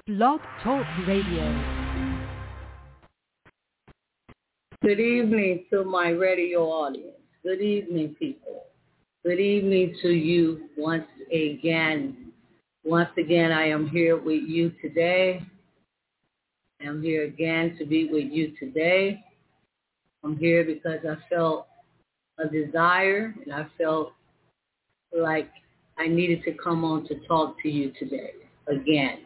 Blog Talk Radio. Good evening to my radio audience. Good evening, people. Good evening to you once again. Once again, I am here with you today. I'm here again to be with you today. I'm here because I felt a desire and I felt like I needed to come on to talk to you today. Again,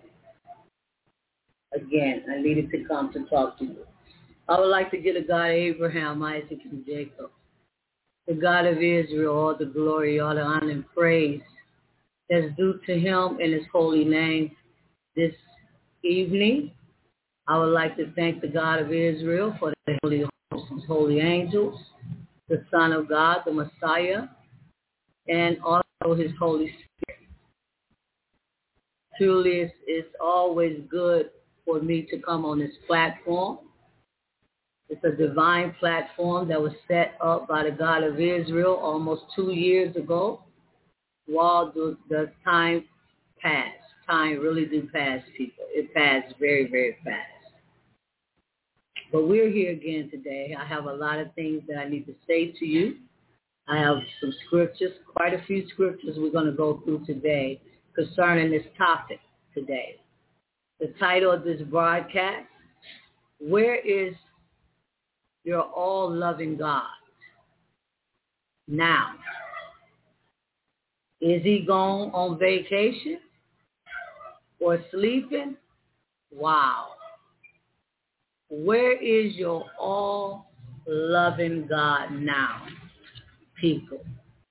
I needed to come to talk to you. I would like to give the God of Abraham, Isaac, and Jacob, the God of Israel, all the glory, all the honor and praise that's due to him in his holy name this evening. I would like to thank the God of Israel for the holy hosts, his holy angels, the Son of God, the Messiah, and also his Holy Spirit. Truly, it's always good for me to come on this platform. It's a divine platform that was set up by the God of Israel almost 2 years ago. While the time passed. Time really do pass, people. It passed very, very fast. But we're here again today. I have a lot of things that I need to say to you. I have some scriptures, quite a few scriptures we're going to go through today concerning this topic today. The title of this broadcast, Where is Your All-Loving God Now? Is he gone on vacation or sleeping? Wow. Where is your all-loving God now, people?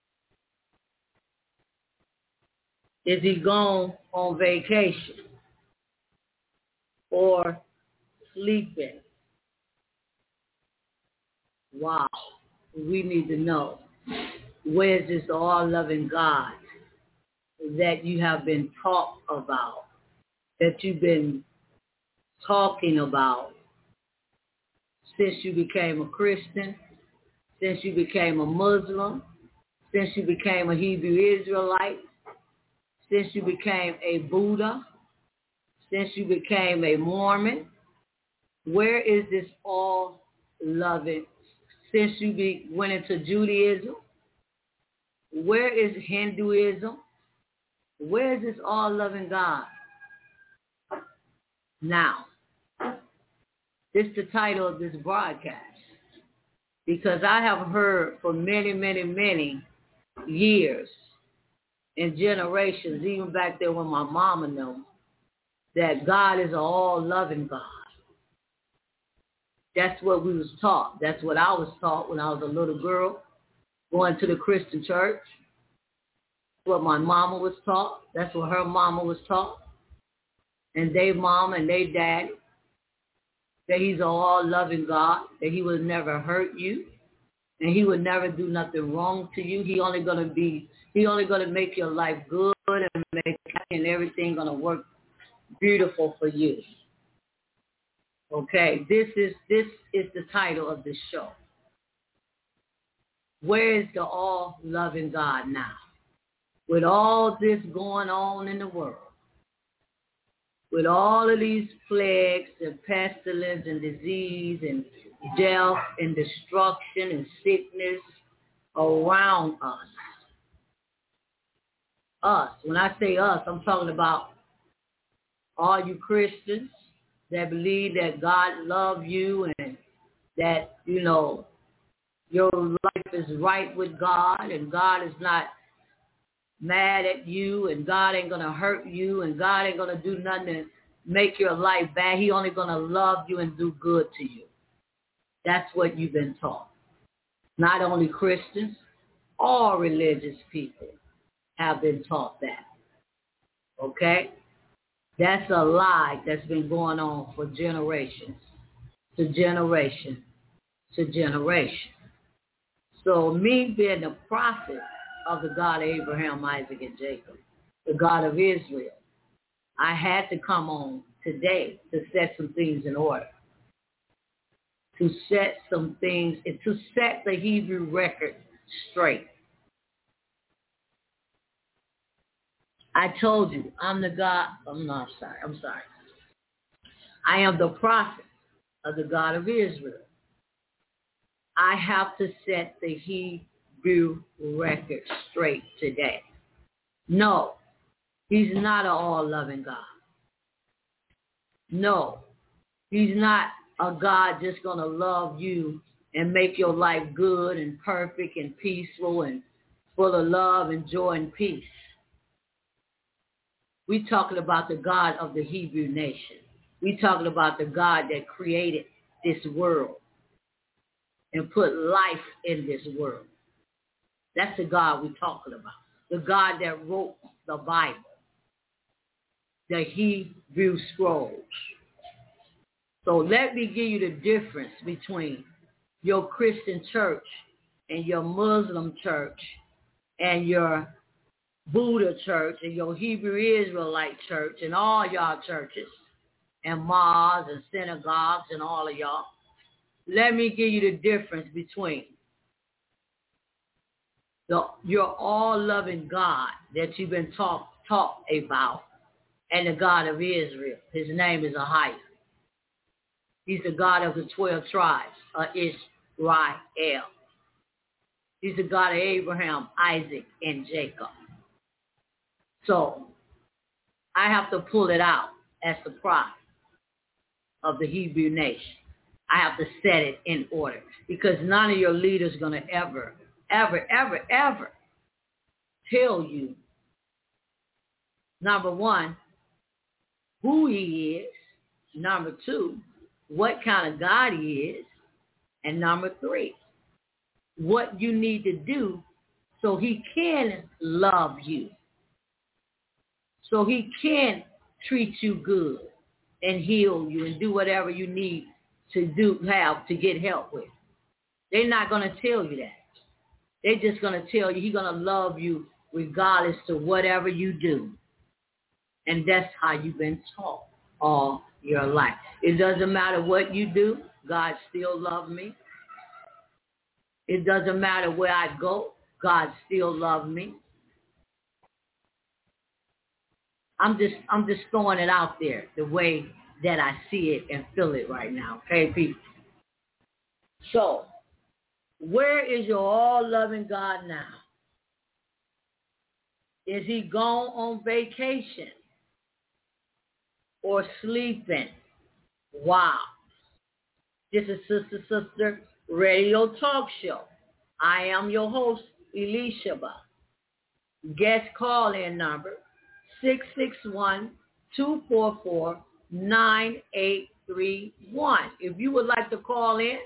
Is he gone on vacation or sleeping? Wow. We need to know. Where's this all-loving God that you have been taught about, that you've been talking about since you became a Christian, since you became a Muslim, since you became a Hebrew Israelite, since you became a Buddha, since you became a Mormon? Where is this all-loving? Since you went into Judaism, where is Hinduism? Where is this all-loving God now? This is the title of this broadcast. Because I have heard for many, many, many years and generations, even back there when my mama knew, that God is an all-loving God. That's what we was taught. That's what I was taught when I was a little girl, going to the Christian church. What my mama was taught. That's what her mama was taught. And their mom and their daddy. That he's an all-loving God. That he would never hurt you. And he would never do nothing wrong to you. He only gonna make your life good and make and everything gonna work beautiful for you. Okay, this is the title of this show. Where is the all-loving God now? With all this going on in the world, with all of these plagues and pestilence and disease and death and destruction and sickness around us. Us. When I say us, I'm talking about all you Christians that believe that God loves you and that, your life is right with God and God is not mad at you and God ain't going to hurt you and God ain't going to do nothing to make your life bad. He only going to love you and do good to you. That's what you've been taught. Not only Christians, all religious people have been taught that. Okay? That's a lie that's been going on for generations to generation to generation. So me being the prophet of the God of Abraham, Isaac, and Jacob, the God of Israel, I had to come on today to set some things in order. To set some things, to set the Hebrew record straight. I told you, I'm the God. I'm sorry. I am the prophet of the God of Israel. I have to set the Hebrew record straight today. No, he's not an all-loving God. No, he's not a God just going to love you and make your life good and perfect and peaceful and full of love and joy and peace. We're talking about the God of the Hebrew nation. We're talking about the God that created this world and put life in this world. That's the God we're talking about. The God that wrote the Bible, the Hebrew scrolls. So let me give you the difference between your Christian church and your Muslim church and your Buddha church and your Hebrew Israelite church and all y'all churches and mosques and synagogues and all of y'all. Let me give you the difference between your all-loving God that you've been taught about and the God of Israel. His name is Ahia. He's the God of the 12 tribes of Israel. He's the God of Abraham, Isaac, and Jacob. So I have to pull it out as the prophet of the Hebrew nation. I have to set it in order because none of your leaders are going to ever tell you, number one, who he is, number two, what kind of God he is, and number three, what you need to do so he can love you, so he can treat you good and heal you and do whatever you need to get help with. They're not going to tell you that. They're just going to tell you he's going to love you regardless to whatever you do. And that's how you've been taught all your life. It doesn't matter what you do, God still loves me. It doesn't matter where I go, God still loves me. I'm just throwing it out there the way that I see it and feel it right now, okay, people? So, where is your all-loving God now? Is he gone on vacation or sleeping? Wow. This is Sister Radio Talk Show. I am your host, Elishaba. Guest call-in number, 661-244-9831. If you would like to call in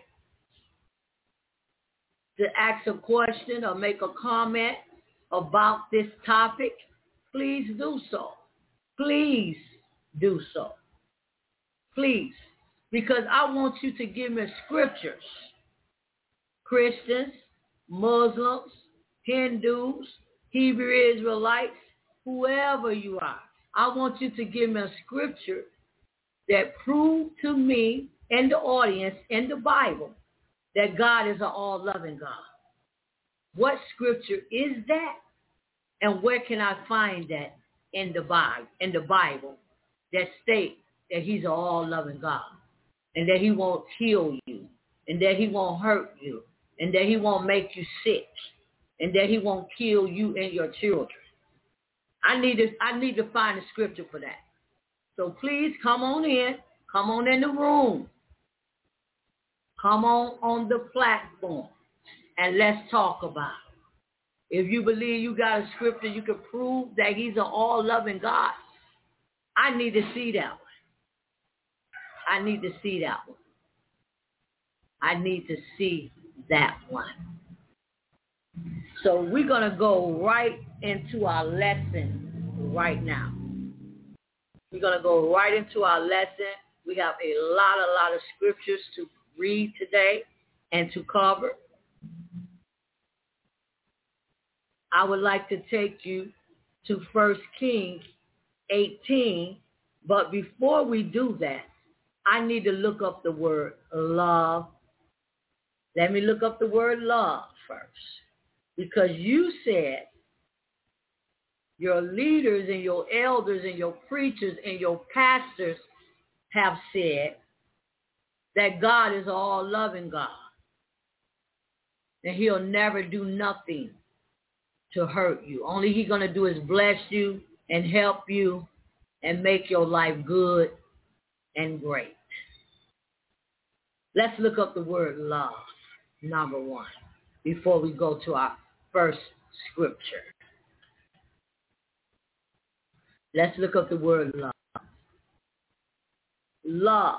to ask a question or make a comment about this topic, please do so. Please do so. Please. Because I want you to give me scriptures. Christians, Muslims, Hindus, Hebrew Israelites, whoever you are. I want you to give me a scripture that proves to me and the audience in the Bible that God is an all-loving God. What scripture is that? And where can I find that in the Bible that states that he's an all-loving God and that he won't kill you and that he won't hurt you and that he won't make you sick and that he won't kill you and your children? I need to find a scripture for that. So please come on in the room. Come on the platform and let's talk about it. If you believe you got a scripture, you can prove that he's an all-loving God. I need to see that one. I need to see that one. I need to see that one. So we're going to go right into our lesson right now. We're going to go right into our lesson. We have a lot of scriptures to read today and to cover. I would like to take you to 1 Kings 18, but before we do that, I need to look up the word love. Let me look up the word love first, because you said your leaders and your elders and your preachers and your pastors have said that God is all loving God. And he'll never do nothing to hurt you. All he's going to do is bless you and help you and make your life good and great. Let's look up the word love, number one, before we go to our first scripture. Let's look up the word love. Love.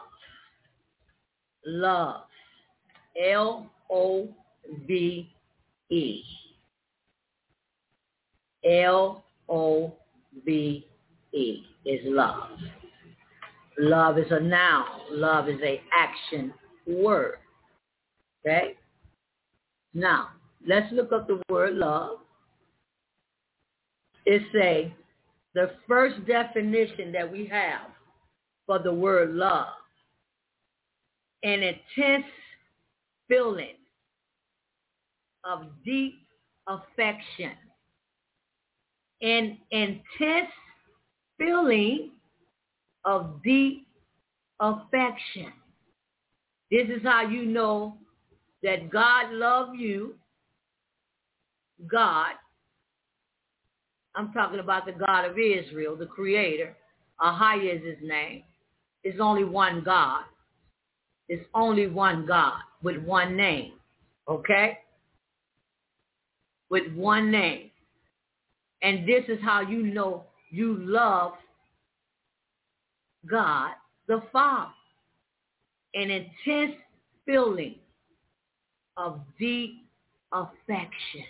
Love. Love. Love is love. Love is a noun. Love is an action word. Okay? Now, let's look up the word love. It's the first definition that we have for the word love. An intense feeling of deep affection. An intense feeling of deep affection. This is how you know that God loves you. God, I'm talking about the God of Israel, the Creator. Ahia is his name. There's only one God. There's only one God with one name. Okay? With one name. And this is how you know you love God the Father. An intense feeling of deep affection.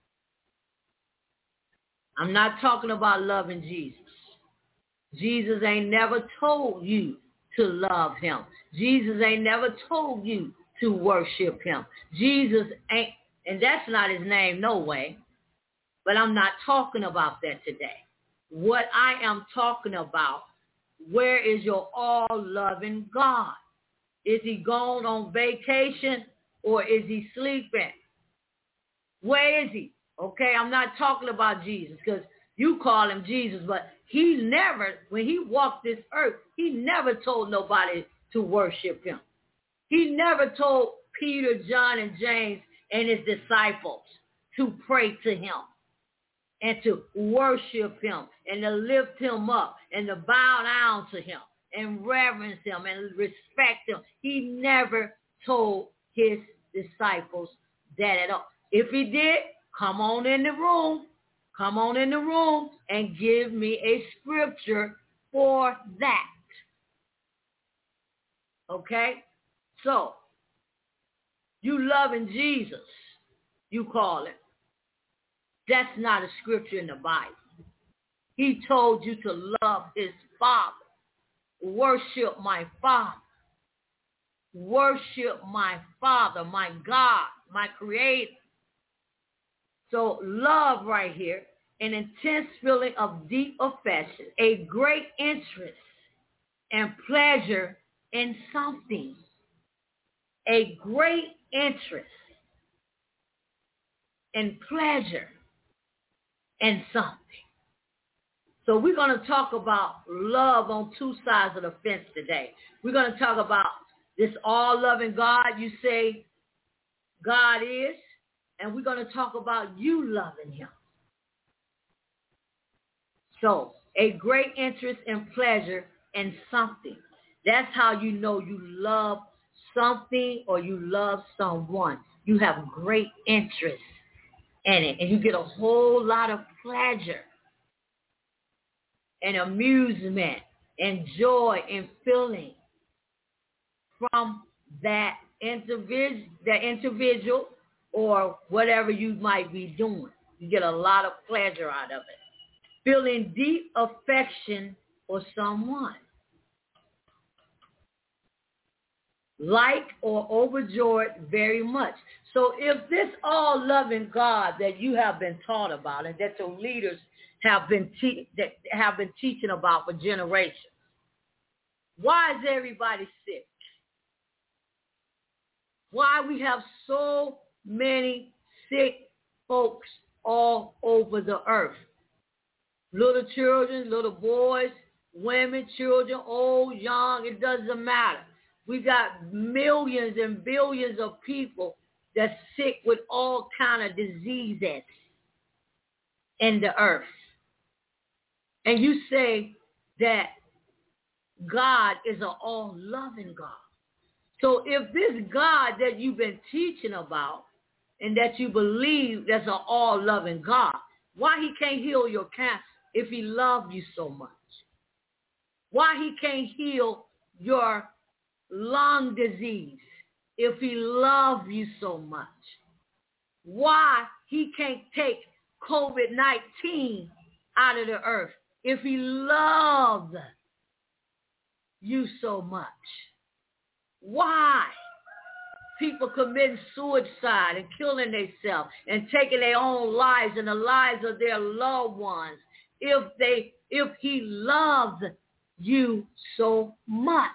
I'm not talking about loving Jesus. Jesus ain't never told you to love him. Jesus ain't never told you to worship him. Jesus ain't, and that's not his name, no way. But I'm not talking about that today. What I am talking about, where is your all-loving God? Is he gone on vacation or is he sleeping? Where is he? Okay, I'm not talking about Jesus because you call him Jesus, but he never, when he walked this earth, he never told nobody to worship him. He never told Peter, John, and James and his disciples to pray to him and to worship him and to lift him up and to bow down to him and reverence him and respect him. He never told his disciples that at all. If he did, come on in the room. Come on in the room and give me a scripture for that. Okay? So, you loving Jesus, you call it. That's not a scripture in the Bible. He told you to love his Father. Worship my Father. Worship my Father, my God, my Creator. So love right here, an intense feeling of deep affection, a great interest and pleasure in something. A great interest and pleasure in something. So we're going to talk about love on two sides of the fence today. We're going to talk about this all-loving God you say God is, and we're going to talk about you loving him. So a great interest and pleasure in something. That's how you know you love something or you love someone. You have great interest in it, and you get a whole lot of pleasure and amusement and joy and feeling from that individual or whatever you might be doing. You get a lot of pleasure out of it. Feeling deep affection for someone. Like or overjoyed very much. So if this all-loving God that you have been taught about and that your leaders have been teaching about for generations, why is everybody sick? Why we have so many sick folks all over the earth? Little children, little boys, women, children, old, young, it doesn't matter. We got millions and billions of people that's sick with all kind of diseases in the earth. And you say that God is an all-loving God. So if this God that you've been teaching about and that you believe that's an all-loving God, why he can't heal your cancer if he loved you so much? Why he can't heal your lung disease if he loved you so much? Why he can't take COVID-19 out of the earth if he loved you so much? Why people committing suicide and killing themselves and taking their own lives and the lives of their loved ones if he loves you so much?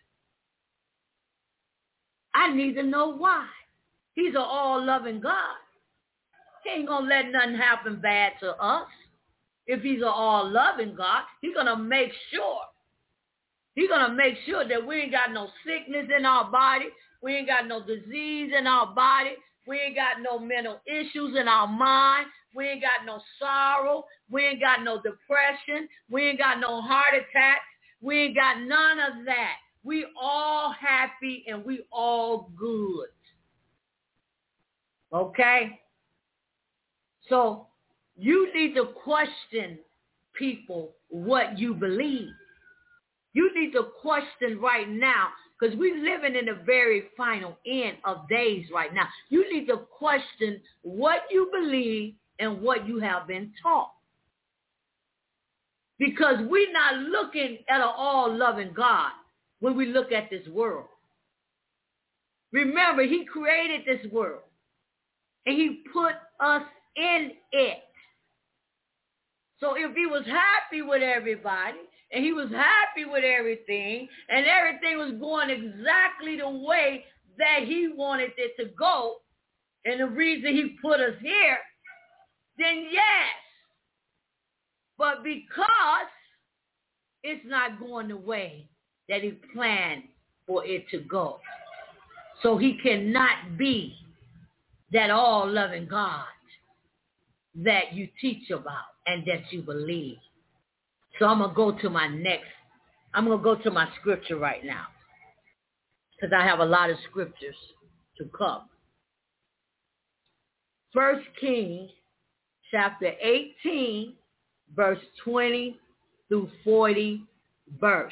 I need to know why. He's an all-loving God. He ain't going to let nothing happen bad to us. If he's an all-loving God, he's going to make sure. He's going to make sure that we ain't got no sickness in our body. We ain't got no disease in our body. We ain't got no mental issues in our mind. We ain't got no sorrow. We ain't got no depression. We ain't got no heart attacks. We ain't got none of that. We all happy and we all good. Okay? So you need to question people what you believe. You need to question right now, because we're living in the very final end of days right now. You need to question what you believe and what you have been taught. Because we're not looking at an all-loving God when we look at this world. Remember, he created this world, and he put us in it. So if he was happy with everybody, and he was happy with everything, and everything was going exactly the way that he wanted it to go, and the reason he put us here, then yes. But because it's not going the way that he planned for it to go, so he cannot be that all-loving God that you teach about and that you believe. So I'm going to go to my scripture right now, because I have a lot of scriptures to cover. 1 Kings chapter 18, verse 20 through 40 verse.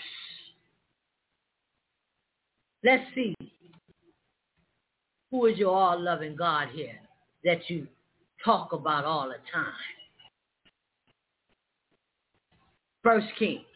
Let's see. Who is your all-loving God here that you talk about all the time? 1 Kings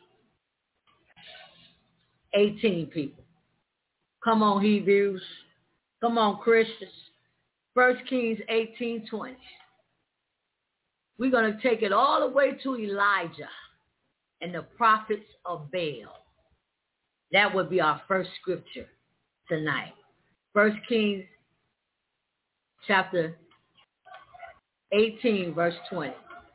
18, people. Come on, Hebrews. Come on, Christians. 1 Kings 18:20. We're going to take it all the way to Elijah and the prophets of Baal. That would be our first scripture tonight. 1 Kings chapter 18, verse 20.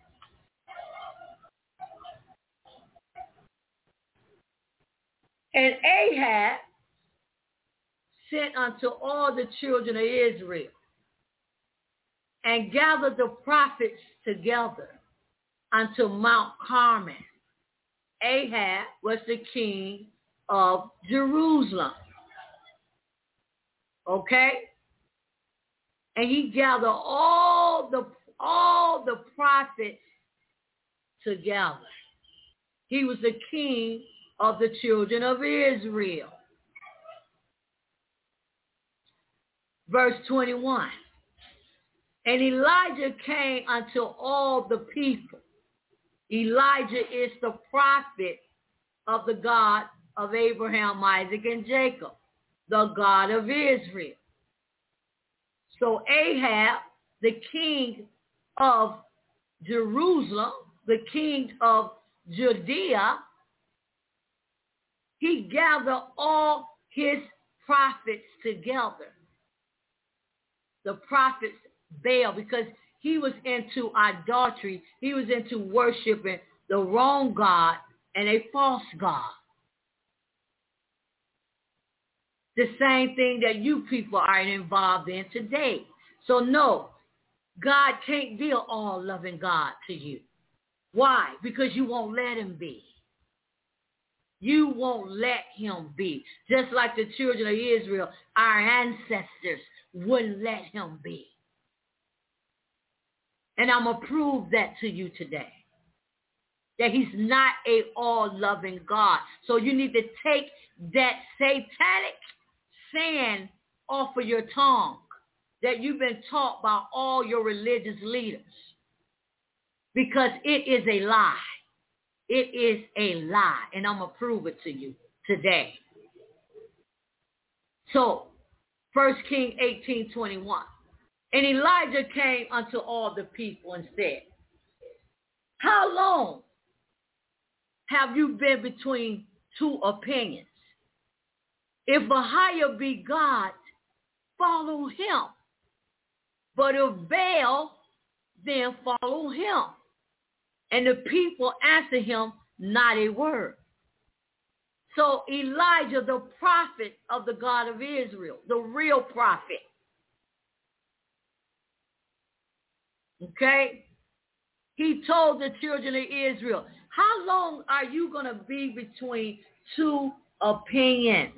And Ahab sent unto all the children of Israel and gathered the prophets together unto Mount Carmel. Ahab was the king of Jerusalem. Okay? And he gathered all the prophets together. He was the king of the children of Israel. Verse 21. And Elijah came unto all the people. Elijah is the prophet of the God of Abraham, Isaac, and Jacob, the God of Israel. So Ahab, the king of Jerusalem, the king of Judea, he gathered all his prophets together. The prophets Baal, because he was into idolatry. He was into worshiping the wrong God and a false God. The same thing that you people are involved in today. So no, God can't be an all-loving God to you. Why? Because you won't let him be. You won't let him be. Just like the children of Israel, our ancestors wouldn't let him be. And I'm going to prove that to you today. That he's not a all-loving God. So you need to take that satanic saying off of your tongue that you've been taught by all your religious leaders. Because it is a lie. It is a lie. And I'm going to prove it to you today. So, 1 Kings 18:21. And Elijah came unto all the people and said, how long have you been between two opinions? If Ahijah be God, follow him. But if Baal, then follow him. And the people answered him not a word. So Elijah, the prophet of the God of Israel, the real prophet, okay, he told the children of Israel, how long are you going to be between two opinions?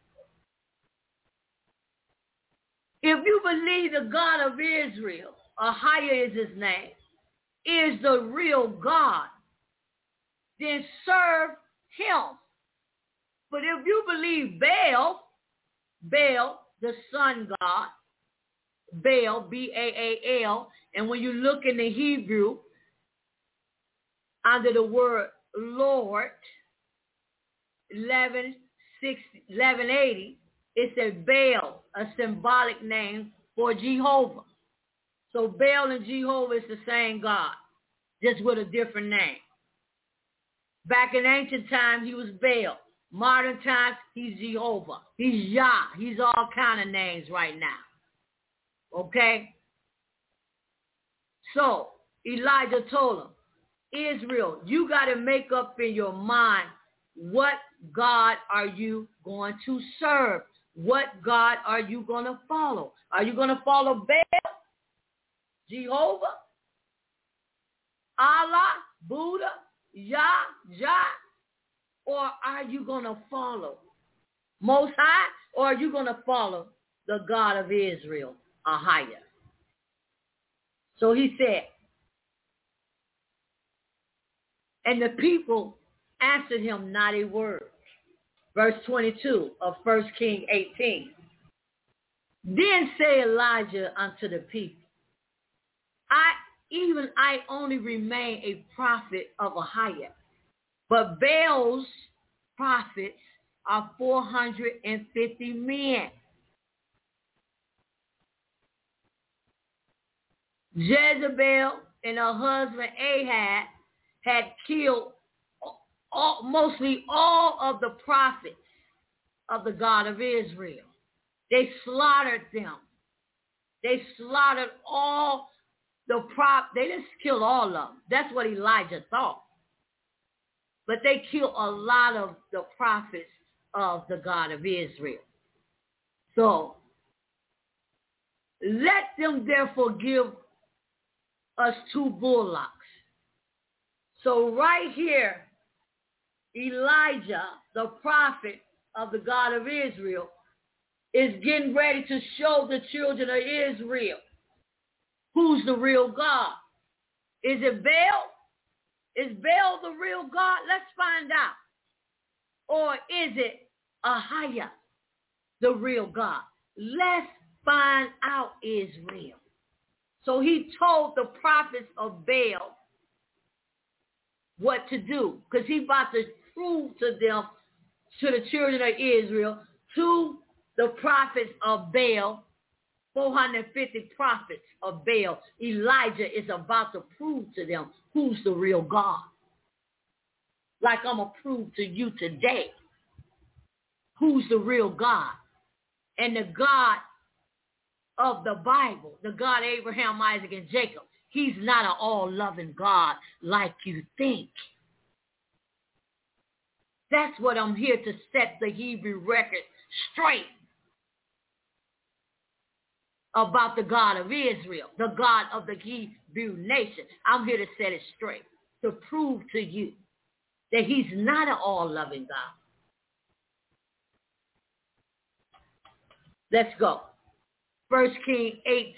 If you believe the God of Israel, Ahijah is his name, is the real God, then serve him. But if you believe Baal, the sun god, Baal, B-A-A-L, and when you look in the Hebrew, under the word Lord, 1180, it says Baal, a symbolic name for Jehovah. So Baal and Jehovah is the same God, just with a different name. Back in ancient times, he was Baal. Modern times, he's Jehovah. He's Yah. He's all kind of names right now. Okay? So Elijah told him, Israel, you got to make up in your mind, what God are you going to serve? What God are you going to follow? Are you going to follow Baal, Jehovah, Allah, Buddha, Yah, Jah? Or are you going to follow Most High? Or are you going to follow the God of Israel, Ahijah? So he said, and the people answered him not a word. Verse 22 of 1 Kings 18. Then say Elijah unto the people, I only remain a prophet of Ahijah, but Baal's prophets are 450 men. Jezebel and her husband Ahab had killed mostly all of the prophets of the God of Israel. They slaughtered them. They slaughtered all the they didn't kill all of them. That's what Elijah thought. But they killed a lot of the prophets of the God of Israel. So, let them therefore give us 2 bullocks. So right here, Elijah, the prophet of the God of Israel, is getting ready to show the children of Israel who's the real God. Is it Baal? Is Baal the real God? Let's find out. Or is it Ahijah, the real God? Let's find out, Israel. So he told the prophets of Baal what to do, because he about to prove to them, to the children of Israel, to the prophets of Baal, 450 prophets of Baal. Elijah is about to prove to them who's the real God. Like I'm going to prove to you today who's the real God. And the God of the Bible, the God of Abraham, Isaac, and Jacob, he's not an all-loving God like you think. That's what I'm here to set the Hebrew record straight about the God of Israel, the God of the Hebrew nation. I'm here to set it straight, to prove to you that he's not an all-loving God. Let's go. 1 Kings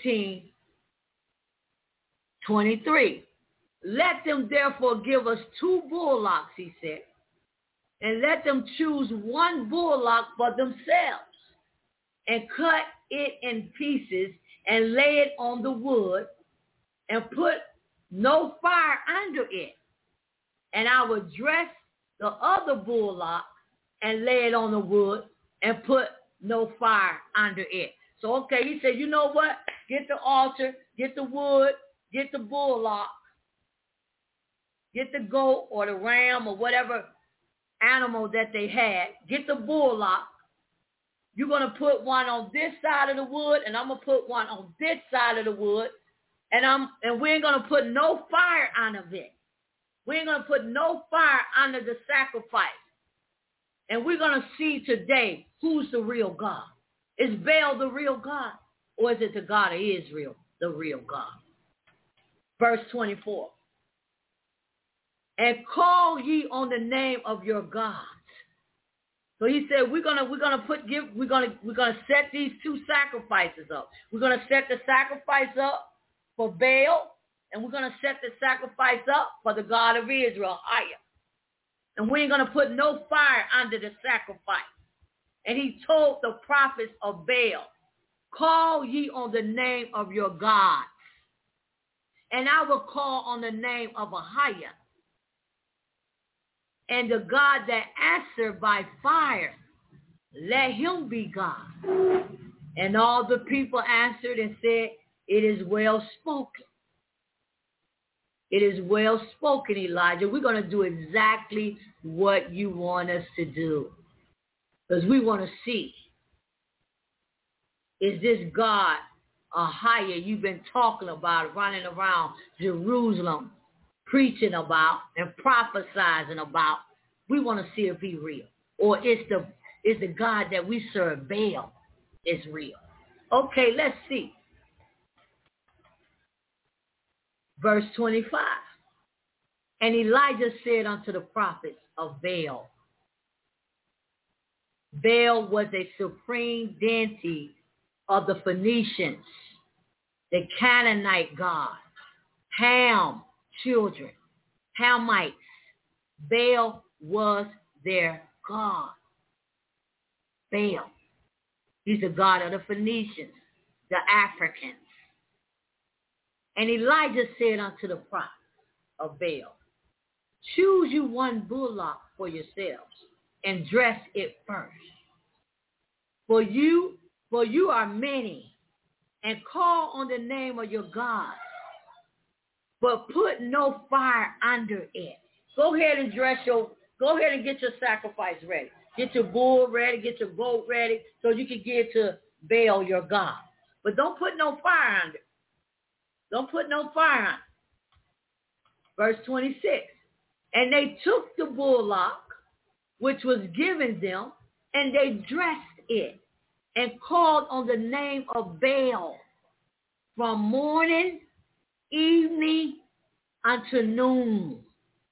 18:23. Let them therefore give us 2 bullocks, he said, and let them choose 1 bullock for themselves, and cut it in pieces and lay it on the wood and put no fire under it. And I will dress the other bullock and lay it on the wood and put no fire under it. So, okay, he said, you know what? Get the altar, get the wood, get the bullock, get the goat or the ram or whatever animal that they had. Get the bullock. You're going to put one on this side of the wood, and I'm going to put one on this side of the wood, and we ain't going to put no fire under it. We ain't going to put no fire under the sacrifice. And we're going to see today who's the real God. Is Baal the real God, or is it the God of Israel, the real God? Verse 24. And call ye on the name of your gods. So he said, we're gonna set these 2 sacrifices up. We're gonna set the sacrifice up for Baal, and we're gonna set the sacrifice up for the God of Israel, Hiah. And we ain't gonna put no fire under the sacrifice. And he told the prophets of Baal, call ye on the name of your gods, and I will call on the name of Ahiah. And the God that answered by fire, let him be God. And all the people answered and said, it is well spoken. It is well spoken, Elijah. We're going to do exactly what you want us to do. Because we want to see, is this God Ahiah you've been talking about, running around Jerusalem, preaching about and prophesizing about? We want to see if he's real, or is the God that we serve, Baal, is real. Okay, let's see. Verse 25. And Elijah said unto the prophets of Baal. Baal was a supreme deity of the Phoenicians, the Canaanite god. Ham, children, Hamites. Baal was their god. Baal. He's the god of the Phoenicians, the Africans. And Elijah said unto the prophets of Baal, choose you 1 bullock for yourselves, and dress it first. For you are many, and call on the name of your God, but put no fire under it. Go ahead and go ahead and get your sacrifice ready. Get your bull ready, get your goat ready, so you can get to Baal, your God. But don't put no fire under it. Don't put no fire on it. Verse 26. And they took the bullock, which was given them, and they dressed it, and called on the name of Baal from morning, evening, unto noon.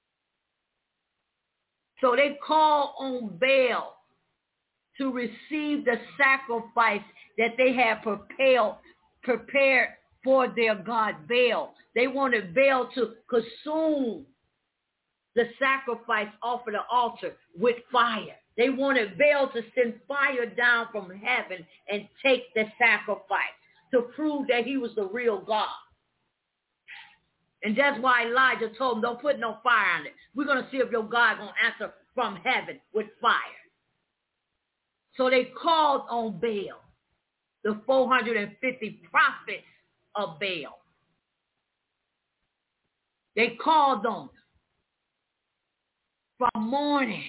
So they called on Baal to receive the sacrifice that they had prepared for their god Baal. They wanted Baal to consume the sacrifice off of the altar with fire. They wanted Baal to send fire down from heaven and take the sacrifice to prove that he was the real God. And that's why Elijah told them, don't put no fire on it. We're going to see if your God going to answer from heaven with fire. So they called on Baal, the 450 prophets of Baal. They called on them from morning,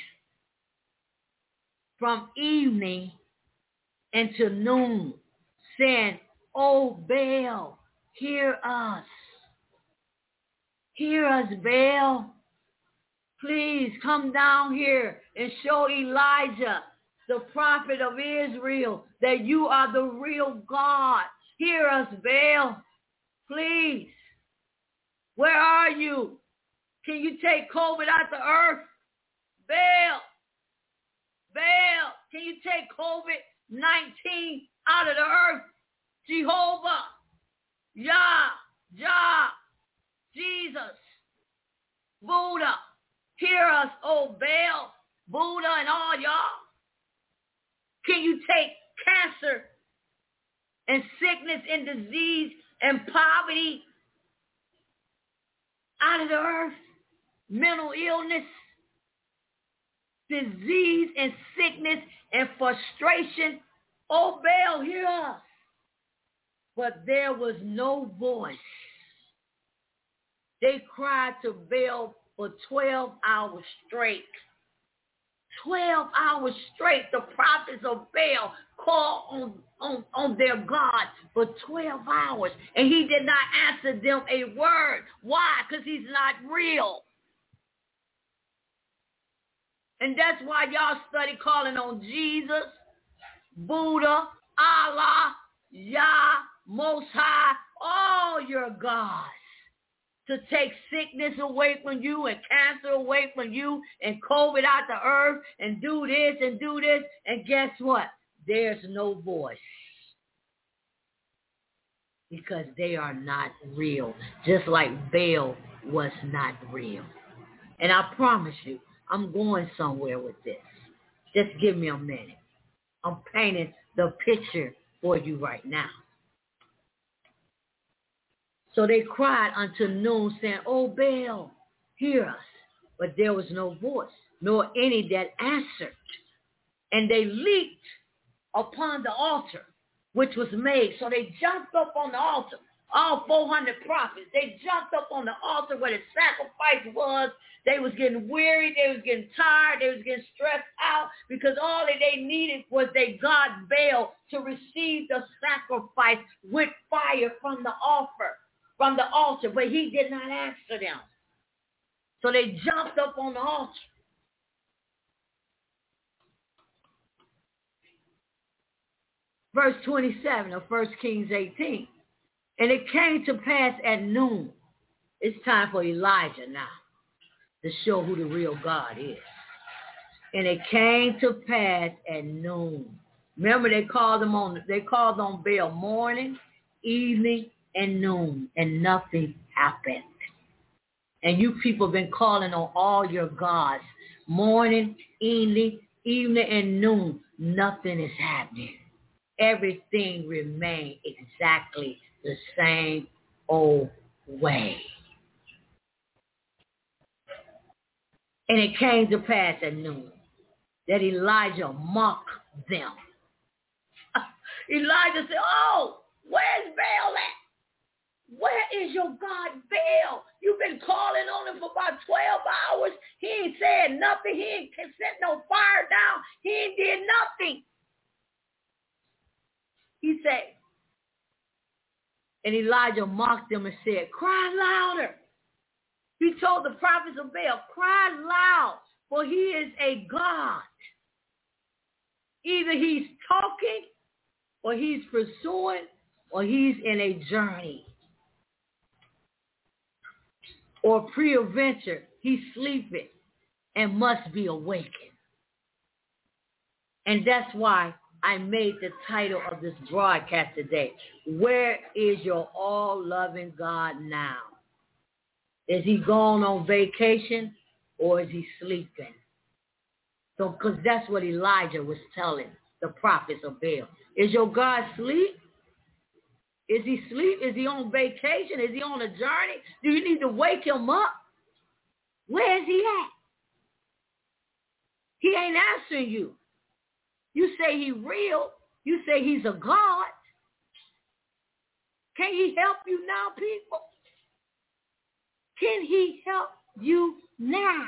from evening, until noon, saying, "Oh, Baal, hear us. Hear us, Baal. Please come down here and show Elijah, the prophet of Israel, that you are the real God. Hear us, Baal. Please. Where are you? Can you take COVID out the earth? Baal. Baal. Can you take COVID-19 out of the earth? Jehovah. Yah. Jesus. Buddha. Hear us, oh Baal, Buddha, and all y'all. Can you take cancer and sickness and disease and poverty out of the earth? Mental illness, disease and sickness and frustration. Oh Baal, hear us. But there was no voice. They cried to Baal for 12 hours straight. 12 hours straight, the prophets of Baal called on their God for 12 hours. And he did not answer them a word. Why? Because he's not real. And that's why y'all study calling on Jesus, Buddha, Allah, Yah, Most High, all your gods, to take sickness away from you and cancer away from you and COVID out the earth and do this and do this. And guess what? There's no voice. Because they are not real. Just like Baal was not real. And I promise you, I'm going somewhere with this. Just give me a minute. I'm painting the picture for you right now. So they cried unto noon, saying, O Baal, hear us. But there was no voice, nor any that answered. And they leaped upon the altar, which was made. So they jumped up on the altar, all 400 prophets. They jumped up on the altar where the sacrifice was. They was getting weary. They was getting tired. They was getting stressed out because all that they needed was their God Baal to receive the sacrifice with fire from the altar, but he did not answer them. So they jumped up on the altar. Verse 27 of 1 Kings 18. And it came to pass at noon. It's time for Elijah now to show who the real God is. And it came to pass at noon. Remember, they called on Baal morning, evening, and noon, and nothing happened. And you people have been calling on all your gods morning, evening, and noon. Nothing is happening. Everything remained exactly the same old way. And it came to pass at noon that Elijah mocked them. Elijah said, oh, where's Baal at? Where is your God Baal? You've been calling on him for about 12 hours. He ain't said nothing. He ain't sent no fire down. He ain't did nothing. He said, and Elijah mocked them and said, cry louder. He told the prophets of Baal, cry loud, for he is a God. Either he's talking, or he's pursuing, or he's in a journey. Or pre-adventure, he's sleeping and must be awakened. And that's why I made the title of this broadcast today, where is your all-loving God now? Is he gone on vacation or is he sleeping? So, because that's what Elijah was telling the prophets of Baal. Is your God asleep? Is he asleep? Is he on vacation? Is he on a journey? Do you need to wake him up? Where is he at? He ain't answering you. You say he real. You say he's a God. Can he help you now, people? Can he help you now?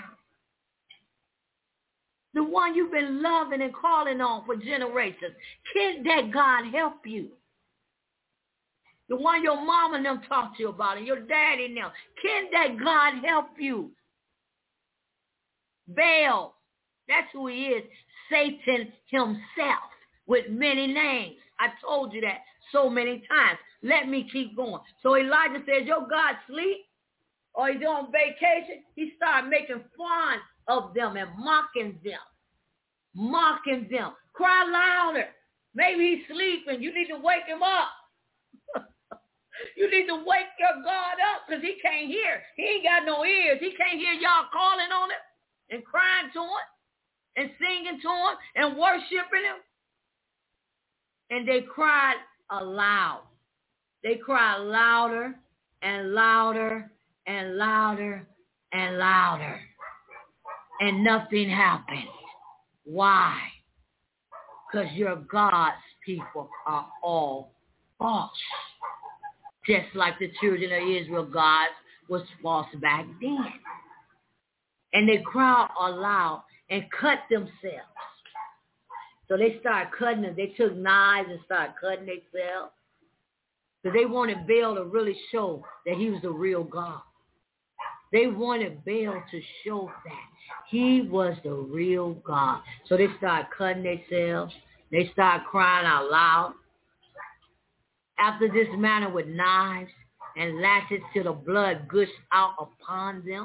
The one you've been loving and calling on for generations. Can that God help you? The one your mama and them talk to you about and your daddy and them. Can that God help you? Baal. That's who he is. Satan himself with many names. I told you that so many times. Let me keep going. So Elijah says, your God sleep or he's on vacation. He started making fun of them and mocking them. Mocking them. Cry louder. Maybe he's sleeping. You need to wake him up. You need to wake your God up because he can't hear. He ain't got no ears. He can't hear y'all calling on him and crying to him and singing to him and worshiping him. And they cried aloud. They cried louder and louder and louder and louder. And nothing happened. Why? Because your God's people are all false. Just like the children of Israel, God was false back then. And they cried aloud and cut themselves. So they started cutting them. They took knives and started cutting themselves. So they wanted Baal to really show that he was the real God. They wanted Baal to show that he was the real God. So they started cutting themselves. They started crying out loud. After this manner with knives and lashes till the blood gushed out upon them.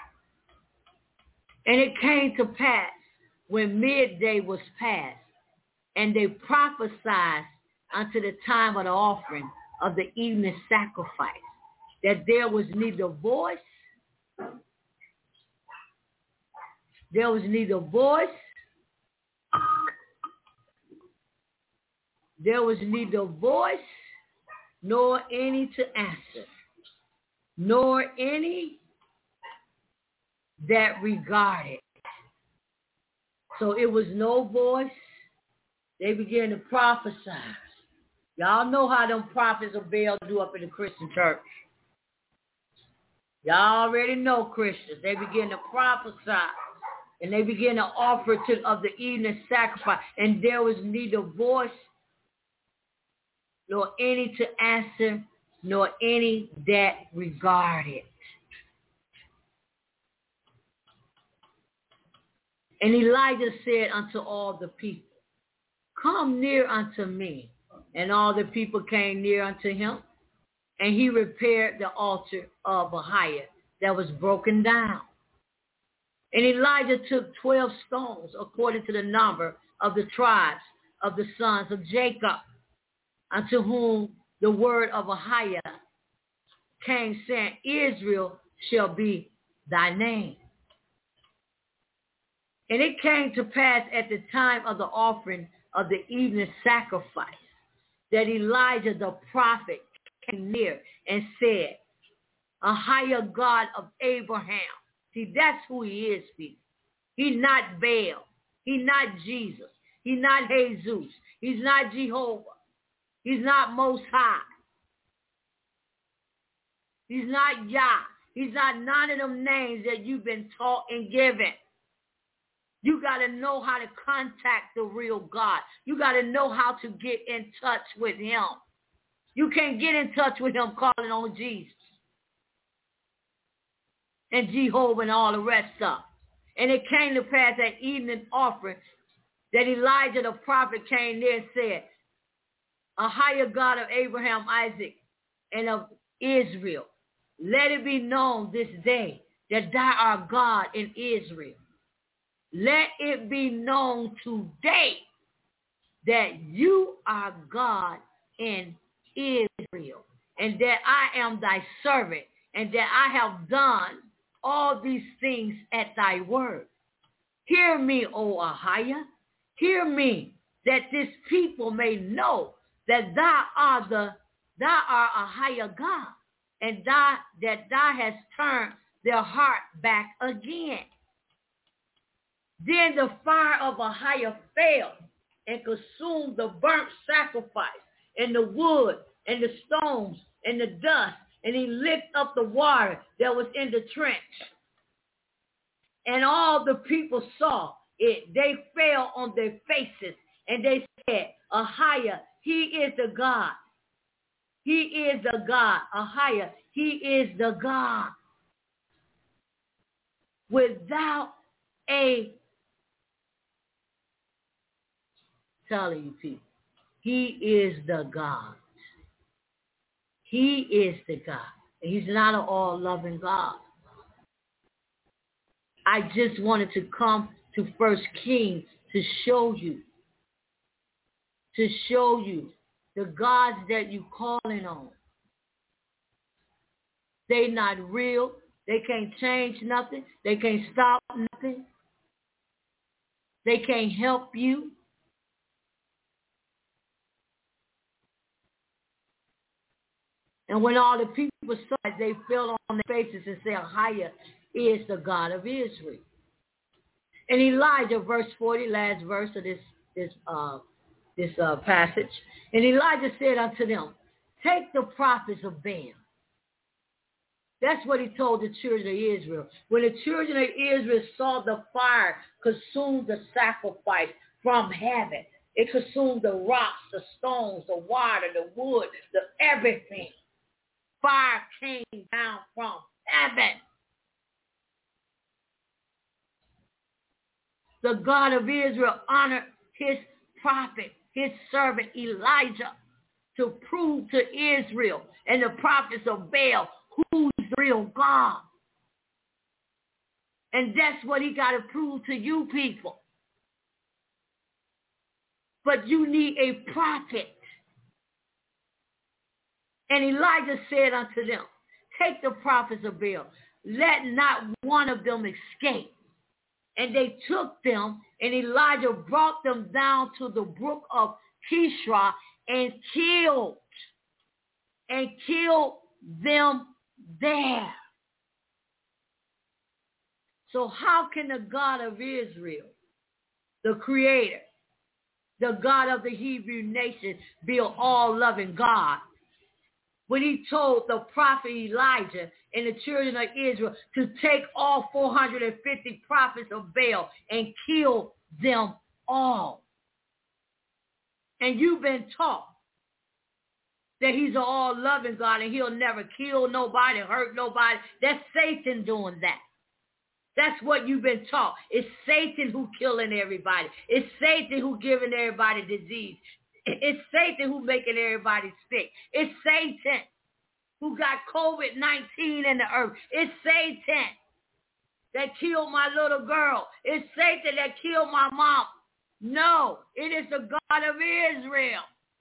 And it came to pass when midday was past, and they prophesied unto the time of the offering of the evening sacrifice, that there was neither voice, nor any to answer, nor any that regarded. So it was no voice. They began to prophesy. Y'all know how them prophets of Baal do up in the Christian church. Y'all already know Christians. They begin to prophesy. And they begin to offer of the evening sacrifice. And there was neither voice, nor any to answer, nor any that regarded. And Elijah said unto all the people, come near unto me. And all the people came near unto him. And he repaired the altar of Ahiah that was broken down. And Elijah took 12 stones according to the number of the tribes of the sons of Jacob, unto whom the word of Ahiah came, saying, Israel shall be thy name. And it came to pass at the time of the offering of the evening sacrifice that Elijah the prophet came near and said, Ahiah, God of Abraham. See, that's who he is, people. He's not Baal. He's not Jesus. He's not Jesus. He's not Jehovah. He's not Most High. He's not Yah. He's not none of them names that you've been taught and given. You got to know how to contact the real God. You got to know how to get in touch with him. You can't get in touch with him calling on Jesus and Jehovah and all the rest of. And it came to pass that evening offering that Elijah the prophet came there and said, Ahiah, God of Abraham, Isaac, and of Israel, let it be known this day that thou art God in Israel. Let it be known today that you are God in Israel, and that I am thy servant, and that I have done all these things at thy word. Hear me, O Ahiah. Hear me, that this people may know that thou art Ahiah God, and that thou hast turned their heart back again. Then the fire of Ahiah fell and consumed the burnt sacrifice and the wood and the stones and the dust, and he licked up the water that was in the trench. And all the people saw it. They fell on their faces, and they said, Ahiah, he is the God. He is the God. Ahiah, he is the God. Without a, telling you people, he is the God. He is the God. He's not an all-loving God. I just wanted to come to First Kings to show you the gods that you calling on. They not real. They can't change nothing. They can't stop nothing. They can't help you. And when all the people saw it, they fell on their faces and said, "Higher is the God of Israel." And Elijah, verse 40, last verse of this passage. And Elijah said unto them, "Take the prophets of Baal." That's what he told the children of Israel. When the children of Israel saw the fire consume the sacrifice from heaven, it consumed the rocks, the stones, the water, the wood, the everything. Fire came down from heaven. The God of Israel honored his prophet, his servant Elijah, to prove to Israel and the prophets of Baal who's the real God. And that's what he got to prove to you people. But you need a prophet. And Elijah said unto them, "Take the prophets of Baal. Let not one of them escape." And they took them, and Elijah brought them down to the brook of Kishra and killed them there. So how can the God of Israel, the creator, the God of the Hebrew nation, be an all-loving God when he told the prophet Elijah and the children of Israel to take all 450 prophets of Baal and kill them all? And you've been taught that he's an all-loving God and he'll never kill nobody, hurt nobody. That's Satan doing that. That's what you've been taught. It's Satan who killing everybody. It's Satan who giving everybody disease. It's Satan who making everybody sick. It's Satan who got COVID-19 in the earth. It's Satan that killed my little girl. It's Satan that killed my mom. No, it is the God of Israel.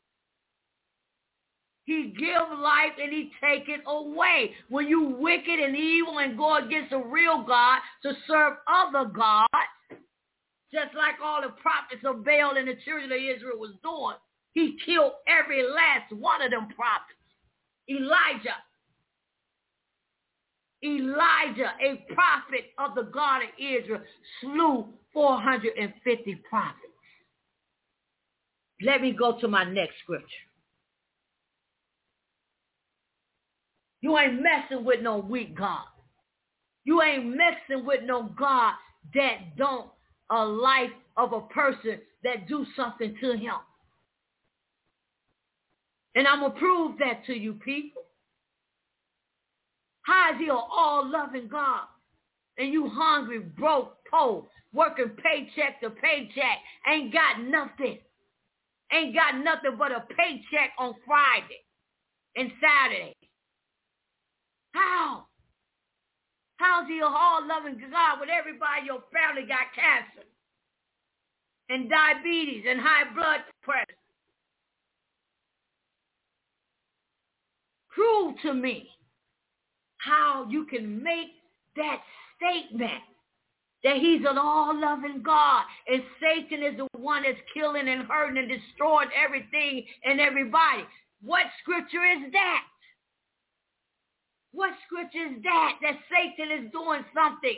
He give life and he take it away. When you wicked and evil and go against a real God to serve other gods, just like all the prophets of Baal and the children of Israel was doing, he killed every last one of them prophets. Elijah, a prophet of the God of Israel, slew 450 prophets. Let me go to my next scripture. You ain't messing with no weak God. You ain't messing with no God that don't a life of a person that do something to him. And I'm going to prove that to you people. How is he an all-loving God? And you hungry, broke, poor, working paycheck to paycheck, ain't got nothing. Ain't got nothing but a paycheck on Friday and Saturday. How? How's he an all-loving God when everybody in your family got cancer and diabetes and high blood pressure? Prove to me how you can make that statement that he's an all-loving God and Satan is the one that's killing and hurting and destroying everything and everybody. What scripture is that? What scripture is that Satan is doing something?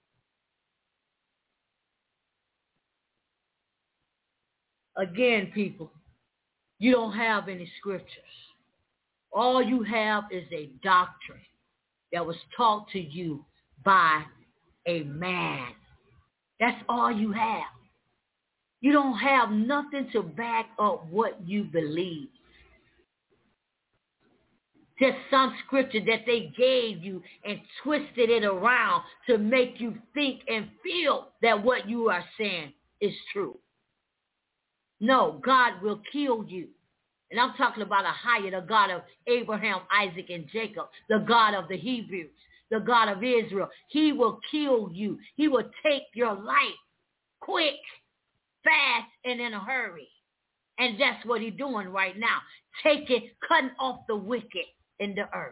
Again, people, you don't have any scriptures. All you have is a doctrine that was taught to you by a man. That's all you have. You don't have nothing to back up what you believe. Just some scripture that they gave you and twisted it around to make you think and feel that what you are saying is true. No, God will kill you. And I'm talking about a higher, the God of Abraham, Isaac, and Jacob, the God of the Hebrews, the God of Israel. He will kill you. He will take your life quick, fast, and in a hurry. And that's what he's doing right now, cutting off the wicked in the earth.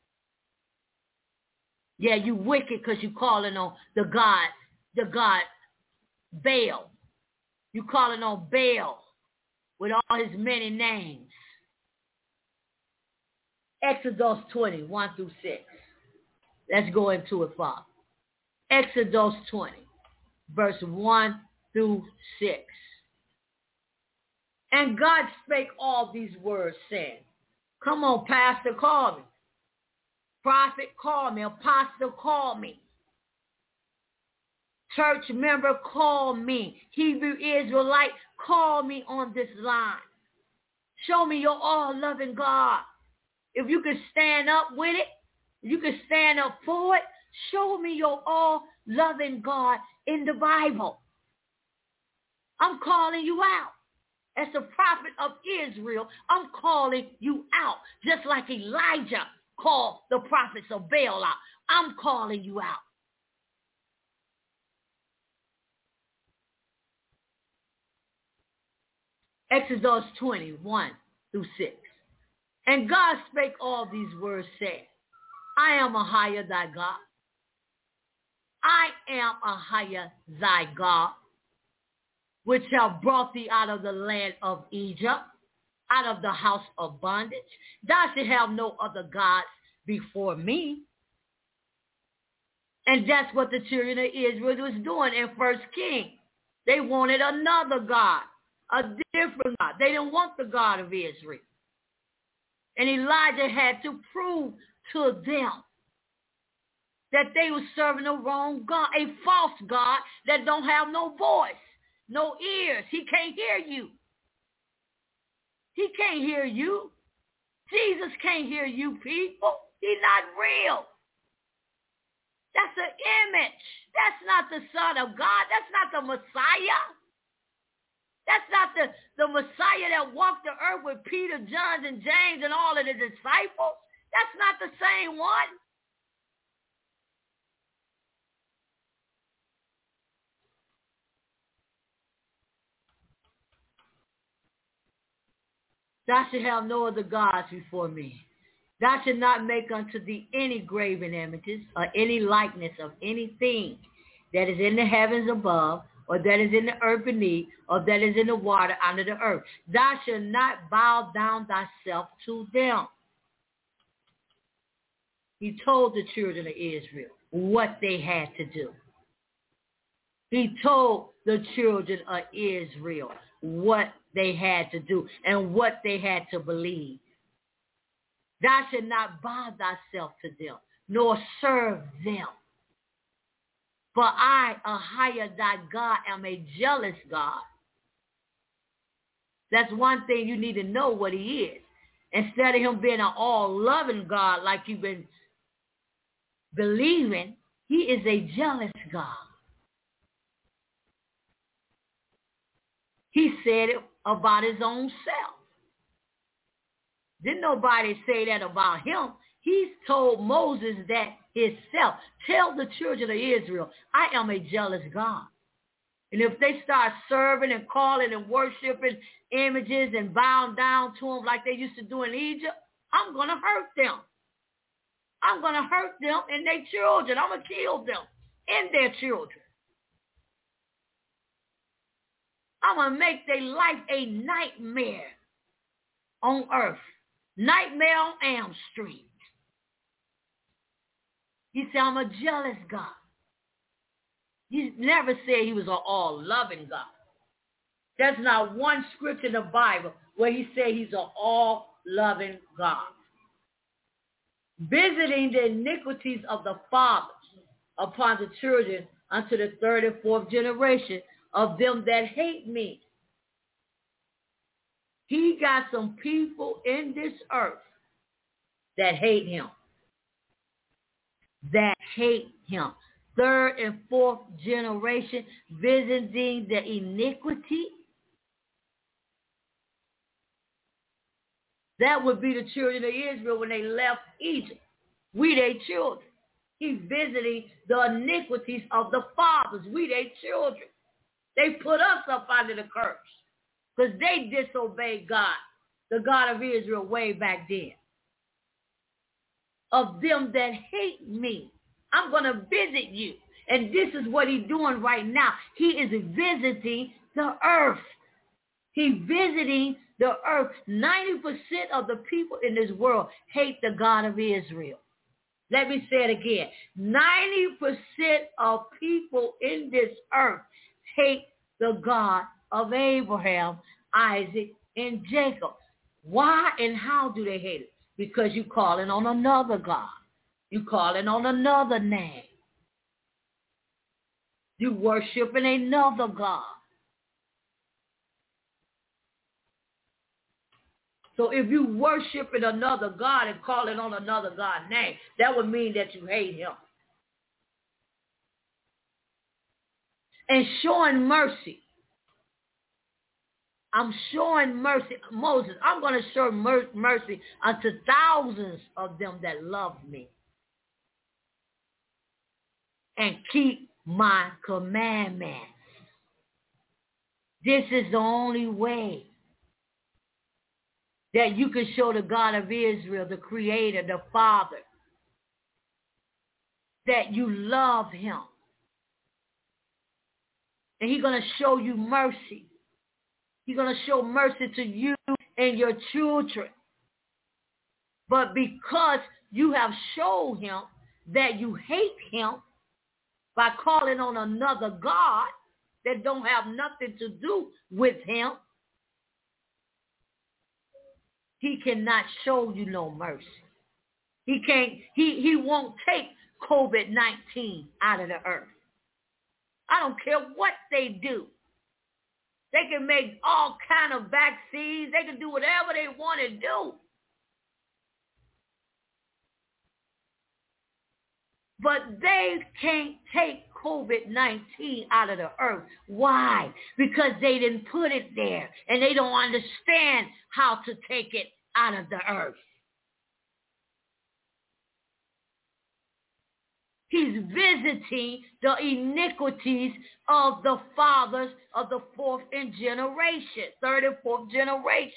Yeah, you wicked because you calling on the God Baal. You calling on Baal with all his many names. Exodus 20, 1 through 6. Let's go into it, Father. Exodus 20, verse 1 through 6. And God spake all these words, saying, come on, pastor, call me. Prophet, call me. Apostle, call me. Church member, call me. Hebrew Israelite, call me on this line. Show me your all-loving God. If you can stand up with it, if you can stand up for it, show me your all-loving God in the Bible. I'm calling you out. As the prophet of Israel, I'm calling you out. Just like Elijah called the prophets of Baal out. I'm calling you out. Exodus 20, 1 through 6. And God spake all these words, saying, I am a higher thy God. I am a higher thy God, which have brought thee out of the land of Egypt, out of the house of bondage. Thou shalt have no other gods before me. And that's what the children of Israel was doing in 1 Kings. They wanted another God, a different God. They didn't want the God of Israel. And Elijah had to prove to them that they were serving the wrong God, a false God that don't have no voice, no ears. He can't hear you. He can't hear you. Jesus can't hear you, people. He's not real. That's an image. That's not the Son of God. That's not the Messiah. That's not the Messiah that walked the earth with Peter, John, and James and all of the disciples. That's not the same one. Thou shalt have no other gods before me. Thou shalt not make unto thee any graven images or any likeness of anything that is in the heavens above, or that is in the earth beneath, or that is in the water under the earth. Thou shalt not bow down thyself to them. He told the children of Israel what they had to do. He told the children of Israel what they had to do and what they had to believe. Thou shalt not bow thyself to them, nor serve them. For I, a higher thy God, am a jealous God. That's one thing you need to know what he is. Instead of him being an all-loving God like you've been believing, he is a jealous God. He said it about his own self. Didn't nobody say that about him. He's told Moses that himself. Tell the children of Israel, I am a jealous God. And if they start serving and calling and worshiping images and bowing down to them like they used to do in Egypt, I'm going to hurt them. I'm going to hurt them and their children. I'm going to kill them and their children. I'm going to make their life a nightmare on earth. Nightmare on Elm Street. He said, I'm a jealous God. He never said he was an all-loving God. There's not one scripture in the Bible where he said he's an all-loving God. Visiting the iniquities of the fathers upon the children unto the third and fourth generation of them that hate me. He got some people in this earth that hate him. That hate him. Third and fourth generation visiting the iniquity. That would be the children of Israel when they left Egypt. We their children. He's visiting the iniquities of the fathers. We their children. They put us up under the curse because they disobeyed God, the God of Israel, way back then. Of them that hate me, I'm going to visit you. And this is what he's doing right now. He is visiting the earth. He's visiting the earth. 90% of the people in this world hate the God of Israel. Let me say it again. 90% of people in this earth hate the God of Abraham, Isaac, and Jacob. Why and how do they hate it? Because you're calling on another God. You're calling on another name. You're worshiping another God. So if you worshiping another God and calling on another God's name, that would mean that you hate him. And showing mercy. I'm showing mercy. Moses, I'm going to show mercy unto thousands of them that love me and keep my commandments. This is the only way that you can show the God of Israel, the Creator, the Father, that you love him. And he's going to show you mercy. He's going to show mercy to you and your children. But because you have showed him that you hate him by calling on another God that don't have nothing to do with him, he cannot show you no mercy. He won't take COVID-19 out of the earth. I don't care what they do. They can make all kind of vaccines. They can do whatever they want to do. But they can't take COVID-19 out of the earth. Why? Because they didn't put it there, and they don't understand how to take it out of the earth. He's visiting the iniquities of the fathers of the third and fourth generation.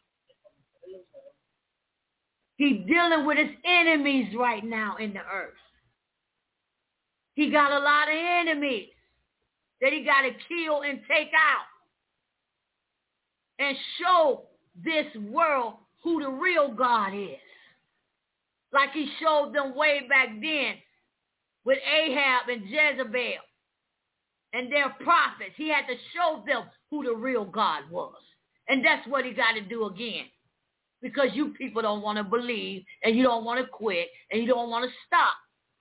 He's dealing with his enemies right now in the earth. He got a lot of enemies that he got to kill and take out and show this world who the real God is. Like he showed them way back then with Ahab and Jezebel and their prophets. He had to show them who the real God was. And that's what he got to do again. Because you people don't want to believe, and you don't want to quit, and you don't want to stop.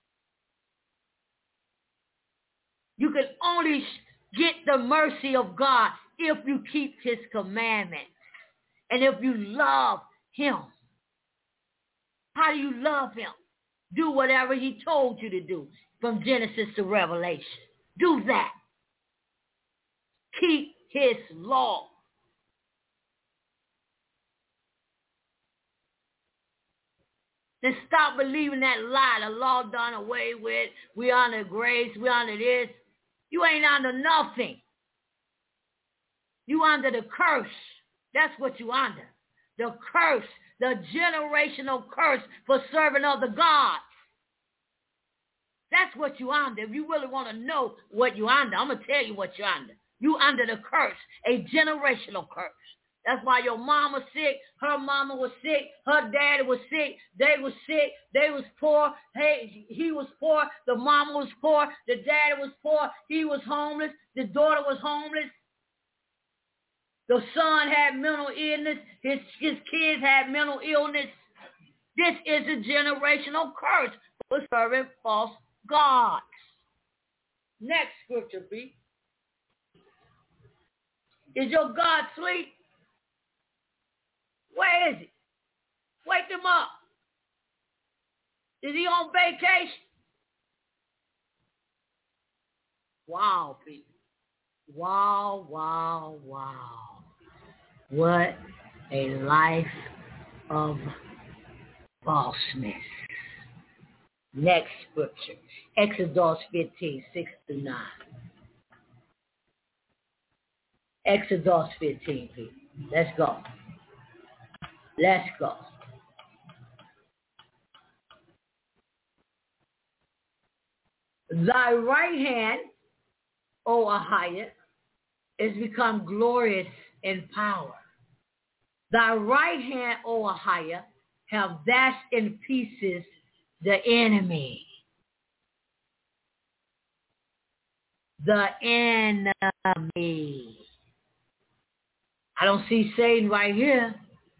You can only get the mercy of God if you keep his commandments and if you love him. How do you love him? Do whatever he told you to do from Genesis to Revelation. Do that. Keep his law. Then stop believing that lie. The law done away with. We under grace. We under this. You ain't under nothing. You under the curse. That's what you under. The curse. The generational curse for serving other gods. That's what you under. If you really want to know what you under, I'm going to tell you what you under. You under the curse. A generational curse. That's why your mama sick, her mama was sick, her daddy was sick, they was sick, they was poor, hey, he was poor, the mama was poor, the daddy was poor, he was homeless, the daughter was homeless, the son had mental illness, his kids had mental illness. This is a generational curse for serving false gods. Next scripture, please. Is your God asleep? Where is he? Wake him up. Is he on vacation? Wow, people. Wow, wow, wow. What a life of falseness. Next scripture, Exodus 15, 6-9. Exodus 15, people. Let's go. Let's go. Thy right hand, O Ahiah, is become glorious in power. Thy right hand, O Ahiah, have dashed in pieces the enemy. The enemy. I don't see Satan right here.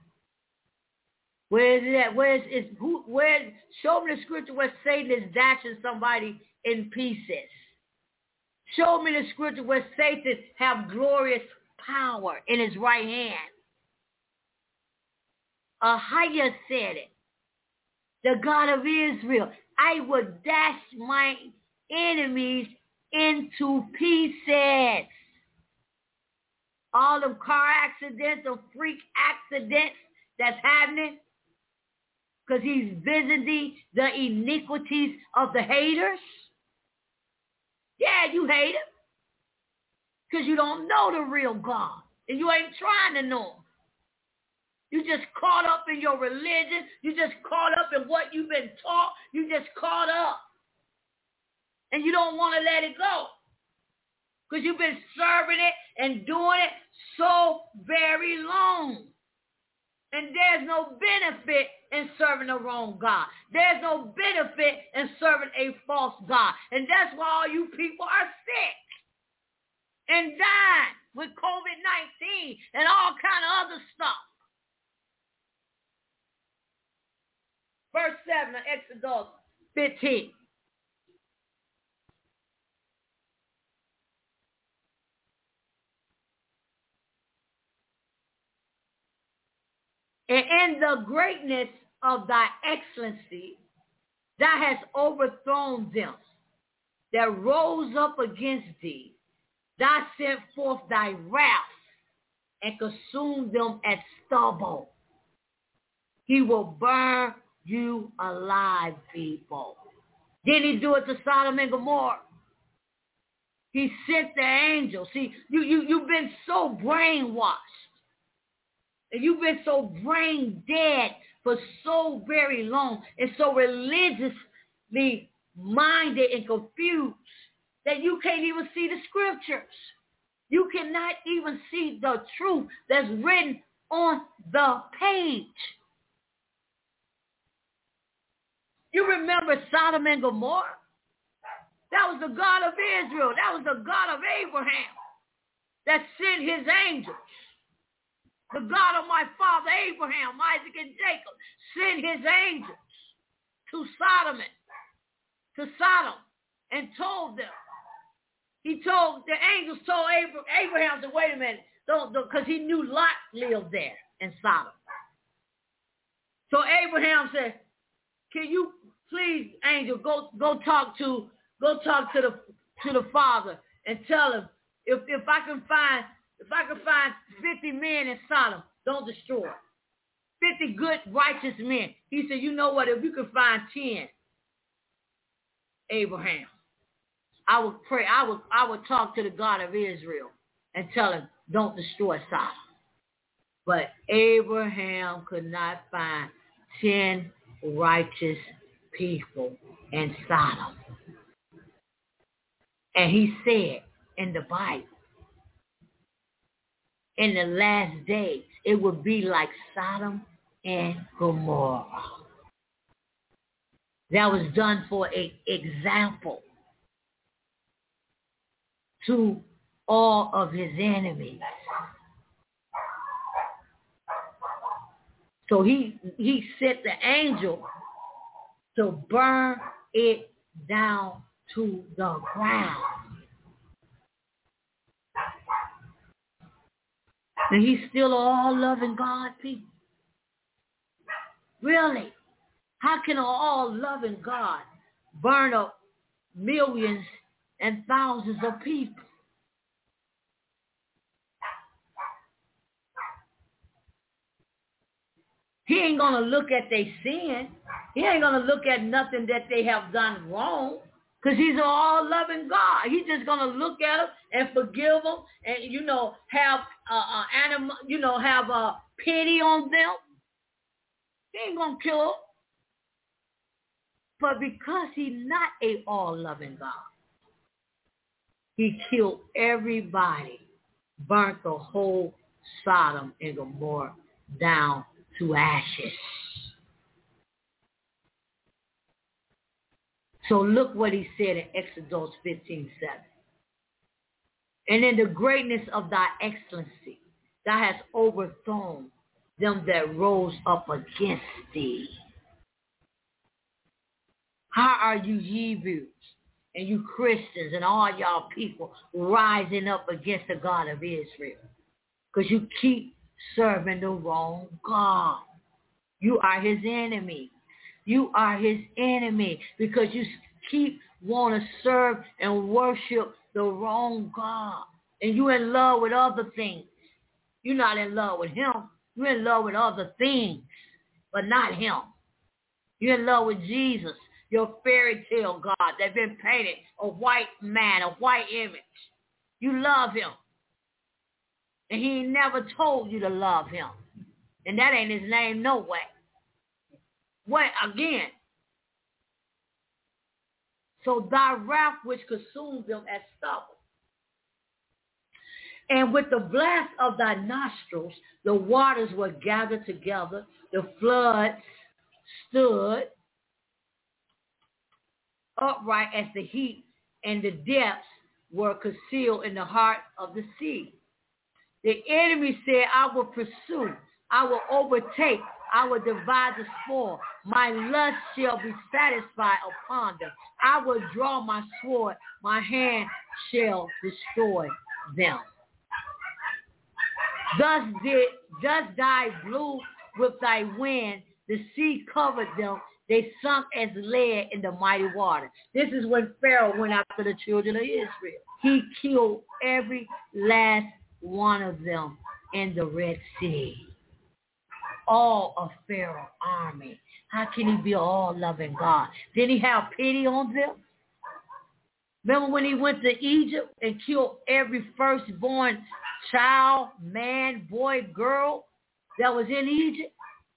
Where is it at? Show me the scripture where Satan is dashing somebody in pieces. Show me the scripture where Satan have glorious power in his right hand. Ahiah said it. The God of Israel, I will dash my enemies into pieces. All the car accidents, the freak accidents that's happening, because he's visiting the iniquities of the haters. Yeah, you hate him because you don't know the real God, and you ain't trying to know him. You just caught up in your religion. You just caught up in what you've been taught. You just caught up, and you don't want to let it go because you've been serving it and doing it so very long. And there's no benefit in serving the wrong God. There's no benefit in serving a false God. And that's why all you people are sick and dying with COVID-19 and all kind of other stuff. Verse 7 of Exodus 15. And in the greatness of thy excellency, thou hast overthrown them that rose up against thee. Thou sent forth thy wrath and consumed them as stubble. He will burn you alive, people. Didn't he do it to Sodom and Gomorrah? He sent the angel. See, you've been so brainwashed. And you've been so brain dead for so very long and so religiously minded and confused that you can't even see the scriptures. You cannot even see the truth that's written on the page. You remember Sodom and Gomorrah? That was the God of Israel. That was the God of Abraham that sent his angels. The God of my father Abraham, Isaac, and Jacob sent his angels to Sodom and told them. The angels told Abraham to wait a minute, because he knew Lot lived there in Sodom. So Abraham said, "Can you please, angel, go talk to the father and tell him if I can find 50 men in Sodom, don't destroy it. 50 good, righteous men." He said, "You know what? If you can find 10, Abraham, I would pray. I would talk to the God of Israel and tell him, don't destroy Sodom." But Abraham could not find 10 righteous people in Sodom. And he said in the Bible, in the last days, it would be like Sodom and Gomorrah. That was done for an example to all of his enemies. So he sent the angel to burn it down to the ground. And he's still all loving God, people. Really. How can an all-loving God burn up millions and thousands of people? He ain't going to look at their sin. He ain't going to look at nothing that they have done wrong, because he's an all-loving God. He's just going to look at them and forgive them and, have have a pity on them. He ain't going to kill them. But because he's not a all-loving God, he killed everybody, burnt the whole Sodom and Gomorrah down to ashes. So look what he said in Exodus 15:7. And in the greatness of thy excellency, thou hast overthrown them that rose up against thee. How are you Hebrews and you Christians and all y'all people rising up against the God of Israel? Because you keep serving the wrong God. You are his enemy. You are his enemy because you keep want to serve and worship the wrong God. And you're in love with other things. You're not in love with him. You're in love with other things, but not him. You're in love with Jesus, your fairy tale God that's been painted, a white man, a white image. You love him. And he ain't never told you to love him. And that ain't his name no way. What again? So thy wrath which consumed them as stubble. And with the blast of thy nostrils, the waters were gathered together. The floods stood upright as the heat, and the depths were concealed in the heart of the sea. The enemy said, I will pursue, I will overtake, I will divide the spoil. My lust shall be satisfied upon them. I will draw my sword, my hand shall destroy them. Thus thy blew with thy wind, the sea covered them, they sunk as lead in the mighty water. This is when Pharaoh went after the children of Israel. He killed every last one of them in the Red Sea. All of Pharaoh's army. How can he be an all-loving God? Did he have pity on them? Remember when he went to Egypt and killed every firstborn child, man, boy, girl that was in Egypt?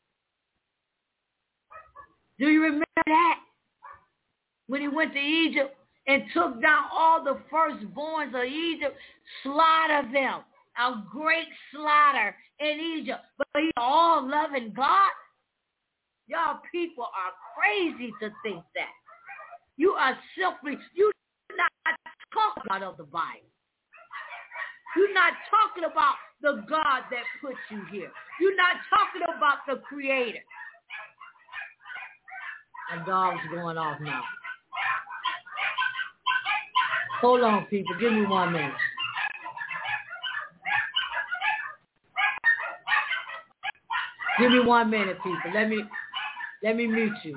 Do you remember that? When he went to Egypt and took down all the firstborns of Egypt, slaughtered them. A great slaughter in Egypt. But he's an all-loving God? Y'all people are crazy to think that. You are simply, you're not talking about the Bible. You're not talking about the God that put you here. You're not talking about the Creator. A dog's going off now. Hold on, people. Give me 1 minute. Give me 1 minute, people. Let me mute you.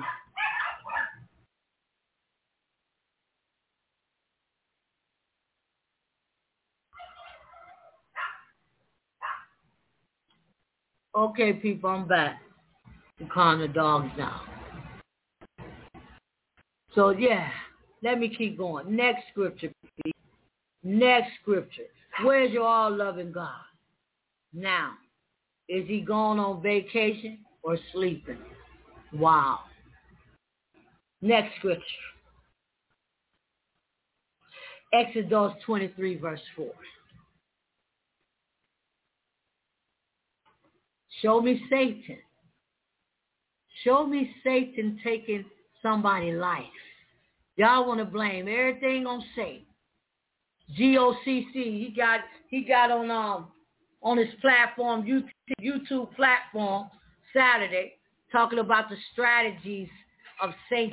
Okay, people, I'm back. I'm calm the dogs down. So, yeah, let me keep going. Next scripture, please. Next scripture. Where's your all-loving God? Now, is he going on vacation or sleeping? Wow. Next scripture. Exodus 23, verse 4. Show me Satan. Show me Satan taking somebody's life. Y'all want to blame everything on Satan. GOCC, he got on his platform, YouTube platform, Saturday, talking about the strategies of Satan.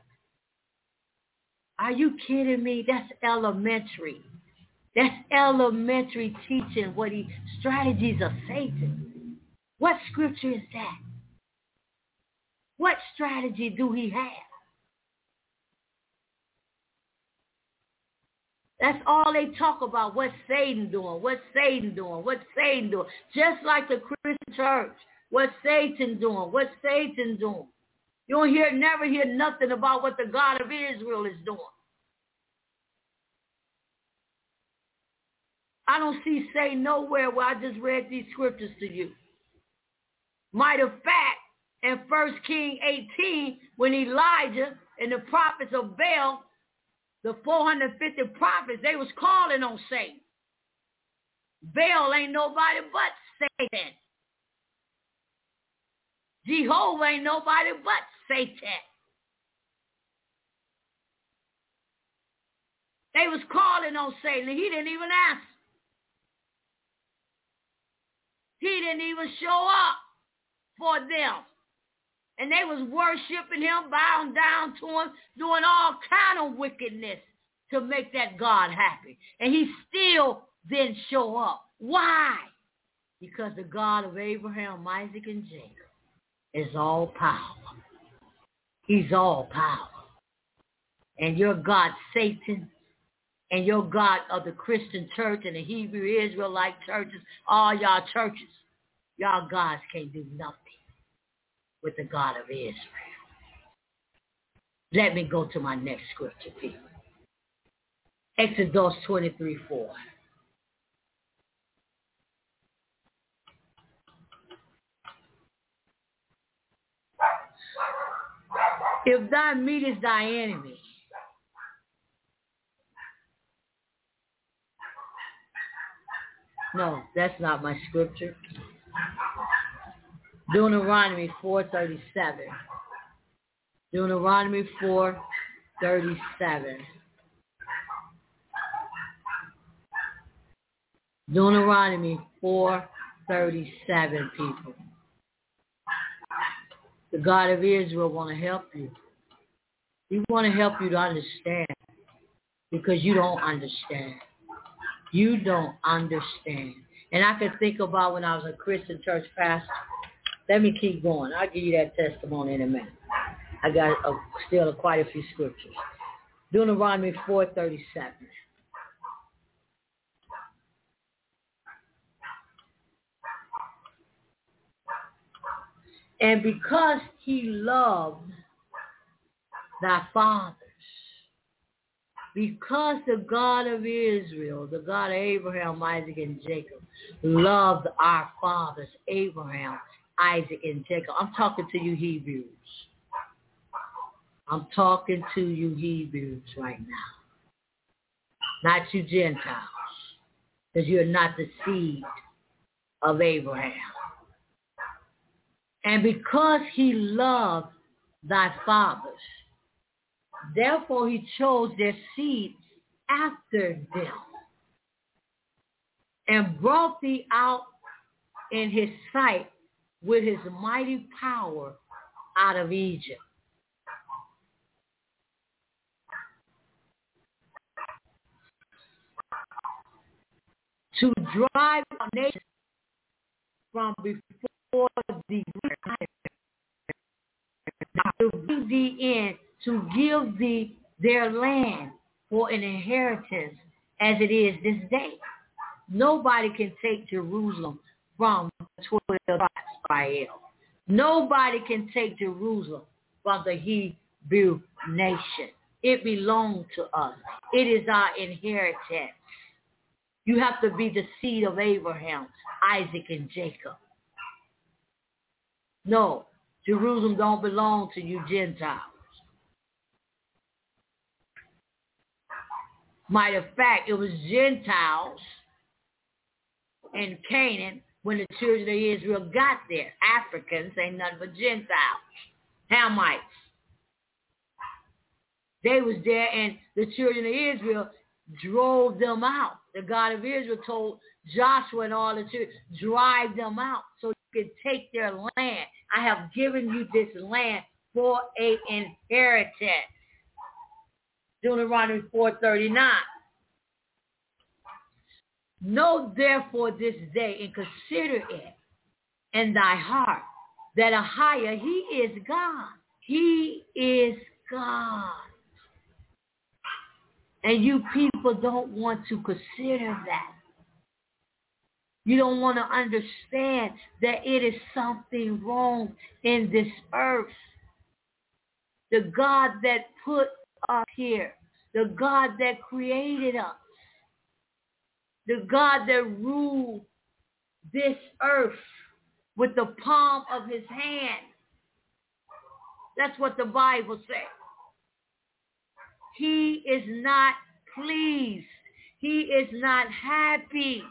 Are you kidding me? That's elementary. That's elementary teaching strategies of Satan. What scripture is that? What strategy do he have? That's all they talk about. What's Satan doing? What's Satan doing? What's Satan doing? Just like the Christian church. What's Satan doing? What's Satan doing? You don't never hear nothing about what the God of Israel is doing. I don't see Satan nowhere where I just read these scriptures to you. Matter of fact, in 1 Kings 18, when Elijah and the prophets of Baal, the 450 prophets, they was calling on Satan. Baal ain't nobody but Satan. Jehovah ain't nobody but Satan. They was calling on Satan, and he didn't even answer. He didn't even show up for them. And they was worshiping him, bowing down to him, doing all kind of wickedness to make that God happy. And he still didn't show up. Why? Because the God of Abraham, Isaac, and Jacob is all power. He's all power. And your God, Satan, and your God of the Christian church and the Hebrew Israelite churches, all y'all churches, y'all gods can't do nothing with the God of Israel. Let me go to my next scripture, people. Exodus 23:4. If thou meetest thy enemy, no, that's not my scripture. Deuteronomy 4:37. Deuteronomy 4:37. Deuteronomy 4:37, people. The God of Israel want to help you. He want to help you to understand, because you don't understand. You don't understand. And I can think about when I was a Christian church pastor. Let me keep going. I'll give you that testimony in a minute. I got still quite a few scriptures. Deuteronomy 4:37. And because he loved thy fathers, because the God of Israel, the God of Abraham, Isaac, and Jacob, loved our fathers, Abraham, Isaac, and Jacob. I'm talking to you Hebrews. I'm talking to you Hebrews right now. Not you Gentiles, because you're not the seed of Abraham. And because he loved thy fathers, therefore he chose their seed after them and brought thee out in his sight with his mighty power out of Egypt. To drive out nations from before thee, to bring thee in, to give thee their land for an inheritance as it is this day. Nobody can take Jerusalem from the 12 tribes of Israel. Nobody can take Jerusalem from the Hebrew nation. It belongs to us. It is our inheritance. You have to be the seed of Abraham, Isaac, and Jacob. No, Jerusalem don't belong to you Gentiles. Matter of fact, it was Gentiles in Canaan when the children of Israel got there. Africans ain't nothing but Gentiles, Hamites. They was there, and the children of Israel drove them out. The God of Israel told Joshua and all the children, drive them out so you can take their land. I have given you this land for an inheritance. Deuteronomy 4:39. Know therefore this day and consider it in thy heart, that are higher. He is God. He is God. And you people don't want to consider that. You don't want to understand that it is something wrong in this earth. The God that put us here, the God that created us, the God that ruled this earth with the palm of his hand. That's what the Bible says. He is not pleased. He is not happy.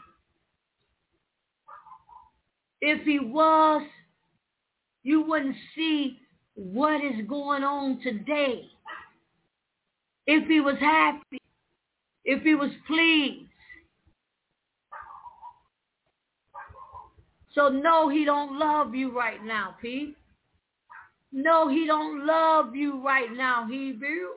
If he was, you wouldn't see what is going on today. If he was happy, if he was pleased. So no, he don't love you right now, Pete. No, he don't love you right now, Hebrews.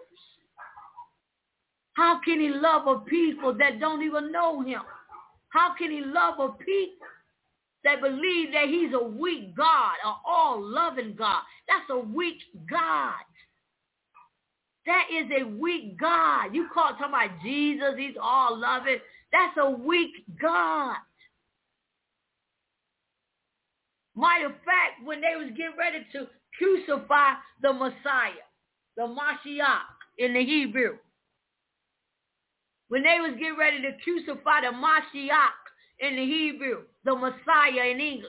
How can he love a people that don't even know him? How can he love a people that believe that he's a weak God, an all-loving God? That's a weak God. That is a weak God. You talking about Jesus, he's all-loving. That's a weak God. Matter of fact, when they was getting ready to crucify the Messiah, the Mashiach in the Hebrew, when they was getting ready to crucify the Mashiach in the Hebrew, the Messiah in English,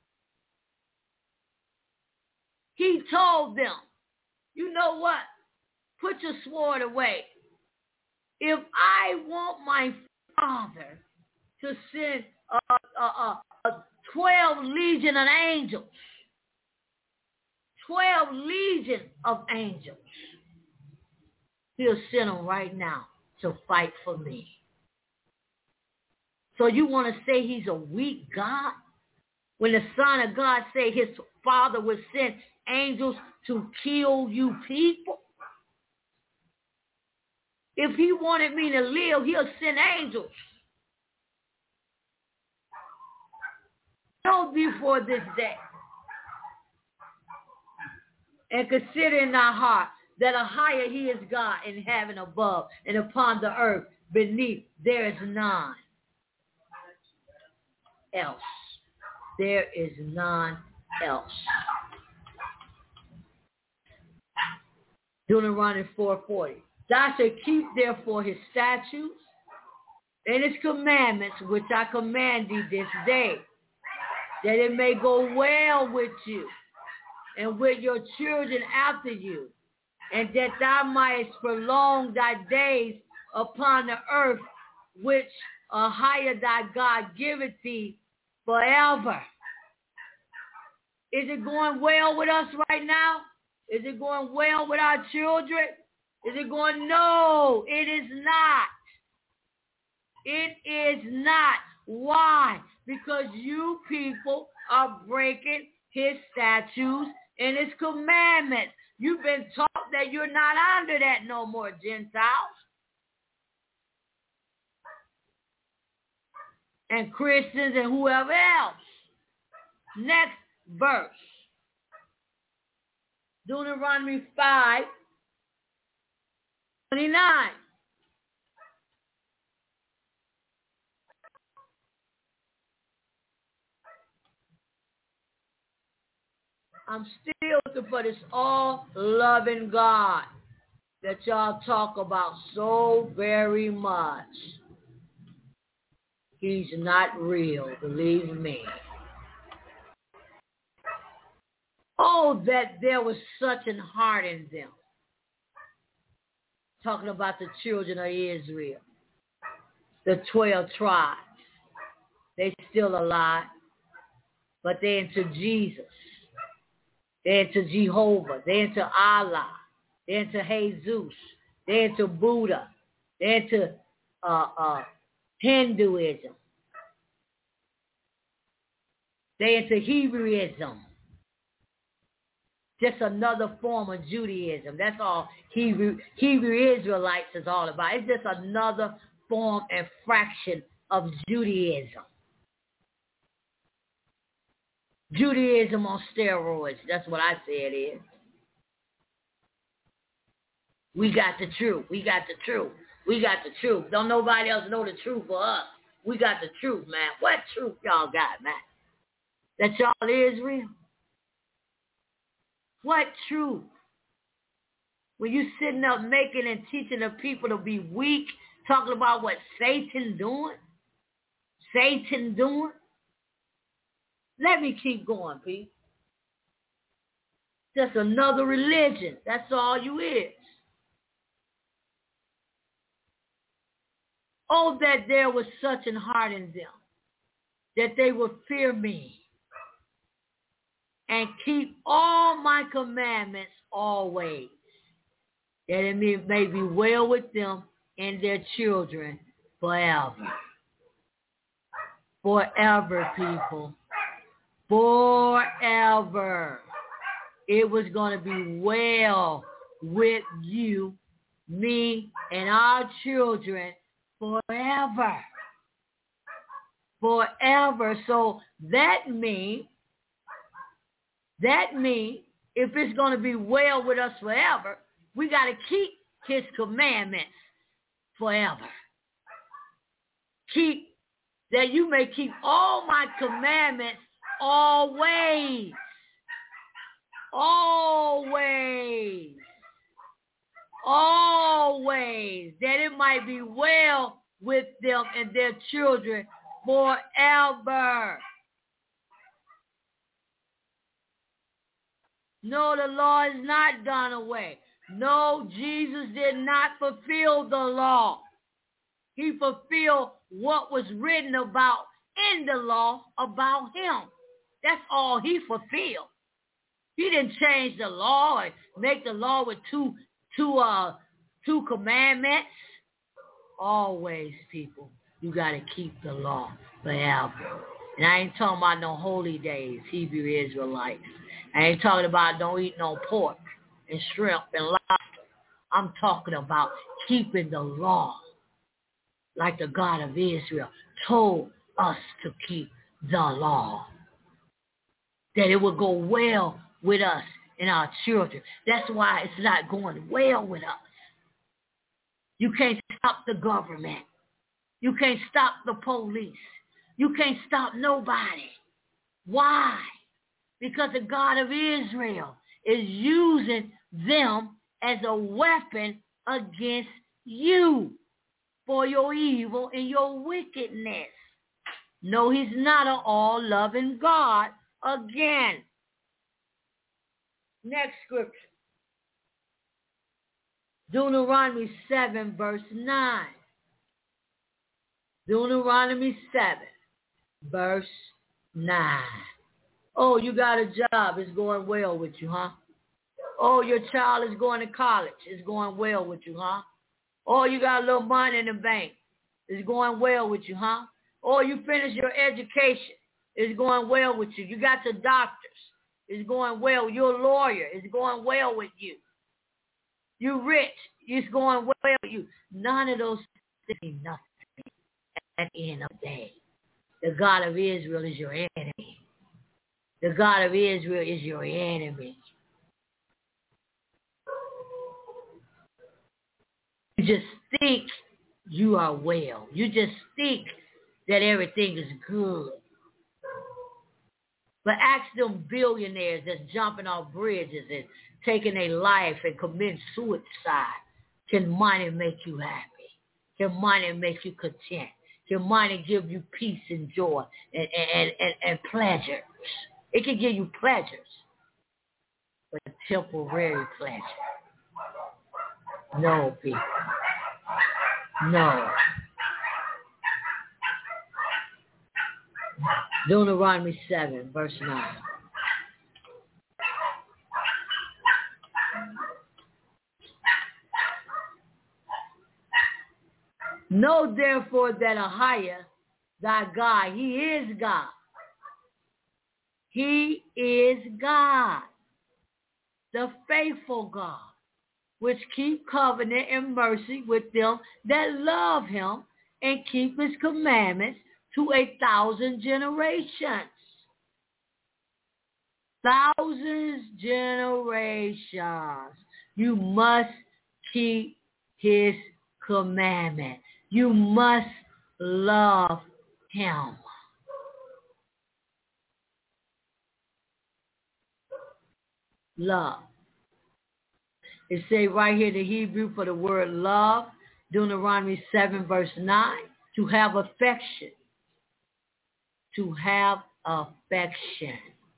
he told them, you know what? Put your sword away. If I want my Father to send 12 legion of angels, 12 legion of angels, he'll send them right now to fight for me. So you want to say he's a weak God? When the Son of God said his Father would send angels to kill you people? If he wanted me to live, he'll send angels. Know before this day. And consider in thy heart that a higher he is God in heaven above, and upon the earth beneath there is none else. There is none else. Deuteronomy 4:40. Thou shalt keep therefore his statutes and his commandments, which I command thee this day, that it may go well with you and with your children after you, and that thou mightest prolong thy days upon the earth, which a higher thy God giveth thee forever. Is it going well with us right now? Is it going well with our children? Is it going? No, it is not. It is not. Why? Because you people are breaking his statutes and his commandments. You've been taught that you're not under that no more, Gentiles. And Christians and whoever else. Next verse. Deuteronomy 5:29. I'm still looking for this all-loving God that y'all talk about so very much. He's not real, believe me. Oh, that there was such an heart in them. Talking about the children of Israel, the 12 tribes. They still alive, but they're into Jesus. They're into Jehovah. They're into Allah. They're into Jesus. They're into Buddha. They're into Hinduism. They're into Hebrewism. Just another form of Judaism. That's all Hebrew Israelites is all about. It's just another form and fraction of Judaism. Judaism on steroids. That's what I say it is. We got the truth. We got the truth. We got the truth. Don't nobody else know the truth for us. We got the truth, man. What truth y'all got, man? That y'all Israel? What truth? When you sitting up making and teaching the people to be weak, talking about what Satan doing? Satan doing? Let me keep going, Pete. Just another religion. That's all you is. Oh, that there was such an heart in them, that they would fear me and keep all my commandments always, that it may be well with them and their children forever. Forever, people. Forever. It was going to be well with you, me, and our children forever. Forever. So that means if it's going to be well with us forever, we got to keep his commandments forever. Keep, that you may keep all my commandments always. Always. Always. That it might be well with them and their children forever. No, the law is not done away. No, Jesus did not fulfill the law. He fulfilled what was written about in the law about him. That's all he fulfilled. He didn't change the law or make the law with two commandments. Always, people, you got to keep the law forever. And I ain't talking about no holy days, Hebrew Israelites. I ain't talking about don't eat no pork and shrimp and lobster. I'm talking about keeping the law like the God of Israel told us to keep the law. That it will go well with us and our children. That's why it's not going well with us. You can't stop the government. You can't stop the police. You can't stop nobody. Why? Because the God of Israel is using them as a weapon against you for your evil and your wickedness. No, he's not an all-loving God again. Next scripture. Deuteronomy 7, verse 9. Deuteronomy 7, verse 9. Oh, you got a job. It's going well with you, huh? Oh, your child is going to college. It's going well with you, huh? Oh, you got a little money in the bank. It's going well with you, huh? Oh, you finished your education. It's going well with you. You got your doctors. It's going well. You're a lawyer. It's going well with you. You're rich. It's going well with you. None of those things mean nothing at the end of the day. The God of Israel is your enemy. The God of Israel is your enemy. You just think you are well. You just think that everything is good. But ask them billionaires that's jumping off bridges and taking their life and committing suicide. Can money make you happy? Can money make you content? Can money give you peace and joy and pleasures? It can give you pleasures, but temporary pleasure. No, people. No. Deuteronomy 7, verse 9. Know therefore that Ahia, thy God, he is God. He is God, the faithful God, which keep covenant and mercy with them that love him and keep his commandments to 1,000 generations. thousands generations. You must keep his commandment. You must love him. Love. It say right here, the Hebrew for the word love, Deuteronomy 7 verse 9, to have affection. To have affection.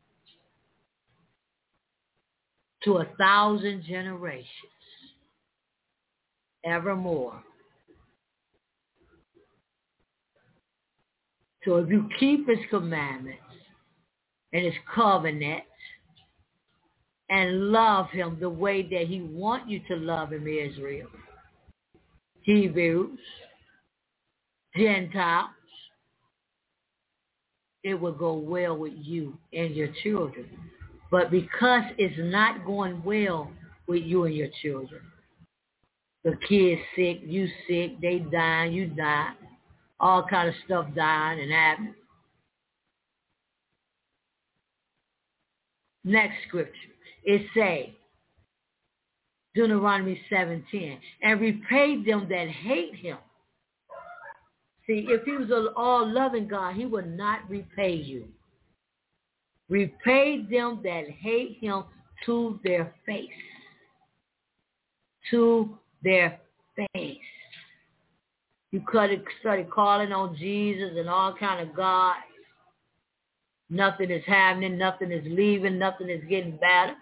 To 1,000 generations. Evermore. So if you keep his commandments and his covenant and love him the way that he wants you to love him, Israel, Hebrews, Gentiles, it will go well with you and your children. But because it's not going well with you and your children, the kids sick, you sick, they dying, you die, all kind of stuff dying and happening. Next scripture, it say, Deuteronomy 7:10, and repay them that hate him. See, if he was an all-loving God, he would not repay you. Repay them that hate him to their face. To their face. You started calling on Jesus and all kind of gods. Nothing is happening. Nothing is leaving. Nothing is getting better.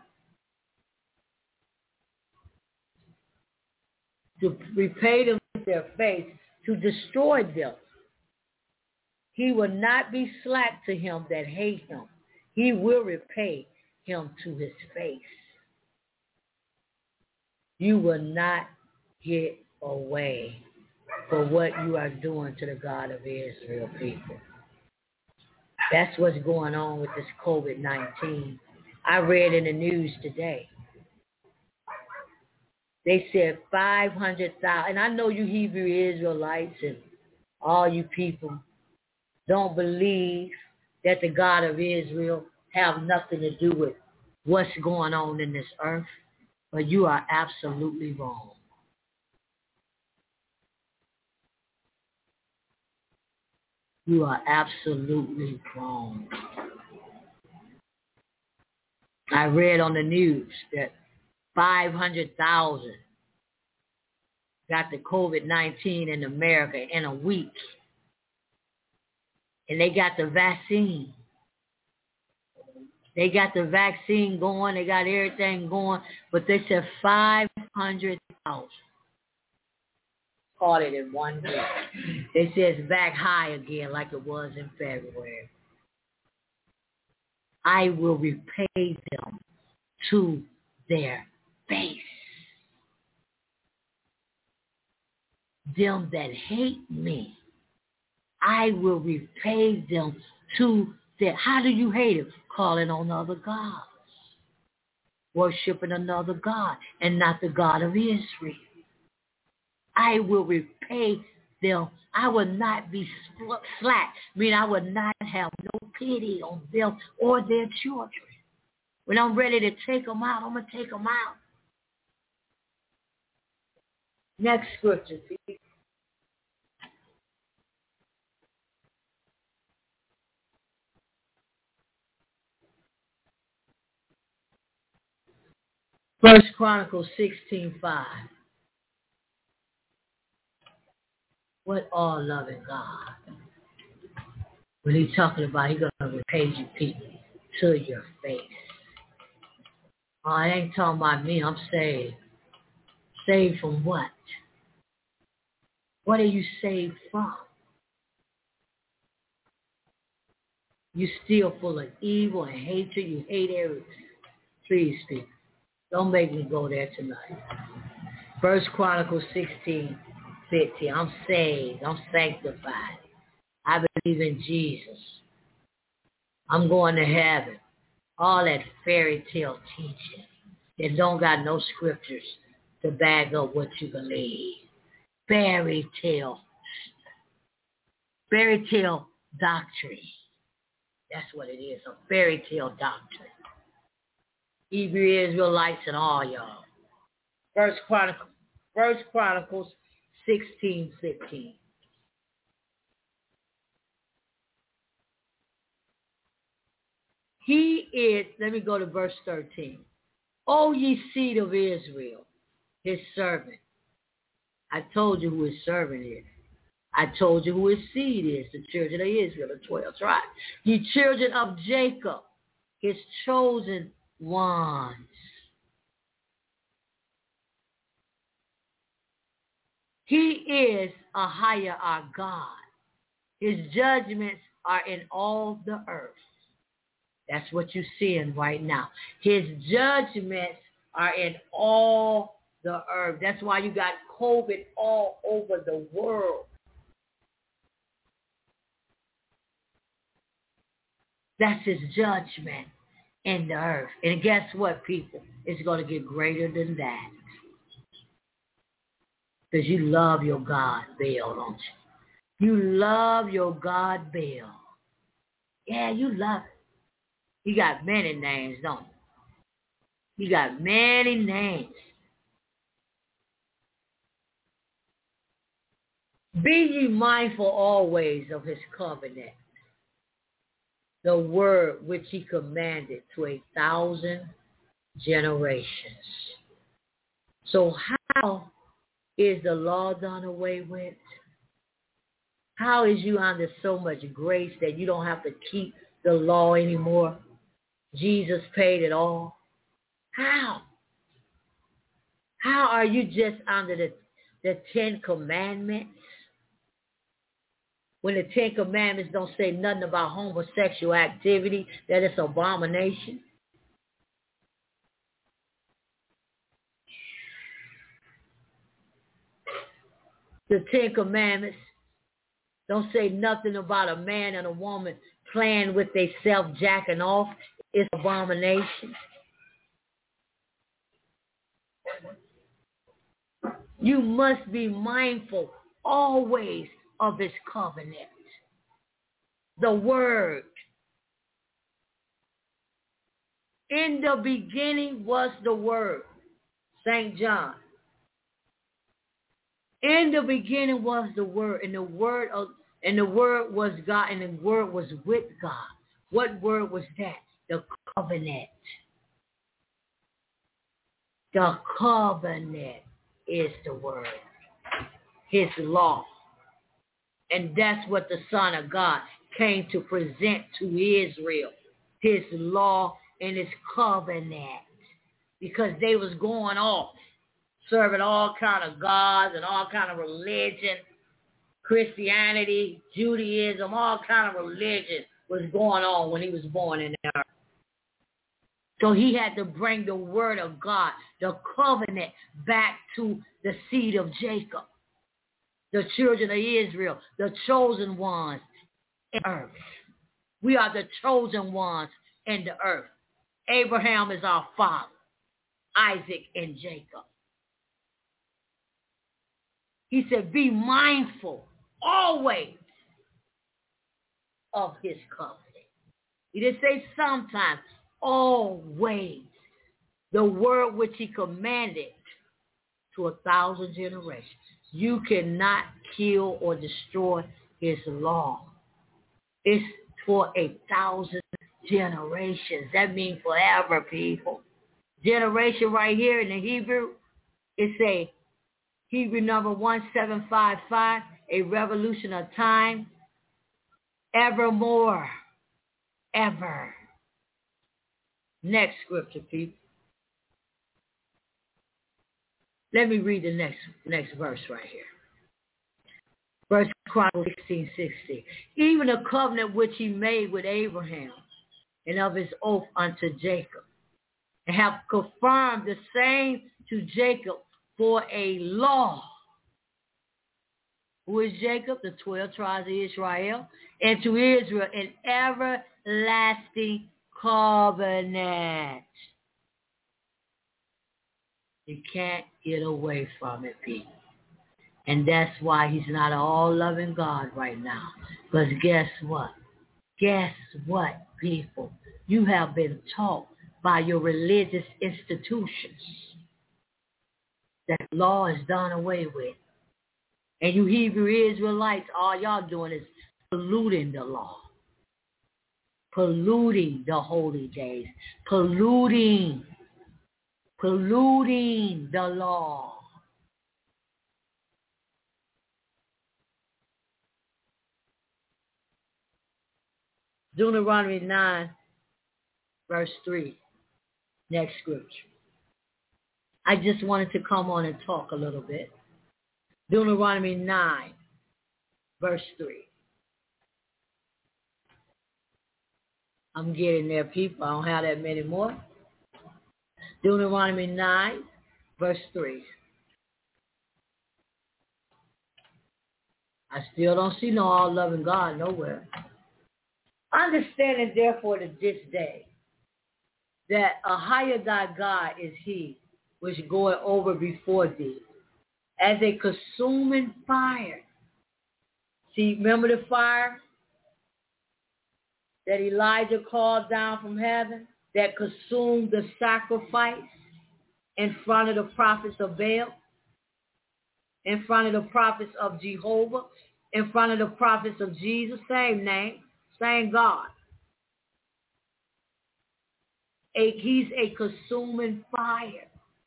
To repay them to their face, to destroy them. He will not be slack to him that hate him. He will repay him to his face. You will not get away for what you are doing to the God of Israel, people. That's what's going on with this COVID-19. I read in the news today. They said 500,000, and I know you Hebrew Israelites and all you people don't believe that the God of Israel have nothing to do with what's going on in this earth, but you are absolutely wrong. You are absolutely wrong. I read on the news that 500,000 got the COVID-19 in America in a week. And they got the vaccine. They got the vaccine going. They got everything going. But they said 500,000 caught it in 1 week. They said it's back high again like it was in February. I will repay them to their face. Them that hate me, I will repay them to their... How do you hate them? Calling on other gods. Worshiping another God and not the God of Israel. I will repay them. I will not be slack. I mean, I will not have no pity on them or their children. When I'm ready to take them out, I'm going to take them out. Next scripture, please. First Chronicles 16:5. What all-loving God. When he's talking about he's going to repay you people to your face. Oh, I ain't talking about me. I'm saved. Saved from what? What are you saved from? You still full of evil and hatred. You hate everything. Please, people, don't make me go there tonight. First Chronicles 16:15. I'm saved. I'm sanctified. I believe in Jesus. I'm going to heaven. All that fairy tale teaching that don't got no scriptures to back up what you believe. Fairy tale doctrine. That's what it is, a fairy tale doctrine. Hebrew Israelites and all y'all. First Chronicles 16:15. He is, let me go to verse 13. O ye seed of Israel, his servant. I told you who his servant is. I told you who his seed is, the children of Israel, the 12 tribes. Ye children of Jacob, his chosen ones. He is a higher our God. His judgments are in all the earth. That's what you're seeing right now. His judgments are in all the earth. That's why you got COVID all over the world. That's his judgment in the earth. And guess what, people? It's going to get greater than that. Because you love your God, Baal, don't you? You love your God, Baal. Yeah, you love it. He got many names, don't he? He got many names. Be ye mindful always of his covenant, the word which he commanded to 1,000 generations. So how is the law done away with? How is you under so much grace that you don't have to keep the law anymore? Jesus paid it all. How? How are you just under the 10 Commandments? When the 10 Commandments don't say nothing about homosexual activity, that it's abomination. The 10 Commandments don't say nothing about a man and a woman playing with themselves, jacking off. It's abomination. You must be mindful always of his covenant. The word. In the beginning was the word. St. John. In the beginning was the word, and the word was God, and the word was with God. What word was that? The covenant. The covenant is the word. His law. And that's what the Son of God came to present to Israel. His law and his covenant. Because they was going off, serving all kind of gods and all kind of religion, Christianity, Judaism, all kind of religion was going on when he was born in the earth. So he had to bring the word of God, the covenant, back to the seed of Jacob, the children of Israel, the chosen ones in the earth. We are the chosen ones in the earth. Abraham is our father, Isaac and Jacob. He said, be mindful always of his covenant. He didn't say sometimes, always. The word which he commanded to 1,000 generations. You cannot kill or destroy his law. It's for 1,000 generations. That means forever, people. Generation right here in the Hebrew, it's a Hebrew number 1755, a revolution of time, evermore, ever. Next scripture, people. Let me read the next verse right here. First Chronicles 16:60. Even the covenant which he made with Abraham and of his oath unto Jacob, and have confirmed the same to Jacob for a law. Who is Jacob? The 12 tribes of Israel. And to Israel an everlasting covenant. You can't get away from it, people. And that's why he's not an all-loving God right now. Because guess what? Guess what, people? You have been taught by your religious institutions. That law is done away with. And you Hebrew Israelites, all y'all doing is polluting the law. Polluting the holy days. Polluting the law. Deuteronomy 9, verse 3. Next scripture. I just wanted to come on and talk a little bit. Deuteronomy 9, verse 3. I'm getting there, people. I don't have that many more. Deuteronomy 9, verse 3. I still don't see no all-loving God nowhere. Understanding, therefore, to this day, that a higher thy God is he, which goeth over before thee, as a consuming fire. See, remember the fire that Elijah called down from heaven, that consumed the sacrifice in front of the prophets of Baal, in front of the prophets of Jehovah, in front of the prophets of Jesus, same name, same God. He's a consuming fire.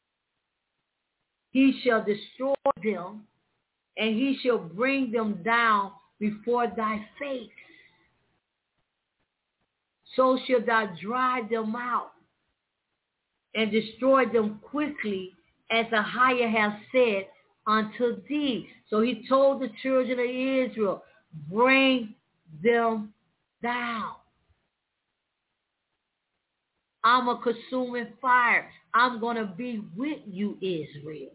He shall destroy them, and he shall bring them down before thy face. So shall thou drive them out and destroy them quickly, as the higher has said unto thee. So he told the children of Israel, bring them down. I'm a consuming fire. I'm going to be with you, Israel.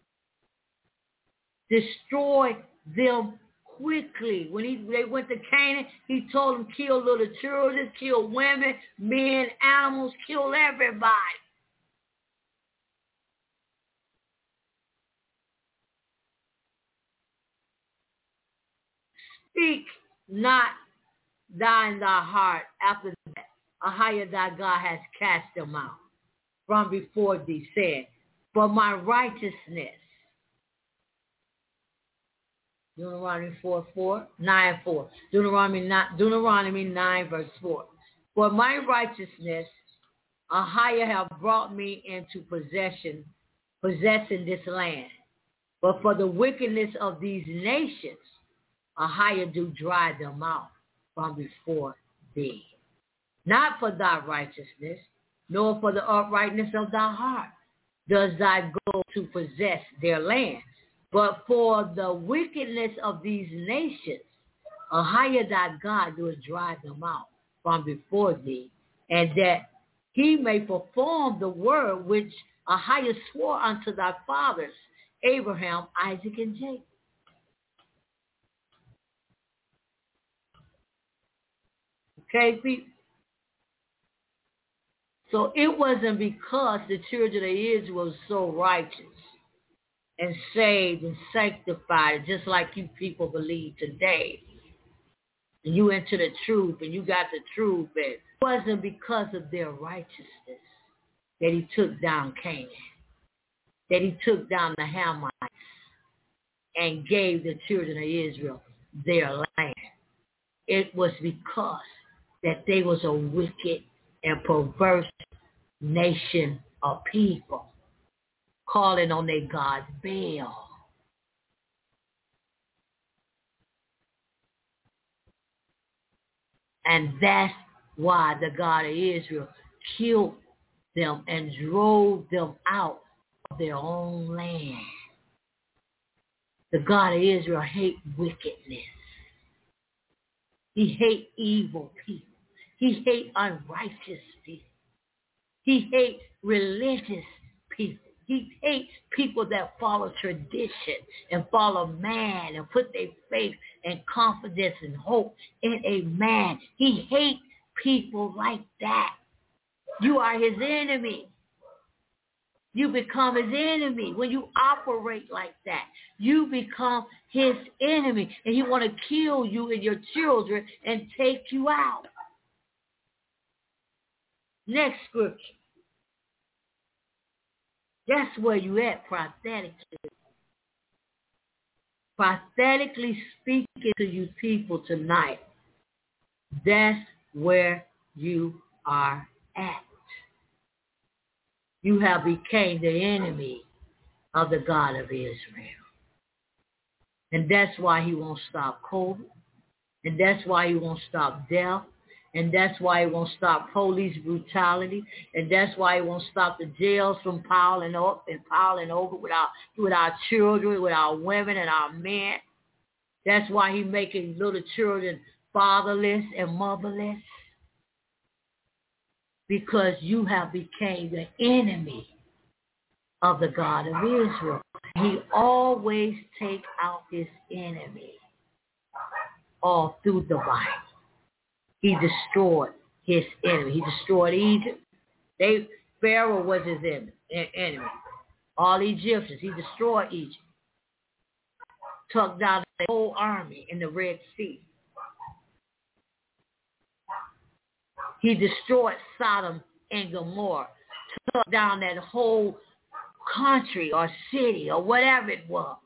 Destroy them quickly. When they went to Canaan, he told them, kill little children, kill women, men, animals, kill everybody. Speak not thou in thy heart after that a higher thy God has cast them out from before thee, saying, for my righteousness. Deuteronomy 9:4. Deuteronomy 9, verse 4. For my righteousness, a higher have brought me into possessing this land. But for the wickedness of these nations, a higher do drive them out from before thee. Not for thy righteousness, nor for the uprightness of thy heart, does thy go to possess their land. But for the wickedness of these nations, a higher thy God doeth drive them out from before thee, and that he may perform the word which a higher swore unto thy fathers, Abraham, Isaac, and Jacob. Okay, people? So it wasn't because the children of Israel was so righteous and saved and sanctified, just like you people believe today. And you into the truth, and you got the truth. And it wasn't because of their righteousness that he took down Canaan, that he took down the Hamites and gave the children of Israel their land. It was because that they was a wicked and perverse nation of people calling on their god Baal. And that's why the God of Israel killed them and drove them out of their own land. The God of Israel hates wickedness. He hates evil people. He hates unrighteous people. He hates religious people. He hates people that follow tradition and follow man and put their faith and confidence and hope in a man. He hates people like that. You are his enemy. You become his enemy. When you operate like that, you become his enemy. And he want to kill you and your children and take you out. Next scripture. That's where you at prophetically. Prophetically speaking to you people tonight. That's where you are at. You have become the enemy of the God of Israel. And that's why he won't stop COVID. And that's why he won't stop death. And that's why he won't stop police brutality. And that's why he won't stop the jails from piling up and piling over with our children, with our women and our men. That's why he's making little children fatherless and motherless. Because you have become the enemy of the God of Israel. He always takes out his enemy all through the Bible. He destroyed his enemy. He destroyed Egypt. Pharaoh was his enemy. All Egyptians. He destroyed Egypt. Took down the whole army in the Red Sea. He destroyed Sodom and Gomorrah. Took down that whole country or city or whatever it was.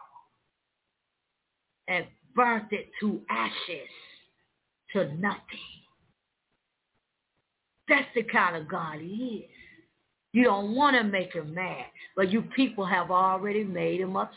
And burnt it to ashes, to nothing. That's the kind of God he is. You don't want to make him mad, but you people have already made him upset.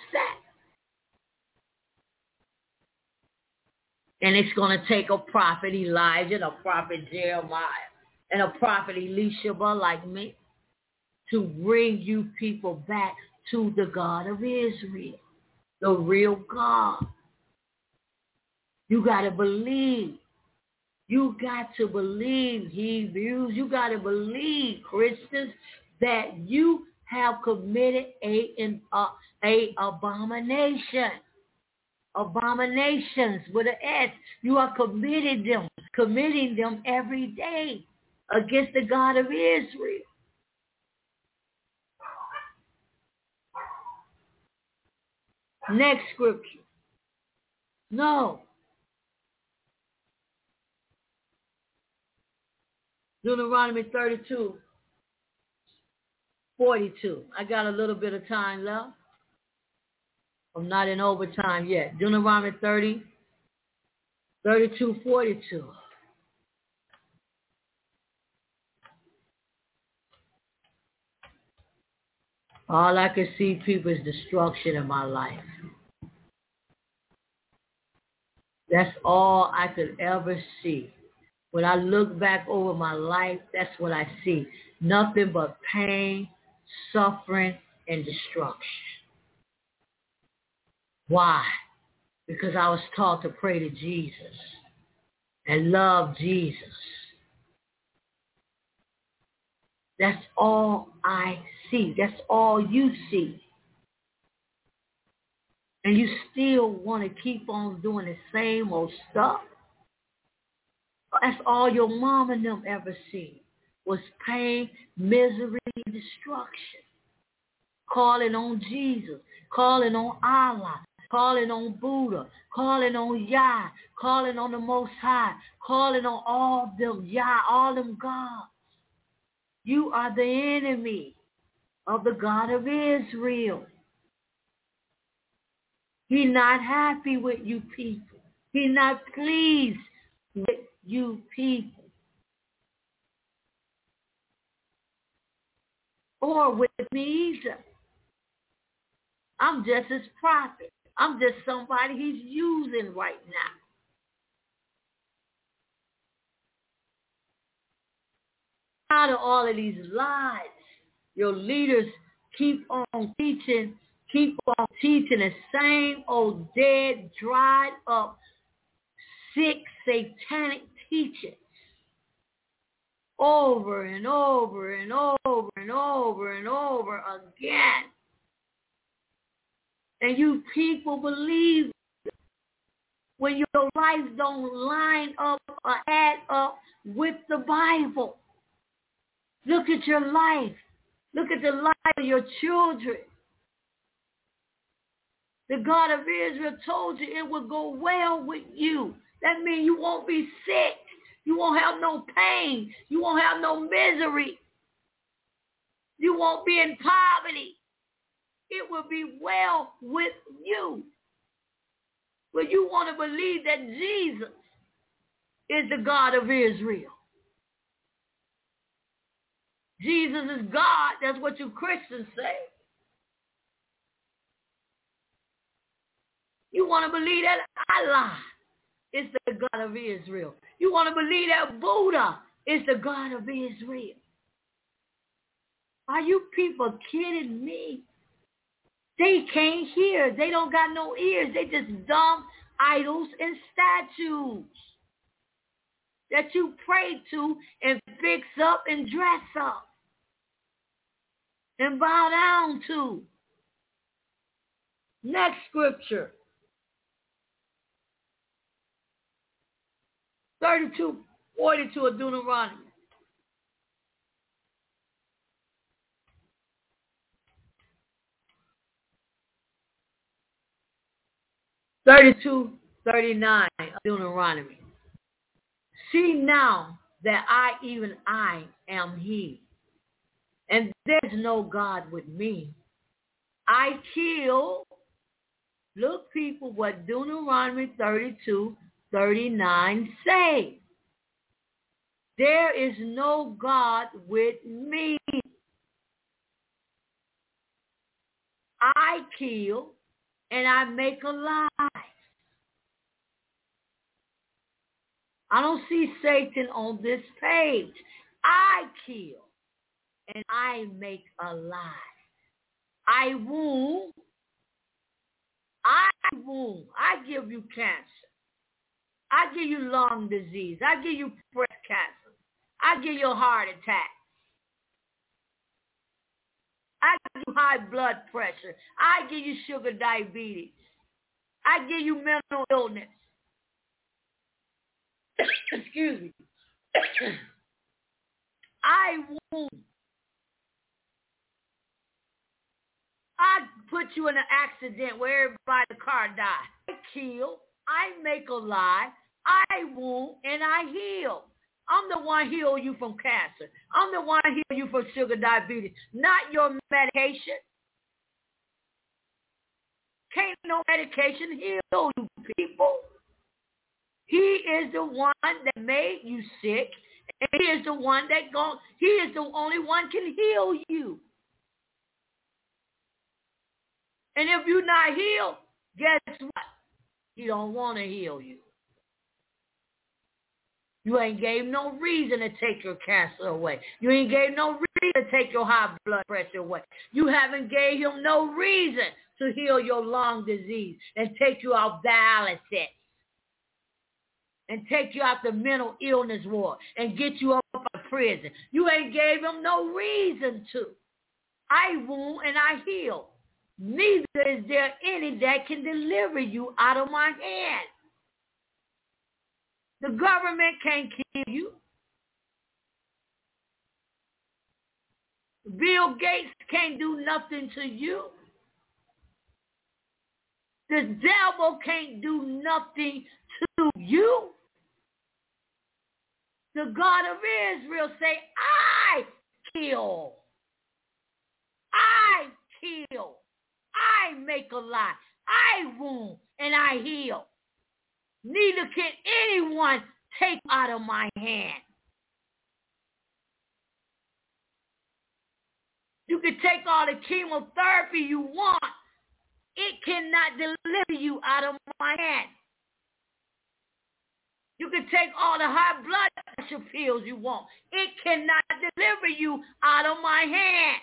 And it's going to take a prophet Elijah, a prophet Jeremiah, and a prophet Elisha like me to bring you people back to the God of Israel, the real God. You got to believe. You got to believe, Hebrews. You got to believe, Christians, that you have committed a abomination. Abominations with an S. You are committing them every day against the God of Israel. Next scripture. No. Deuteronomy 32:42. I got a little bit of time left. I'm not in overtime yet. Deuteronomy 32:42. All I can see, people, is destruction in my life. That's all I could ever see. When I look back over my life, that's what I see. Nothing but pain, suffering, and destruction. Why? Because I was taught to pray to Jesus and love Jesus. That's all I see. That's all you see. And you still want to keep on doing the same old stuff. That's all your mom and them ever seen was pain, misery, and destruction. Calling on Jesus, calling on Allah, calling on Buddha, calling on Yah, calling on the Most High, calling on all them Yah, all them gods. You are the enemy of the God of Israel. He's not happy with you people. He's not pleased with you people. Or with me either. I'm just his prophet. I'm just somebody he's using right now. Out of all of these lies, your leaders keep on teaching the same old dead, dried up, sick, satanic teachings over and over and over and over and over again. And you people believe when your life don't line up or add up with the Bible. Look at your life. Look at the life of your children. The God of Israel told you it would go well with you. That means you won't be sick. You won't have no pain. You won't have no misery. You won't be in poverty. It will be well with you. But you want to believe that Jesus is the God of Israel. Jesus is God. That's what you Christians say. You want to believe that Allah is the God of Israel. You want to believe that Buddha is the God of Israel. Are you people kidding me? They can't hear. They don't got no ears. They just dumb idols and statues that you pray to and fix up and dress up and bow down to. Next scripture. 32:42 of Deuteronomy. Thirty-two, 39 of Deuteronomy. See now that even I am he, and there's no God with me. I kill, look people, what Deuteronomy 32:39 say. There is no God with me. I kill and I make alive. I don't see Satan on this page. I kill and I make alive. I wound. I give you cancer. I give you lung disease. I give you breast cancer. I give you a heart attack. I give you high blood pressure. I give you sugar diabetes. I give you mental illness. Excuse me. I wound. I put you in an accident where everybody in the car died. I kill. I make alive. I wound and I heal. I'm the one heal you from cancer. I'm the one heal you from sugar diabetes, not your medication. Can't no medication heal you people. He is the one that made you sick, and he is the one he is the only one can heal you. And if you're not healed, guess what? He don't want to heal you. You ain't gave no reason to take your cancer away. You ain't gave no reason to take your high blood pressure away. You haven't gave him no reason to heal your lung disease and take you off dialysis and take you out the mental illness ward and get you up out of prison. You ain't gave him no reason to. I wound and I heal. Neither is there any that can deliver you out of my hand. The government can't kill you. Bill Gates can't do nothing to you. The devil can't do nothing to you. The God of Israel say, I kill. I kill. I make alive. I wound and I heal. Neither can anyone take out of my hand. You can take all the chemotherapy you want. It cannot deliver you out of my hand. You can take all the high blood pressure pills you want. It cannot deliver you out of my hand.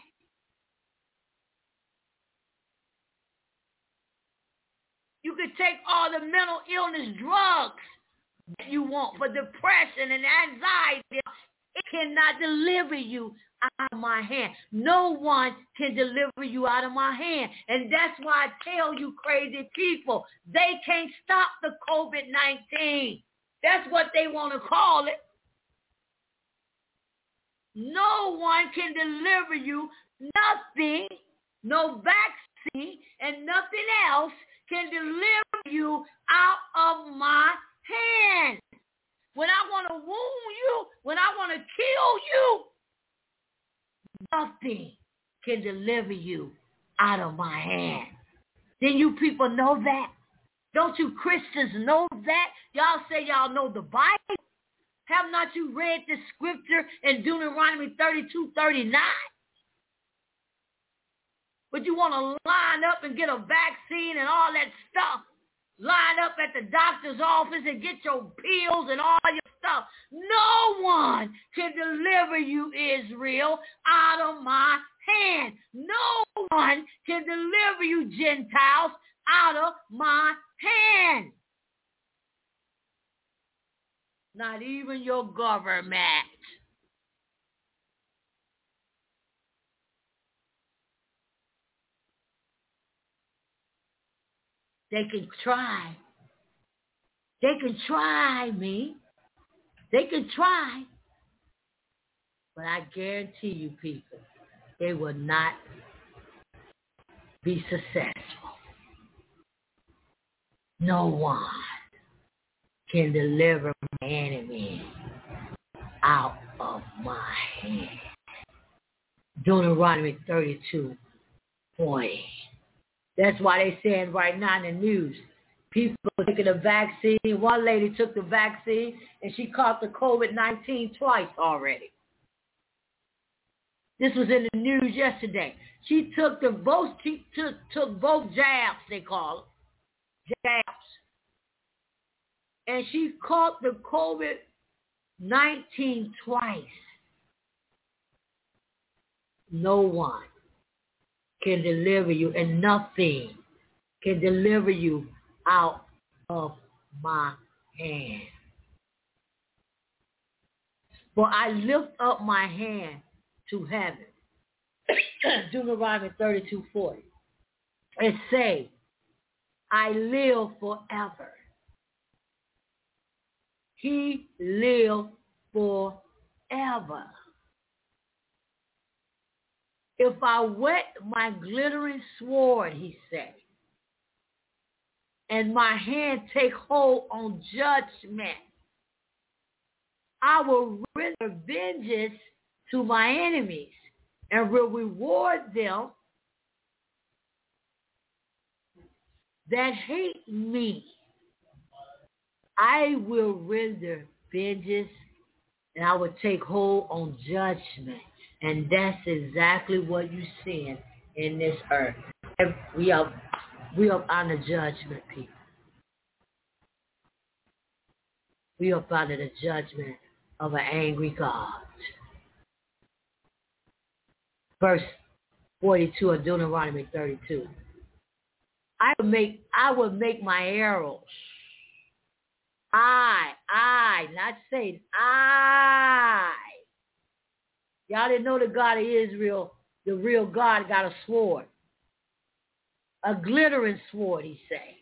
You can take all the mental illness drugs that you want for depression and anxiety. It cannot deliver you out of my hand. No one can deliver you out of my hand. And that's why I tell you crazy people, they can't stop the COVID-19. That's what they want to call it. No one can deliver you nothing, no vaccine, and nothing else can deliver you out of my hand. When I want to wound you, when I want to kill you, nothing can deliver you out of my hand. Then you people know that? Don't you Christians know that? Y'all say y'all know the Bible. Have not you read this scripture in Deuteronomy 32:39? But you want to line up and get a vaccine and all that stuff. Line up at the doctor's office and get your pills and all your stuff. No one can deliver you, Israel, out of my hand. No one can deliver you, Gentiles, out of my hand. Not even your government. They can try. They can try me. They can try. But I guarantee you, people, they will not be successful. No one can deliver my enemy out of my hand. Deuteronomy 32:40. That's why they saying right now in the news, people taking the vaccine. One lady took the vaccine and she caught the COVID-19 twice already. This was in the news yesterday. She took both jabs, they call it, jabs. And she caught the COVID-19 twice. No one can deliver you, and nothing can deliver you out of my hand. For I lift up my hand to heaven. Deuteronomy 32:40. And say, I live forever. He lived forever. If I wet my glittering sword, he said, and my hand take hold on judgment, I will render vengeance to my enemies and will reward them that hate me. I will render vengeance and I will take hold on judgment. And that's exactly what you're seeing in this earth. And we are under judgment, people. We are under the judgment of an angry God. Verse 42 of Deuteronomy 32. I will make my arrows. Not Satan. Y'all didn't know the God of Israel, the real God, got a sword. A glittering sword, he say.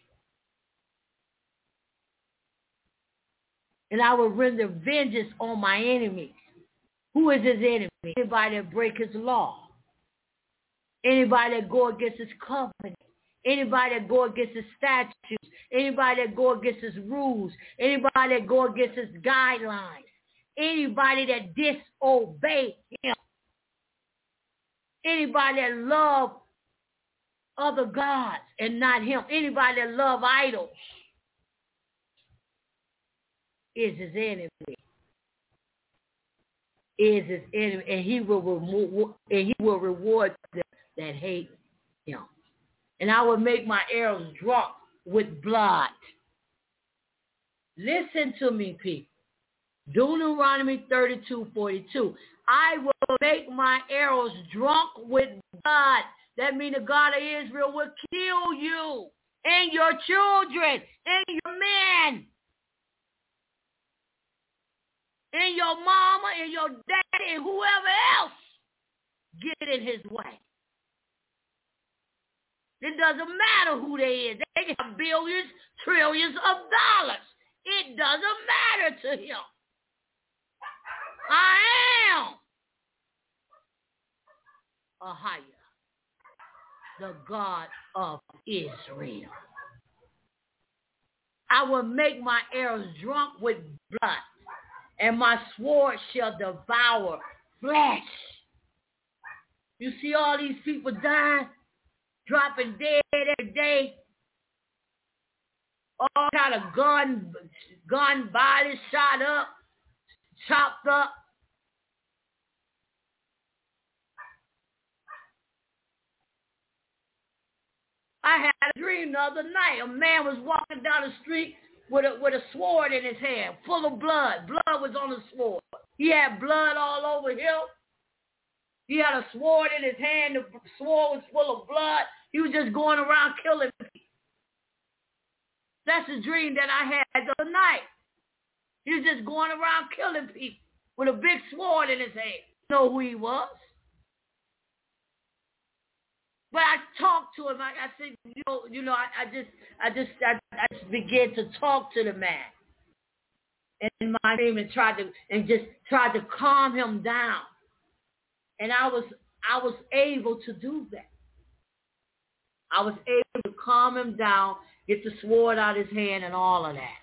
And I will render vengeance on my enemies. Who is his enemy? Anybody that break his law. Anybody that go against his covenant. Anybody that go against his statutes. Anybody that go against his rules. Anybody that go against his guidelines. Anybody that disobey him. Anybody that love other gods and not him. Anybody that love idols is his enemy. Is his enemy, and he will reward them that hate him. And I will make my arrows drop with blood. Listen to me, people. Deuteronomy 32:42. I will make my arrows drunk with blood. That means the God of Israel will kill you and your children and your men and your mama and your daddy and whoever else get in his way. It doesn't matter who they is. They have billions, trillions of dollars. It doesn't matter to him. I am Ahia, the God of Israel. I will make my arrows drunk with blood, and my sword shall devour flesh. You see all these people dying, dropping dead every day. All kind of gun bodies shot up, chopped up. I had a dream the other night. A man was walking down the street with a sword in his hand, full of blood. Blood was on the sword. He had blood all over him. He had a sword in his hand. The sword was full of blood. He was just going around killing people. That's the dream that I had the other night. He was just going around killing people with a big sword in his hand. You know who he was. But I talked to him. I said, I just began to talk to the man in my dream and tried to calm him down. And I was able to do that. I was able to calm him down, get the sword out of his hand and all of that.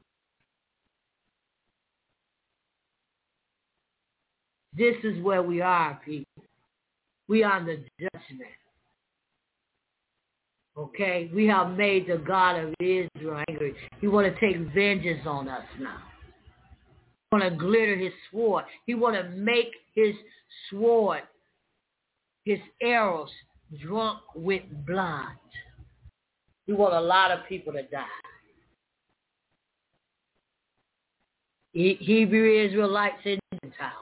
This is where we are, people. We are under judgment. Okay? We have made the God of Israel angry. He want to take vengeance on us now. He want to glitter his sword. He want to make his sword, his arrows, drunk with blood. He want a lot of people to die. Hebrew Israelites and Gentiles.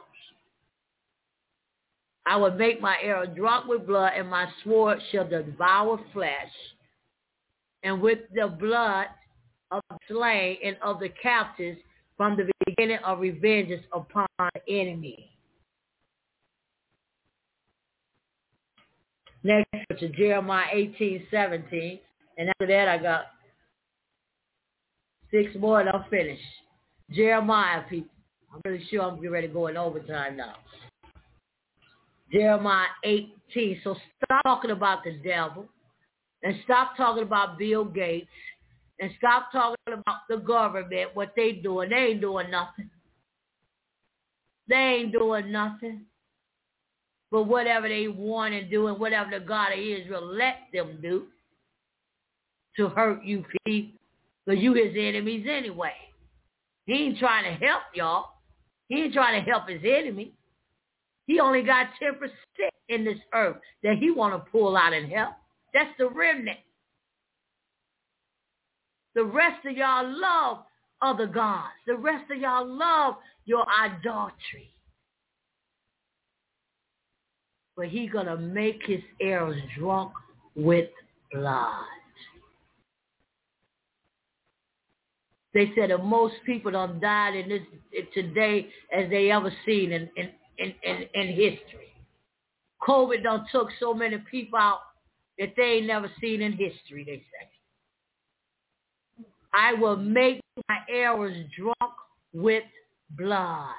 I will make my arrow drunk with blood, and my sword shall devour flesh. And with the blood of the slain and of the captives from the beginning of revenges upon the enemy. Next to Jeremiah 18:17. And after that, I got 6 more and I'm finished. Jeremiah, people. I'm really sure I'm getting ready to go in overtime now. Jeremiah 18. So stop talking about the devil. And stop talking about Bill Gates. And stop talking about the government, what they doing. They ain't doing nothing. They ain't doing nothing. But whatever they want to do and whatever the God of Israel let them do to hurt you people. Because you his enemies anyway. He ain't trying to help y'all. He ain't trying to help his enemy. He only got 10% in this earth that he want to pull out and help. That's the remnant. The rest of y'all love other gods. The rest of y'all love your idolatry. But he going to make his arrows drunk with blood. They said that most people done died in this today as they ever seen in history. COVID done took so many people out that they ain't never seen in history, they say. I will make my arrows drunk with blood.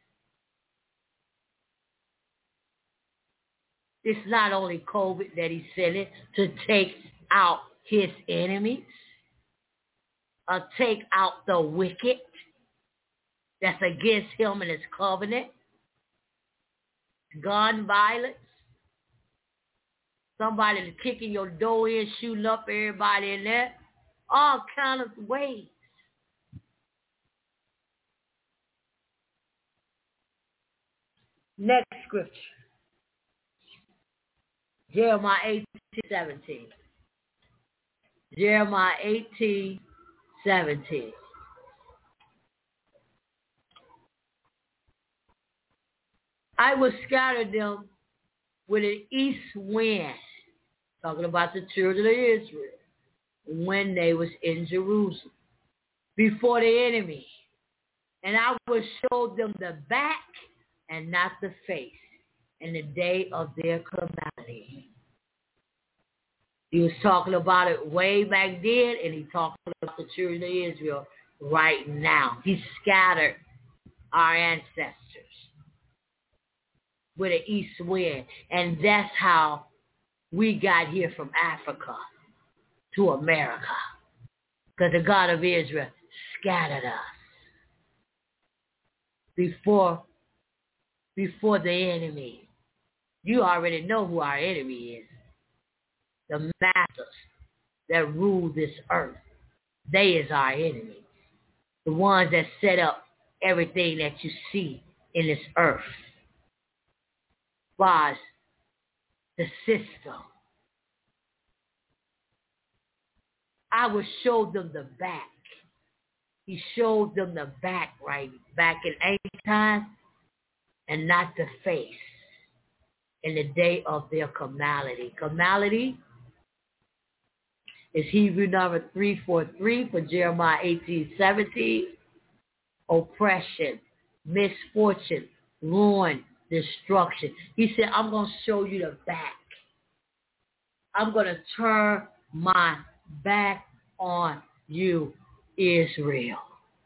It's not only COVID that he sent it to take out his enemies, or take out the wicked that's against him and his covenant, gun violence, somebody kicking your door in, shooting up everybody in there, all kind of ways. Next scripture. Jeremiah 18:17. Jeremiah 18:17. I will scatter them with an east wind, talking about the children of Israel, when they was in Jerusalem, before the enemy. And I will show them the back and not the face in the day of their calamity. He was talking about it way back then, and he's talking about the children of Israel right now. He scattered our ancestors with an east wind. And that's how we got here from Africa to America. Because the God of Israel scattered us before the enemy. You already know who our enemy is. The masters that rule this earth. They is our enemy. The ones that set up everything that you see in this earth. Was the system. I would show them the back. He showed them the back back in ancient times, and not the face in the day of their calamity. Calamity is Hebrew number 343 for Jeremiah 18:17. Oppression, misfortune, ruin, destruction. He said, I'm going to show you the back. I'm going to turn my back on you, Israel.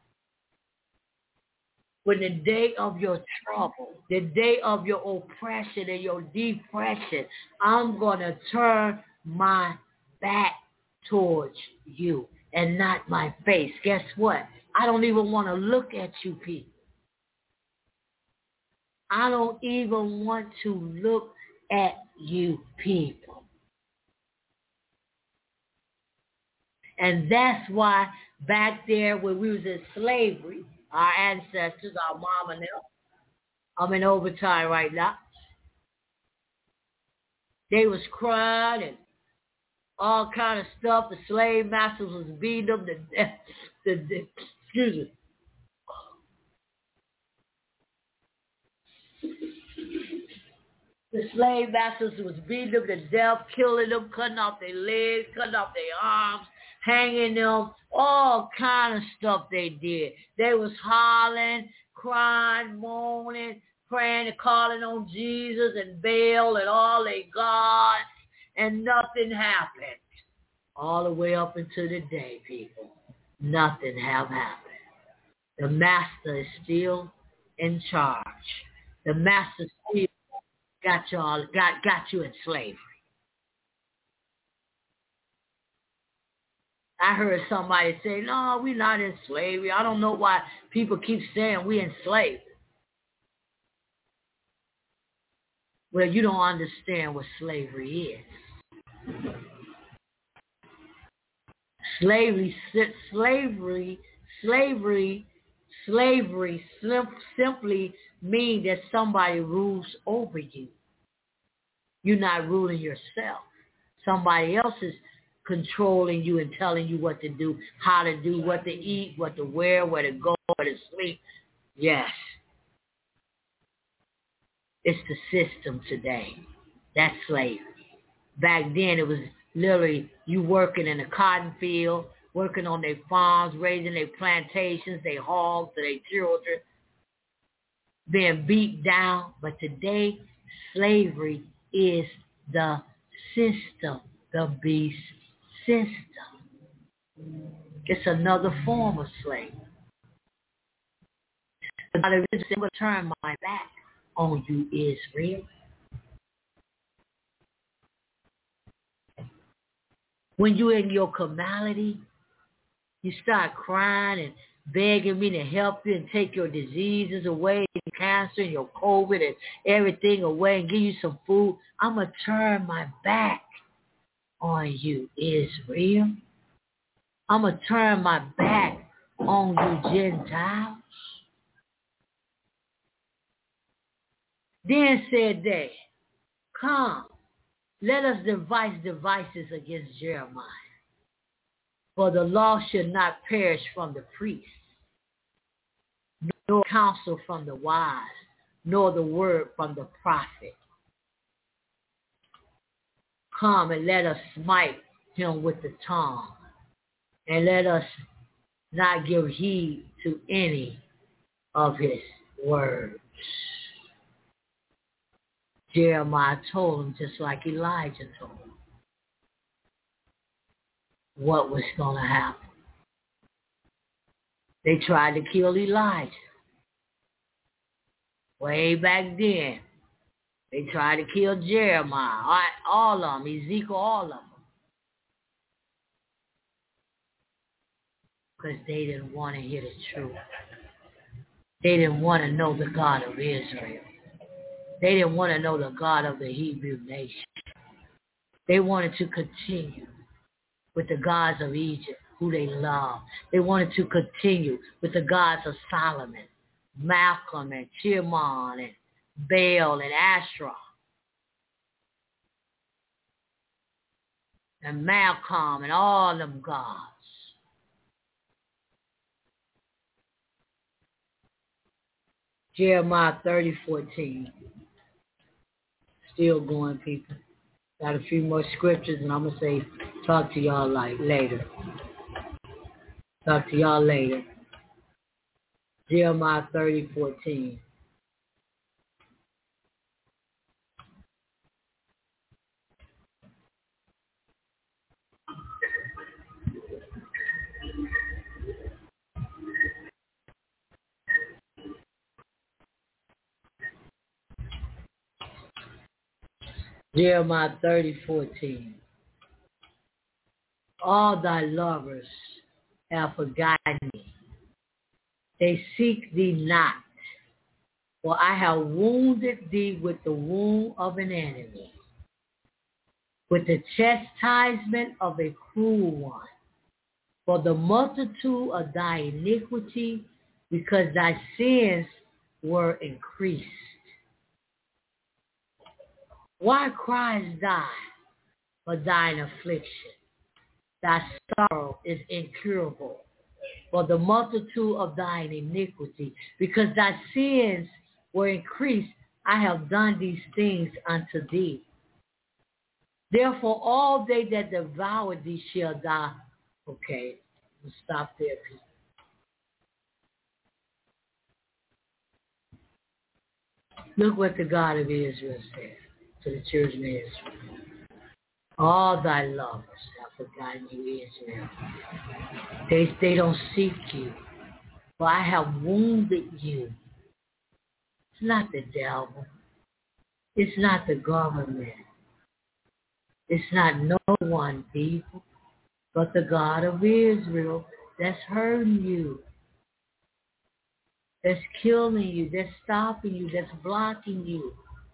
When the day of your trouble, the day of your oppression and your depression, I'm going to turn my back towards you and not my face. Guess what? I don't even want to look at you people. I don't even want to look at you people. And that's why back there when we was in slavery, our ancestors, our mom and them, I'm in overtime right now. They was crying and all kind of stuff. The slave masters was beating them to death. Excuse me. The slave masters was beating them to death, killing them, cutting off their legs, cutting off their arms, hanging them, all kind of stuff they did. They was hollering, crying, moaning, praying and calling on Jesus and Baal and all their gods, and nothing happened. All the way up until the day, people. Nothing have happened. The master is still in charge. The master still got you in slavery. I heard somebody say, no, we're not in slavery. I don't know why people keep saying we're in slavery. Well, you don't understand what slavery is. Slavery simply means that somebody rules over you. You're not ruling yourself. Somebody else is controlling you and telling you what to do, how to do, what to eat, what to wear, where to go, where to sleep. Yes. It's the system today. That's slavery. Back then, it was literally you working in a cotton field, working on their farms, raising their plantations, their hogs, their children, being beat down. But today, slavery is the system, the beast system. It's another form of slavery. But God is going to turn my back on you, Israel. When you're in your calamity, you start crying and begging me to help you and take your diseases away, your cancer and your COVID and everything away and give you some food. I'm going to turn my back on you, Israel. I'm going to turn my back on you, Gentiles. Then said they, come, let us devise devices against Jeremiah. For the law should not perish from the priest, nor counsel from the wise, nor the word from the prophet. Come and let us smite him with the tongue, and let us not give heed to any of his words. Jeremiah told him just like Elijah told him what was going to happen. They tried to kill Elijah. Way back then, they tried to kill Jeremiah, all of them, Ezekiel, all of them. Because they didn't want to hear the truth. They didn't want to know the God of Israel. They didn't want to know the God of the Hebrew nation. They wanted to continue with the gods of Egypt, who they loved. They wanted to continue with the gods of Solomon, Malcolm and Chimon and Baal and Asherah and Malcolm and all them gods. Jeremiah 30:14. Still going, people. Got a few more scriptures, and I'm going to say, talk to y'all later. Talk to y'all later. Jeremiah 30:14. Jeremiah 30:14. All thy lovers have forgotten me. They seek thee not, for I have wounded thee with the wound of an enemy, with the chastisement of a cruel one, for the multitude of thy iniquity, because thy sins were increased. Why criest thou for thine affliction? Thy sorrow is incurable, for the multitude of thine iniquity, because thy sins were increased. I have done these things unto thee. Therefore, all they that devour thee shall die. Okay, we'll stop there. Look what the God of Israel said to the children of Israel. All thy lovers have forgotten you, Israel. They don't seek you, for I have wounded you. It's not the devil. It's not the government. It's not no one, people, but the God of Israel that's hurting you, that's killing you, that's stopping you, that's blocking you.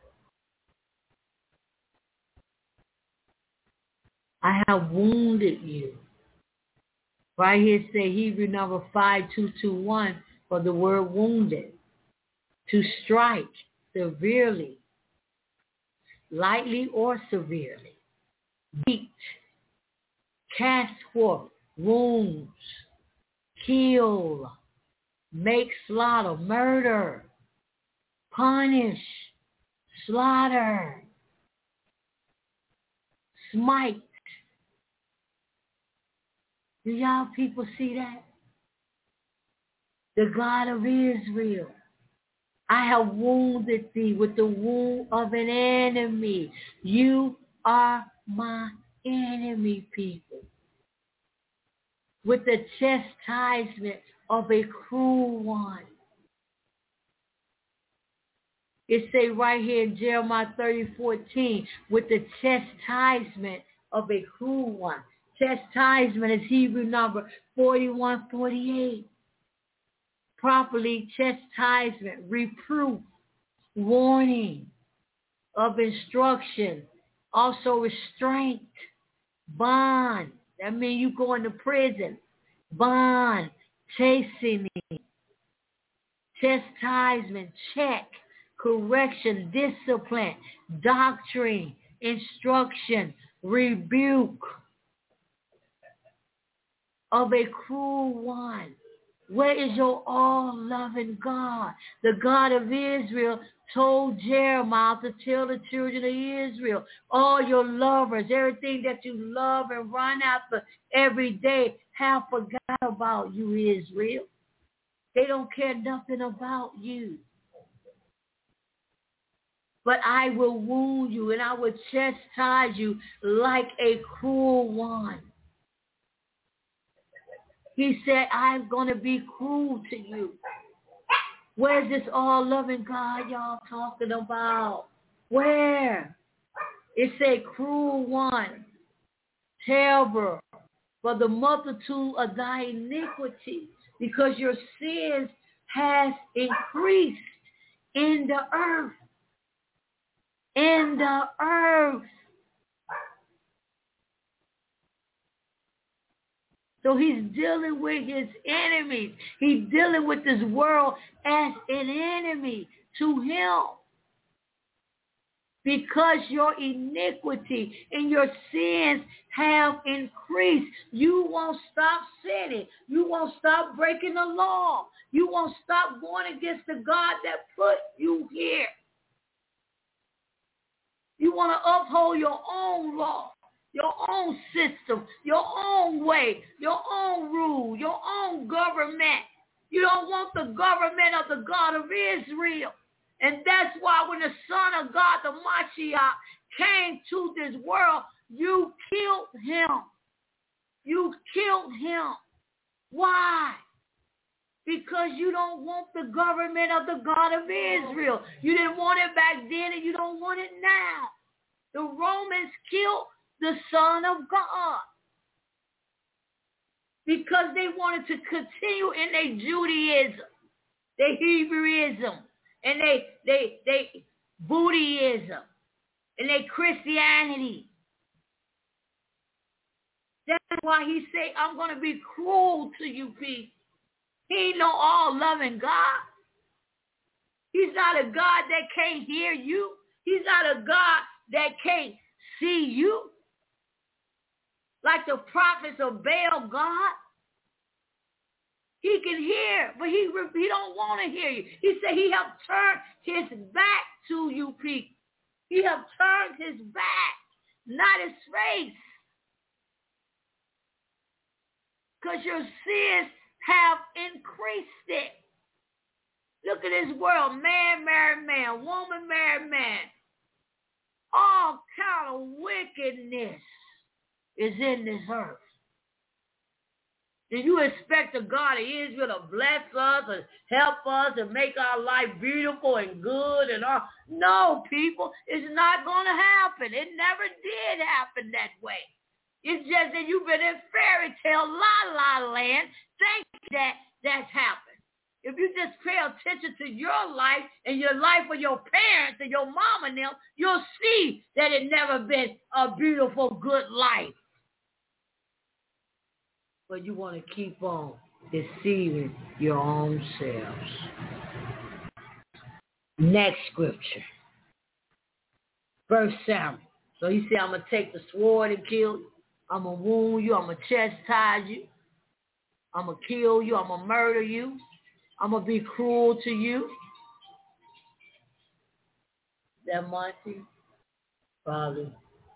I have wounded you. Right here say Hebrew number 5221 for the word wounded. To strike severely, lightly or severely. Beat, cast forth, wounds, kill, make slaughter, murder, punish, slaughter, smite. Do y'all people see that? The God of Israel. I have wounded thee with the wound of an enemy. You are my enemy, people. With the chastisement of a cruel one. It say right here in Jeremiah 30:14, with the chastisement of a cruel one. Chastisement is Hebrew number 4148. Properly chastisement, reproof, warning of instruction, also restraint, bond. That means you going to prison. Bond, chastening, chastisement, check, correction, discipline, doctrine, instruction, rebuke of a cruel one. Where is your all-loving God? The God of Israel told Jeremiah to tell the children of Israel, all your lovers, everything that you love and run after every day, have forgot about you, Israel. They don't care nothing about you. But I will wound you and I will chastise you like a cruel one. He said, I'm going to be cruel to you. Where's this all-loving God y'all talking about? Where? It said, cruel one, terrible, for the multitude of thy iniquity, because your sins has increased in the earth. in the earth. So he's dealing with his enemies. He's dealing with this world as an enemy to him. Because your iniquity and your sins have increased. You won't stop sinning. You won't stop breaking the law. You won't stop going against the God that put you here. You want to uphold your own law, your own system, your own way, your own rule, your own government. You don't want the government of the God of Israel. And that's why when the Son of God, the Mashiach, came to this world, you killed him. You killed him. Why? Because you don't want the government of the God of Israel. You didn't want it back then and you don't want it now. The Romans killed the Son of God because they wanted to continue in their Judaism, their Hebrewism, and they Buddhism, and their Christianity. That's why he said, I'm going to be cruel to you people. He ain't no all-loving God. He's not a God that can't hear you. He's not a God that can't see you. Like the prophets of Baal God. He can hear, but he don't want to hear you. He said he have turned his back to you people. He have turned his back, not his face. Because your sins have increased it. Look at this world. Man married man. Woman married man. All kind of wickedness is in this earth. Do you expect the God of Israel to bless us and help us and make our life beautiful and good and all? No, people, it's not going to happen. It never did happen that way. It's just that you've been in fairy tale la-la land thinking that's happened. If you just pay attention to your life and your life of your parents and your mom and them, you'll see that it never been a beautiful, good life. But you want to keep on deceiving your own selves. Next scripture. 1 Samuel. So he said, I'm going to take the sword and kill you. I'm going to wound you. I'm going to chastise you. I'm going to kill you. I'm going to murder you. I'm going to be cruel to you. That Monty? Father.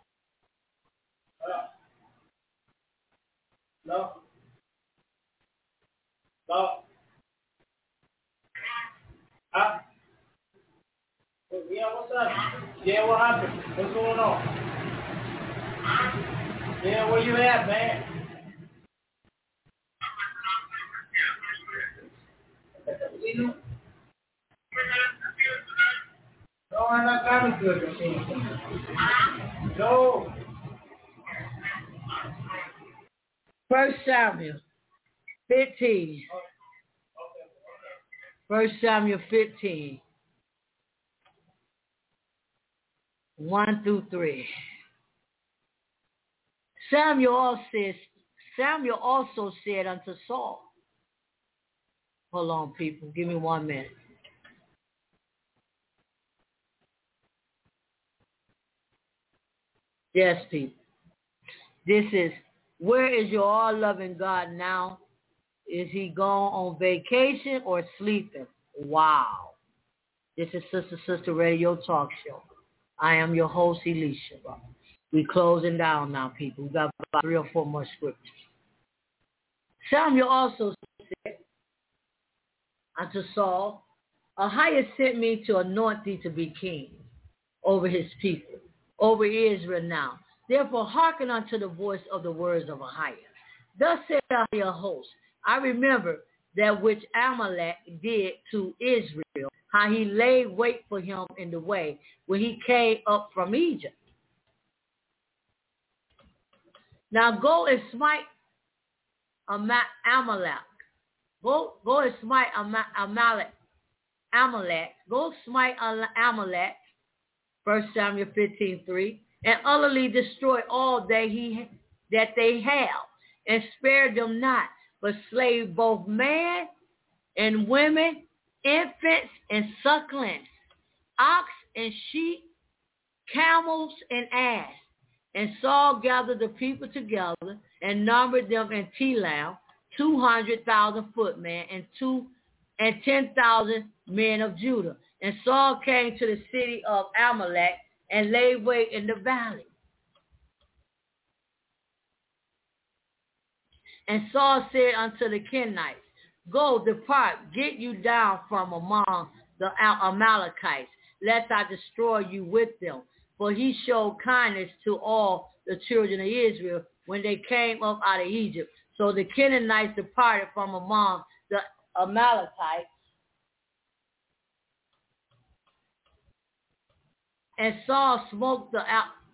No. No. Yeah, what's up? Yeah, what happened? What's going on? Yeah, where you at, man? No, I'm not coming to the machine. No. 1 Samuel 15. 1 Samuel 15. 1 through 3. Samuel also said unto Saul. Hold on, people. Give me 1 minute. Yes, people. This is, where is your all-loving God now? Is he gone on vacation or sleeping? Wow. This is Sister Radio Talk Show. I am your host, Elisha. We closing down now, people. We got about 3 or 4 more scriptures. Samuel also said unto Saul, Ahiah sent me to anoint thee to be king over his people, over Israel now. Therefore hearken unto the voice of the words of Ahiah. Thus said Ahiah host, I remember that which Amalek did to Israel, how he laid wait for him in the way when he came up from Egypt. Now go and smite Amalek. Go and smite Amalek. Go smite Amalek 1 Samuel 15:3, and utterly destroy all that they have, and spare them not, but slay both man and women, infants and sucklings, ox and sheep, camels and ass. And Saul gathered the people together and numbered them in Telam, 200,000 footmen and 10,000 men of Judah. And Saul came to the city of Amalek and laid wait in the valley. And Saul said unto the Kenites, Go, depart, get you down from among the Amalekites, lest I destroy you with them. For he showed kindness to all the children of Israel when they came up out of Egypt. So the Canaanites departed from among the Amalekites, and Saul smote the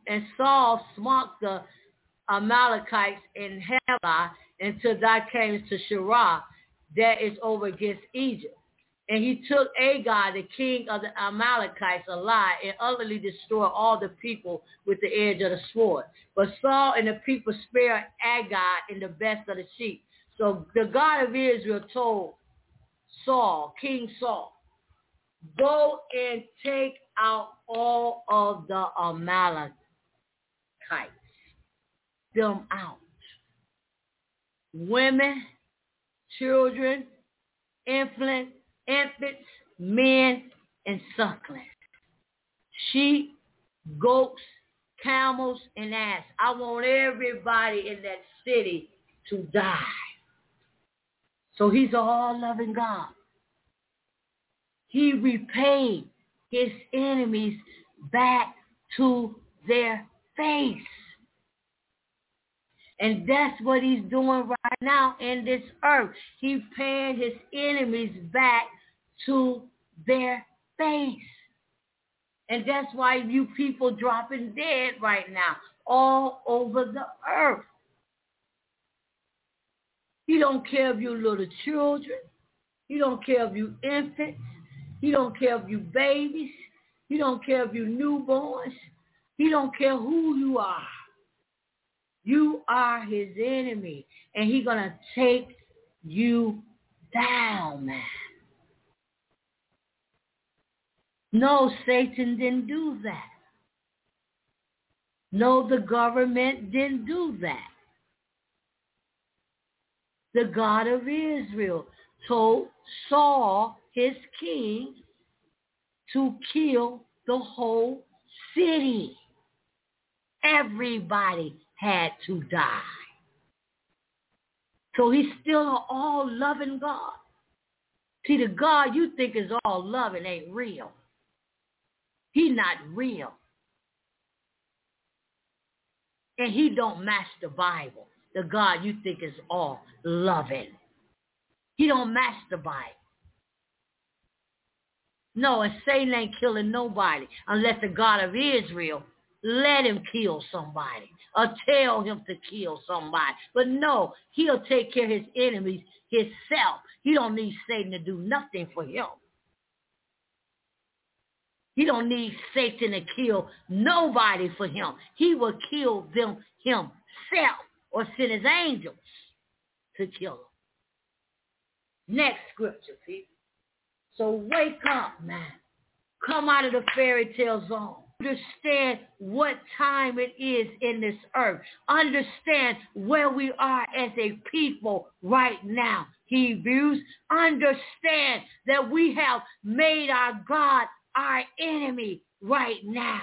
Amalekites in Havilah until thou camest to Shirah, that is over against Egypt. And he took Agag, the king of the Amalekites, alive, and utterly destroyed all the people with the edge of the sword. But Saul and the people spared Agag and the best of the sheep. So the God of Israel told Saul, King Saul, go and take out all of the Amalekites, them out. Women, children, infants, men, and sucklings, sheep, goats, camels, and ass. I want everybody in that city to die. So he's an all-loving God. He repaid his enemies back to their face. And that's what he's doing right now in this earth. He's paying his enemies back to their face. And that's why you people dropping dead right now all over the earth. He don't care if you little children. He don't care if you infants. He don't care if you babies. He don't care if you newborns. He don't care who you are. You are his enemy, and he's going to take you down, man. No, Satan didn't do that. No, the government didn't do that. The God of Israel told Saul, his king, to kill the whole city. Everybody had to die. So he's still an all-loving God. See, the God you think is all-loving ain't real. He's not real. And he don't match the Bible. The God you think is all-loving. He don't match the Bible. No, and Satan ain't killing nobody unless the God of Israel let him kill somebody or tell him to kill somebody. But no, he'll take care of his enemies himself. He don't need Satan to do nothing for him. He don't need Satan to kill nobody for him. He will kill them himself or send his angels to kill them. Next scripture, people. So wake up, man. Come out of the fairy tale zone. Understand what time it is in this earth. Understand where we are as a people right now. Hebrews, understand that we have made our God our enemy right now.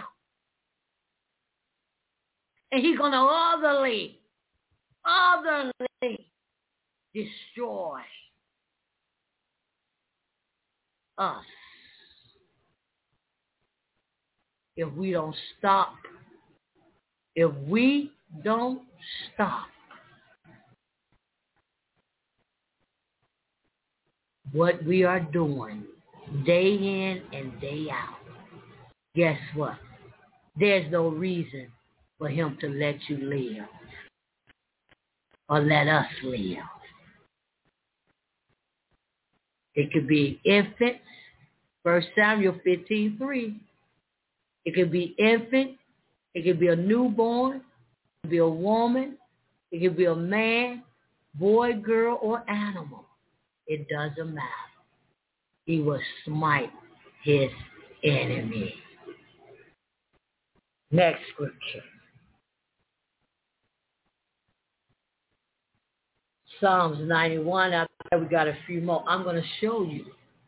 And he's going to utterly destroy us if we don't stop. If we don't stop what we are doing day in and day out, guess what? There's no reason for him to let you live or let us live. It could be infants, 1 Samuel 15:3. It could be infant. It could be a newborn. It could be a woman. It could be a man, boy, girl, or animal. It doesn't matter. He will smite his enemy. Next scripture. Psalms 91. After that, we got a few more. I'm going to show you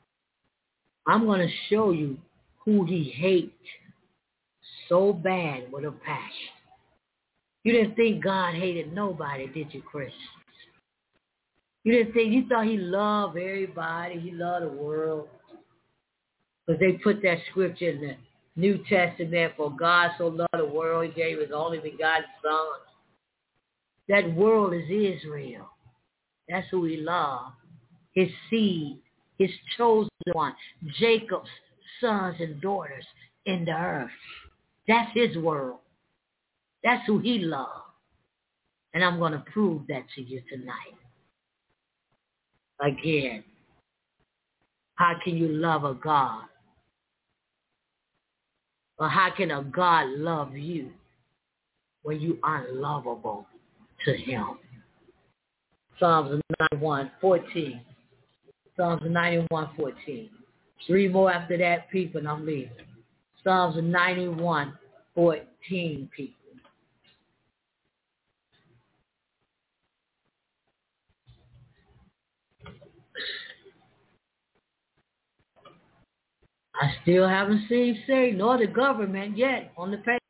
who he hates so bad with a passion. You didn't think God hated nobody, did you, Christians? You thought he loved everybody. He loved the world. Because they put that scripture in the New Testament, for God so loved the world, he gave his only begotten Son. That world is Israel. That's who he loved. His seed, his chosen one, Jacob's sons and daughters in the earth. That's his world. That's who he loved. And I'm going to prove that to you tonight. Again, how can you love a God? Or how can a God love you when you are unlovable to him? Psalms 91:14. Psalms 91:14. 3 more after that, people, and I'm leaving. Psalms 91:14, people. I still haven't seen Satan or the government yet on the page.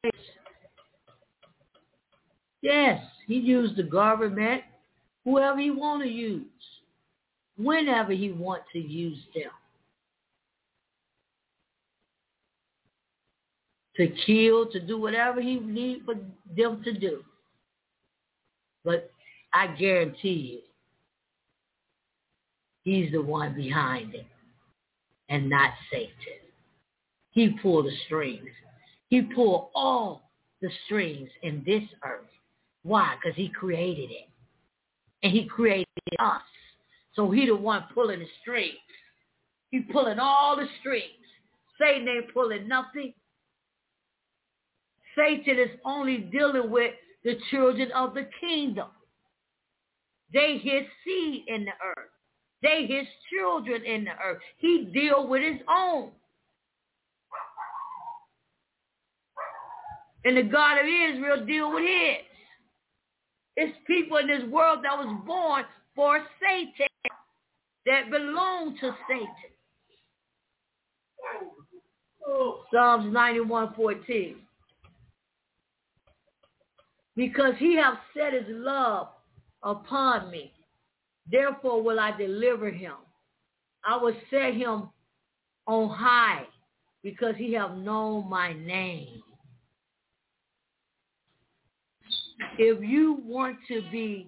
Yes, he used the government, whoever he want to use, whenever he want to use them. To kill, to do whatever he need for them to do. But I guarantee you, he's the one behind it and not Satan. He pulled the strings. He pulled all the strings in this earth. Why? Because he created it. And he created us. So he the one pulling the strings. He pulling all the strings. Satan ain't pulling nothing. Satan is only dealing with the children of the kingdom. They his seed in the earth. They his children in the earth. He deal with his own. And the God of Israel deal with his. It's people in this world that was born for Satan, that belong to Satan. Psalms 91:14. Because he hath set his love upon me, therefore will I deliver him. I will set him on high, because he hath known my name. If you want to be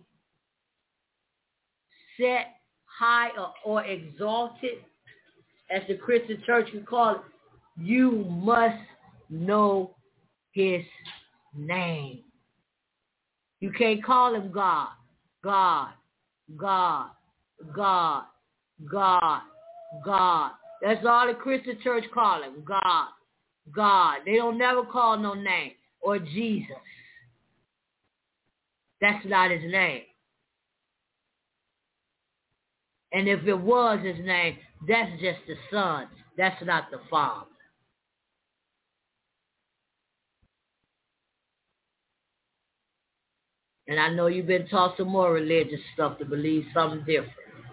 set high or exalted, as the Christian church would call it, you must know his name. You can't call him God, God, God, God, God, God. That's all the Christian church call him, God, God. They don't never call no name, or Jesus. That's not his name. And if it was his name, that's just the Son. That's not the Father. And I know you've been taught some more religious stuff to believe something different.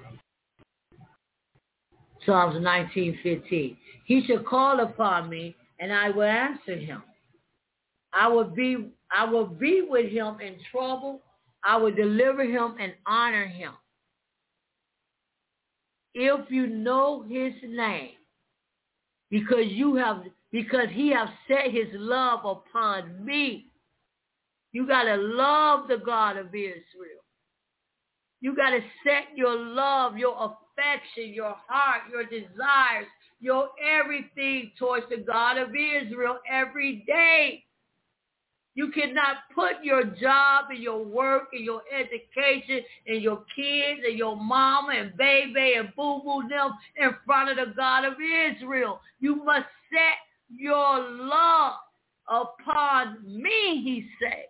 Psalms 19:15. He shall call upon me, and I will answer him. I will be with him in trouble. I will deliver him and honor him. If you know his name, because he has set his love upon me. You got to love the God of Israel. You got to set your love, your affection, your heart, your desires, your everything towards the God of Israel every day. You cannot put your job and your work and your education and your kids and your mama and baby and boo-boo them in front of the God of Israel. You must set your love upon me, he said.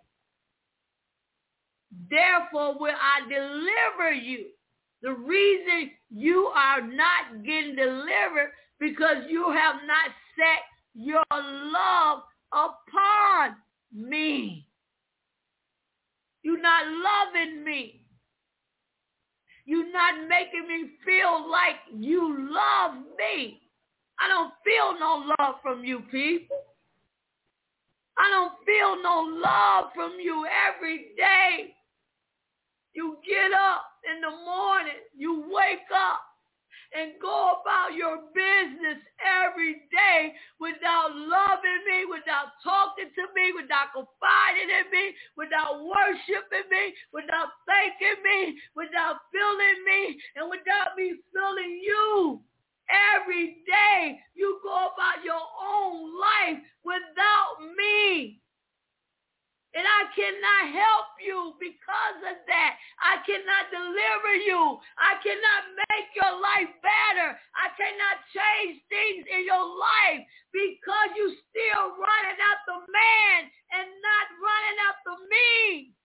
Therefore will I deliver you. The reason you are not getting delivered because you have not set your love upon me. You're not loving me. You're not making me feel like you love me. I don't feel no love from you people. I don't feel no love from you every day. You get up in the morning, you wake up and go about your business every day without loving me, without talking to me, without confiding in me, without worshiping me, without thanking me, without feeling me, and without me feeling you. Every day you go about your own life without me. And I cannot help you because of that. I cannot deliver you. I cannot make your life better. I cannot change things in your life because you still running after man and not running after me.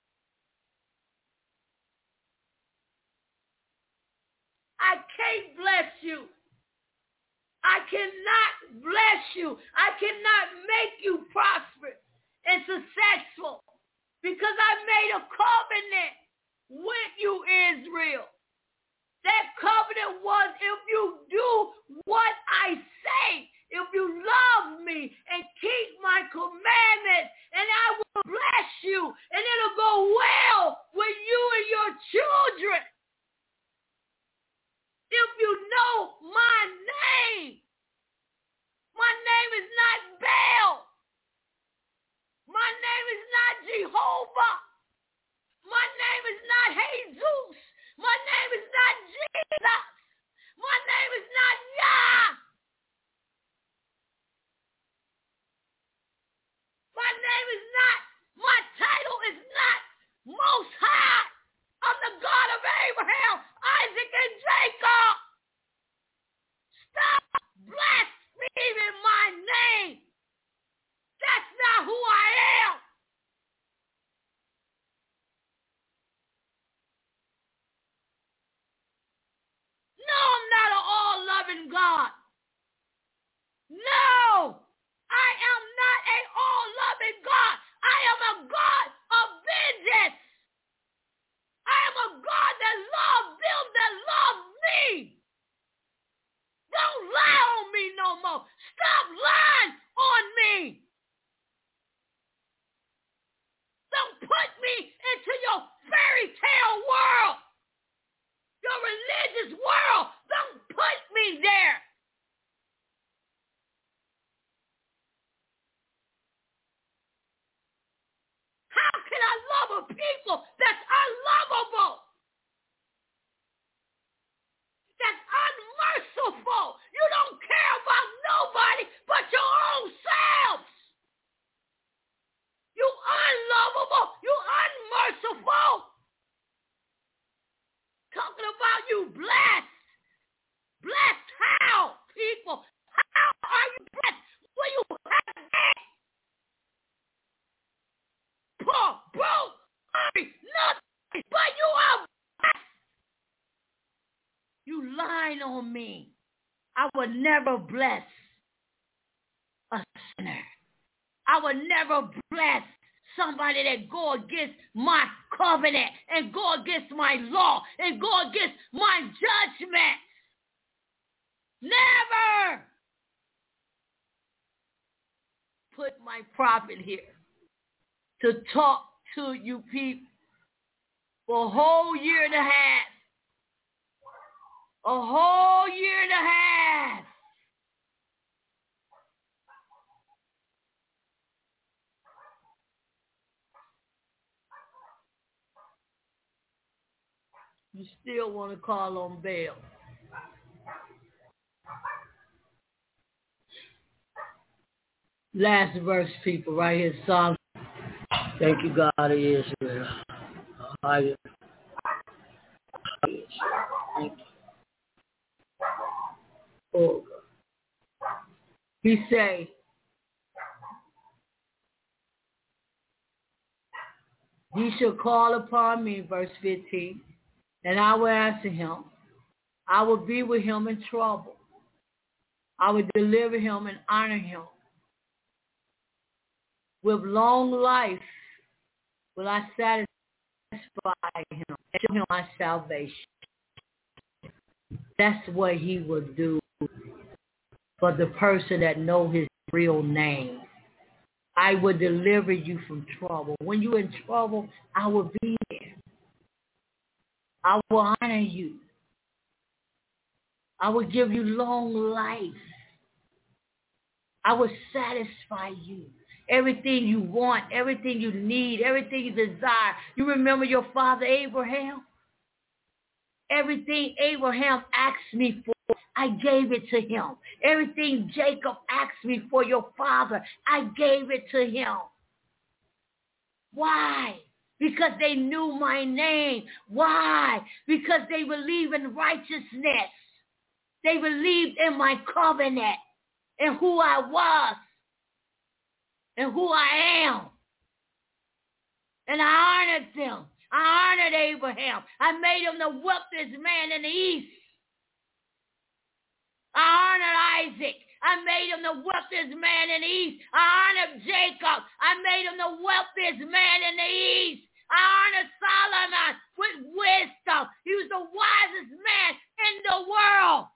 I can't bless you. I cannot bless you. I cannot make you prosperous and successful because I made a covenant with you, Israel. That covenant was if you do what I say, if you love me and keep my commandments, and I will bless you, and it'll go well with you and your children. If you know my name is not Baal. My name is not Jehovah. My name is not Jesus. My name is not Jesus. My name is not Yah. My name is not, my title is not Most High. I'm the God of Abraham, Isaac, and Jacob. Stop blaspheming my name. That's not who I am. No, I'm not an all-loving God. No, I am not an all-loving God. I am a God of vengeance. I am a God that loves them that love me. Don't lie on me no more. Stop lying on me. Don't put me into your fairy tale world. Your religious world. Don't put me there. How can I love a people that's unlovable? That's unmerciful. You don't care about nobody but your own selves. You unlovable. You unmerciful. Talking about you blessed. Blessed how, people? How are you blessed when you have that? Poor, broke, hungry, nothing, but you are blessed. You lying on me. I would never bless a sinner. I would never bless somebody that go against my covenant and go against my law and go against my judgment. Never put my prophet here to talk to you people for a whole year and a half. A whole year and a half. You still want to call on Baal. Last verse, people, right here, Psalm. Thank you, God of Israel. Thank you. Oh, God. He say, he shall call upon me, verse 15, and I will answer him. I will be with him in trouble. I will deliver him and honor him. With long life will I satisfy him and show him my salvation. That's what he will do for the person that know his real name. I will deliver you from trouble. When you're in trouble, I will be there. I will honor you. I will give you long life. I will satisfy you. Everything you want, everything you need, everything you desire. You remember your father Abraham? Everything Abraham asked me for, I gave it to him. Everything Jacob asked me for, your father, I gave it to him. Why? Because they knew my name. Why? Because they believe in righteousness. They believed in my covenant and who I was and who I am. And I honored them. I honored Abraham. I made him the wealthiest man in the East. I honored Isaac. I made him the wealthiest man in the East. I honored Jacob. I made him the wealthiest man in the East. I honored Solomon with wisdom. He was the wisest man in the world.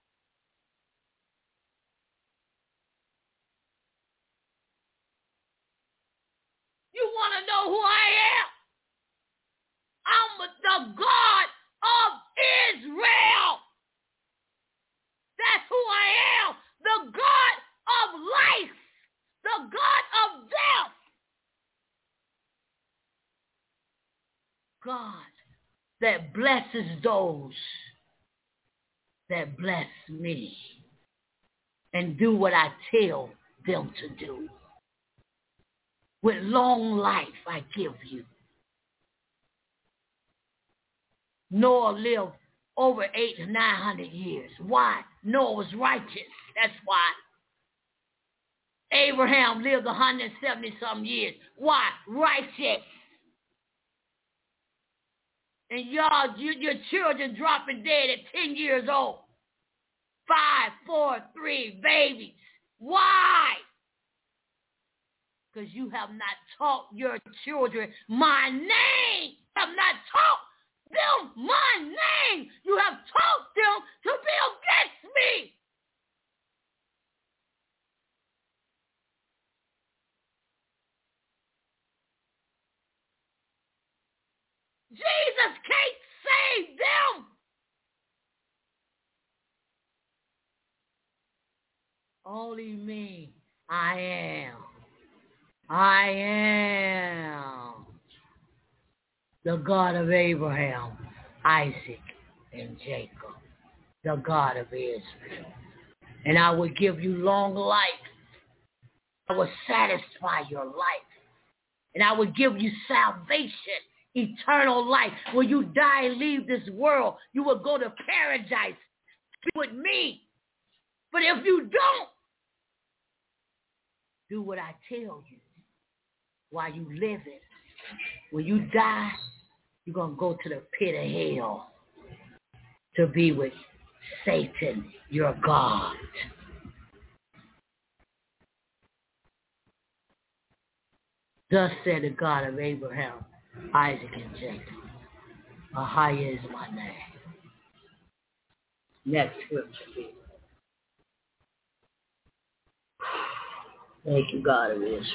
You want to know who I am? I'm the God of Israel. That's who I am. The God of life. The God of death. God that blesses those that bless me and do what I tell them to do. With long life I give you. Noah lived over 800 to 900 years. Why? Noah was righteous. That's why. Abraham lived 170-some years. Why? Righteous. And y'all, your children dropping dead at 10 years old. 5, 4, 3 babies. Why? Because you have not taught your children my name. You have not taught them my name. You have taught them to be against me. Jesus can't save them. Only me. I am. I am the God of Abraham, Isaac, and Jacob, the God of Israel. And I will give you long life. I will satisfy your life. And I will give you salvation, eternal life. When you die and leave this world, you will go to paradise with me. But if you don't, do what I tell you while you live it. When you die, you're going to go to the pit of hell to be with Satan, your God. Thus said the God of Abraham, Isaac, and Jacob. Ahia is my name. Next scripture. Thank you, God of Israel.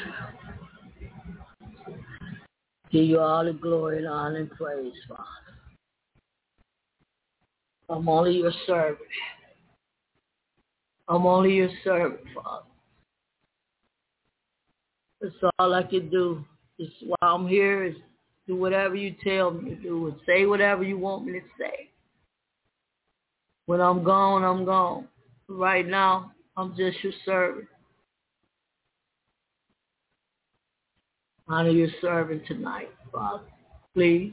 Give you all the glory and honor and praise, Father. I'm only your servant. I'm only your servant, Father. That's all I can do. Just while I'm here is do whatever you tell me to do and say whatever you want me to say. When I'm gone, I'm gone. Right now, I'm just your servant. Honor your servant tonight, Father. Please.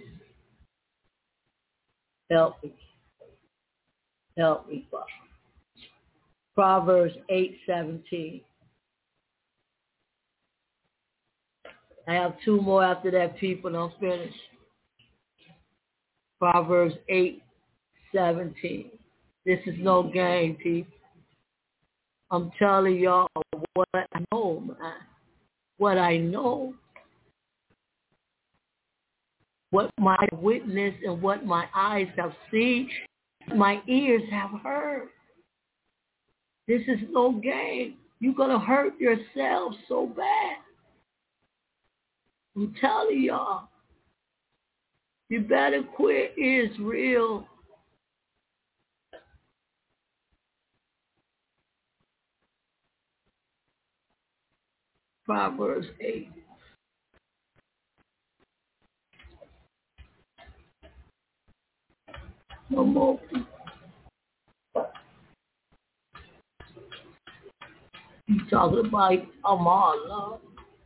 Help me. Help me, Father. Proverbs 8:17. I have two more after that, people, and I'm finished. Proverbs 8:17. This is no game, people. I'm telling y'all what I know, man. What I know. What my witness and what my eyes have seen, my ears have heard. This is no game. You're going to hurt yourself so bad. I'm telling y'all. You better quit, Israel. Proverbs 8. No more. You talking about Allah.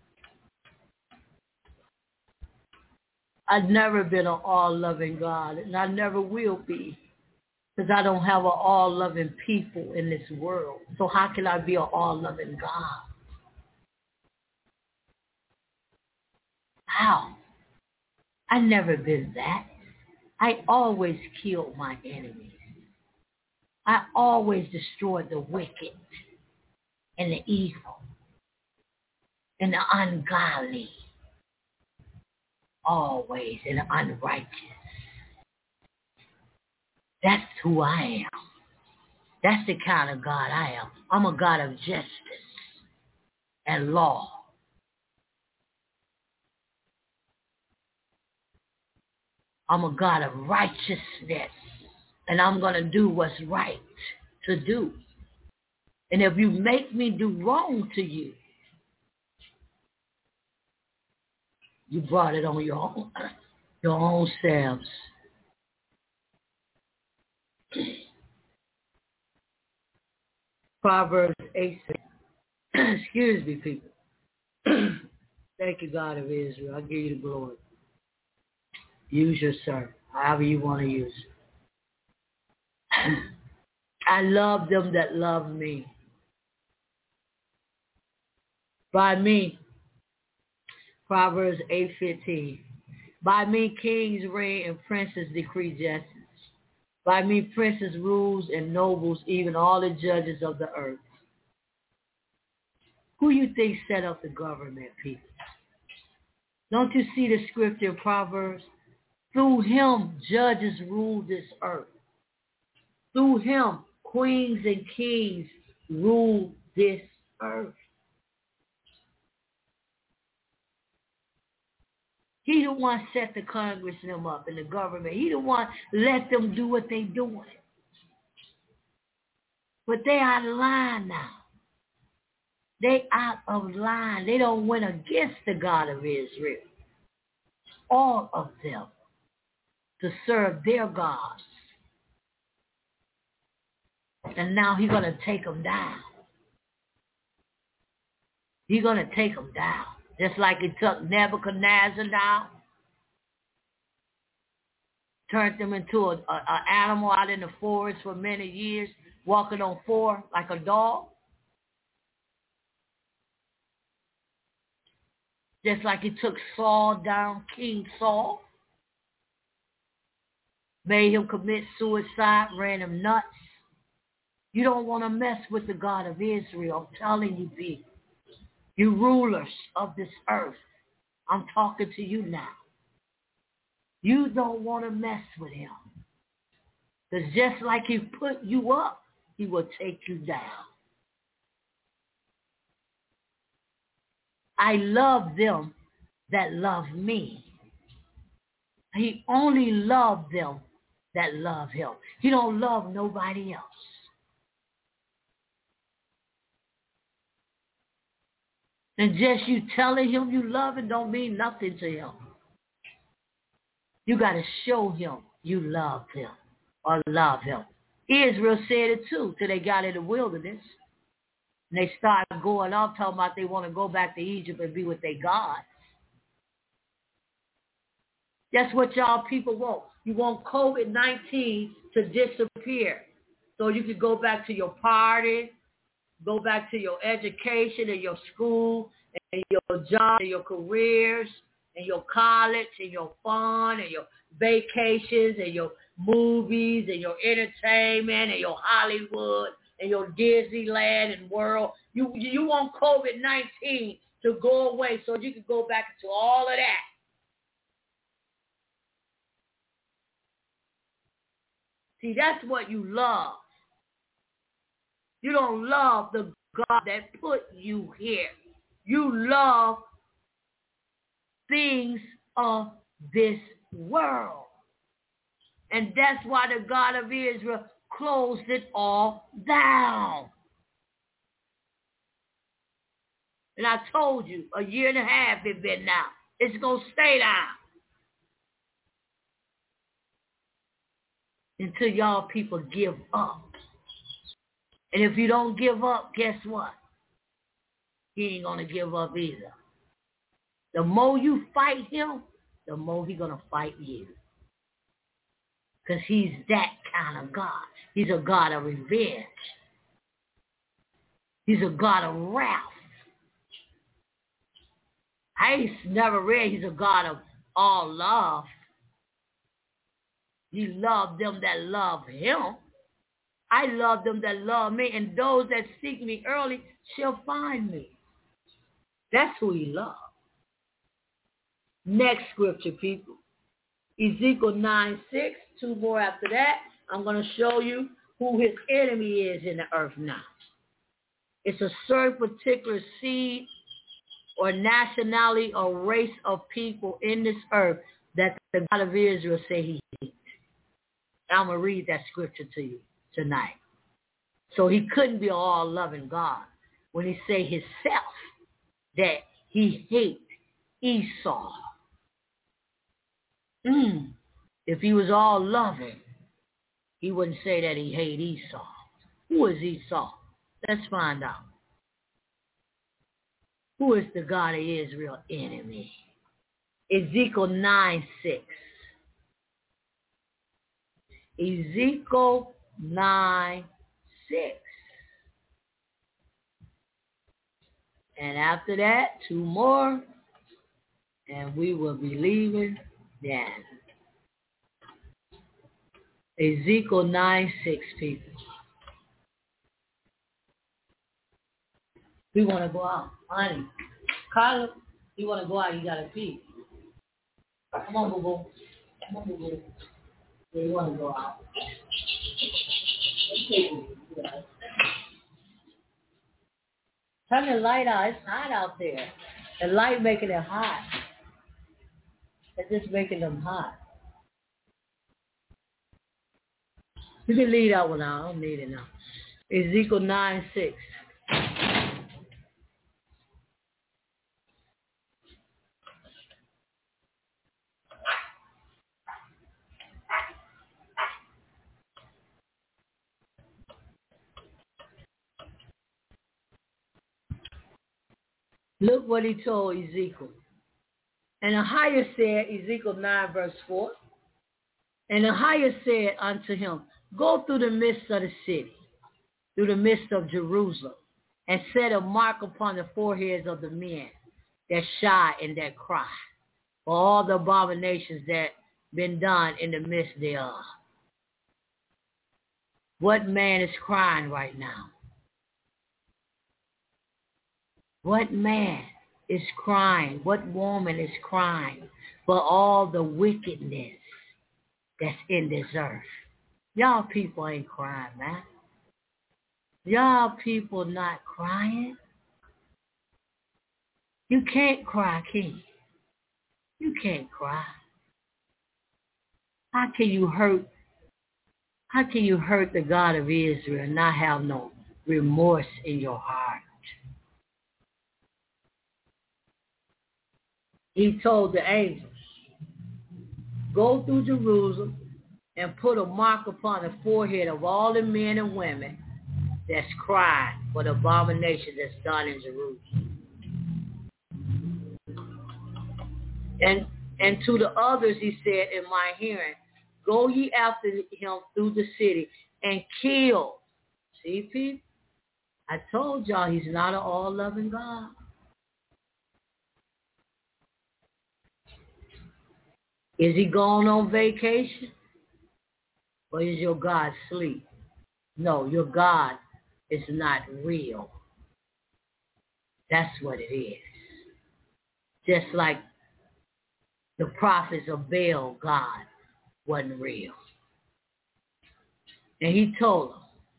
I've never been an all-loving God, and I never will be, because I don't have an all-loving people in this world. So how can I be an all-loving God? How? I've never been that. I always killed my enemies. I always destroyed the wicked and the evil and the ungodly. Always, and the unrighteous. That's who I am. That's the kind of God I am. I'm a God of justice and law. I'm a God of righteousness, and I'm going to do what's right to do. And if you make me do wrong to you, you brought it on your own selves. Proverbs 8. Excuse me, people. Thank you, God of Israel. I give you the glory. Use your servant, however you want to use it. I love them that love me. By me, Proverbs 8:15. By me, kings reign and princes decree justice. By me, princes rules and nobles, even all the judges of the earth. Who you think set up the government, people? Don't you see the scripture in Proverbs? Through him, judges rule this earth. Through him, queens and kings rule this earth. He the one set the Congress and them up and the government. He the one let them do what they doing. But they out of line now. They out of line. They don't went against the God of Israel. All of them to serve their gods. And now he's going to take them down. He's going to take them down. Just like he took Nebuchadnezzar down. Turned them into an animal out in the forest for many years, walking on four like a dog. Just like he took Saul down, King Saul. Made him commit suicide, ran him nuts. You don't want to mess with the God of Israel. I'm telling you, people. You rulers of this earth. I'm talking to you now. You don't want to mess with him. Because just like he put you up, he will take you down. I love them that love me. He only loved them that love him. He don't love nobody else. And just you telling him you love him don't mean nothing to him. You got to show him you love him or love him. Israel said it too till they got in the wilderness. And they started going off talking about they want to go back to Egypt and be with their God. That's what y'all people want. You want COVID-19 to disappear so you can go back to your party, go back to your education and your school, and your job and your careers and your college and your fun and your vacations and your movies and your entertainment and your Hollywood and your Disneyland and world. You want COVID-19 to go away so you can go back to all of that. See, that's what you love. You don't love the God that put you here. You love things of this world. And that's why the God of Israel closed it all down. And I told you, a year and a half it's been now. It's going to stay down. Until y'all people give up. And if you don't give up, guess what? He ain't going to give up either. The more you fight him, the more he's going to fight you. Because he's that kind of God. He's a God of revenge. He's a God of wrath. I never read he's a God of all love. He loved them that love him. I love them that love me, and those that seek me early shall find me. That's who he loved. Next scripture, people. Ezekiel 9:6, 2 more after that. I'm going to show you who his enemy is in the earth now. It's a certain particular seed or nationality or race of people in this earth that the God of Israel say he hates. I'm going to read that scripture to you tonight. So he couldn't be an all-loving God when he say himself that he hates Esau. If he was all-loving, he wouldn't say that he hates Esau. Who is Esau? Let's find out. Who is the God of Israel enemy? Ezekiel 9:6. Ezekiel 9:6. And after that, 2 more, and we will be leaving then. Ezekiel 9:6, people. We want to go out. Honey, Carla, you want to go out, you got to pee. Come on, boo-boo. Come on, boo-boo. Yeah, you want to go out. Turn the light out. It's hot out there. The light making it hot. It's just making them hot. You can leave that one out. I don't need it now. Ezekiel 9:6. Look what he told Ezekiel. And Ahiah said, Ezekiel 9 verse 4, and Ahiah said unto him, go through the midst of the city, through the midst of Jerusalem, and set a mark upon the foreheads of the men that shy and that cry, for all the abominations that been done in the midst thereof. What man is crying right now? What man is crying? What woman is crying for all the wickedness that's in this earth? Y'all people ain't crying, man. Y'all people not crying. You can't cry, can you? You can't cry. How can you hurt? How can you hurt the God of Israel and not have no remorse in your heart? He told the angels, go through Jerusalem and put a mark upon the forehead of all the men and women that's crying for the abomination that's done in Jerusalem. And to the others he said in my hearing, go ye after him through the city and kill. See, people? I told y'all he's not an all-loving God. Is he gone on vacation? Or is your God asleep? No, your God is not real. That's what it is. Just like the prophets of Baal, God wasn't real. And he told them,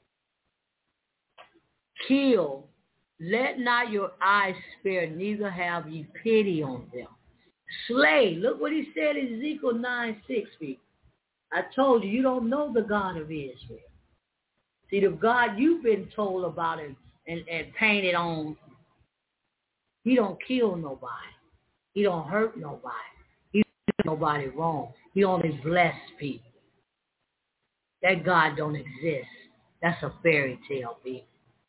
kill, let not your eyes spare, neither have ye pity on them. Slay, look what he said in Ezekiel 9:6. I told you, you don't know the God of Israel. See, the God you've been told about and painted on, he don't kill nobody. He don't hurt nobody. He don't do nobody wrong. He only bless people. That God don't exist. That's a fairy tale, people.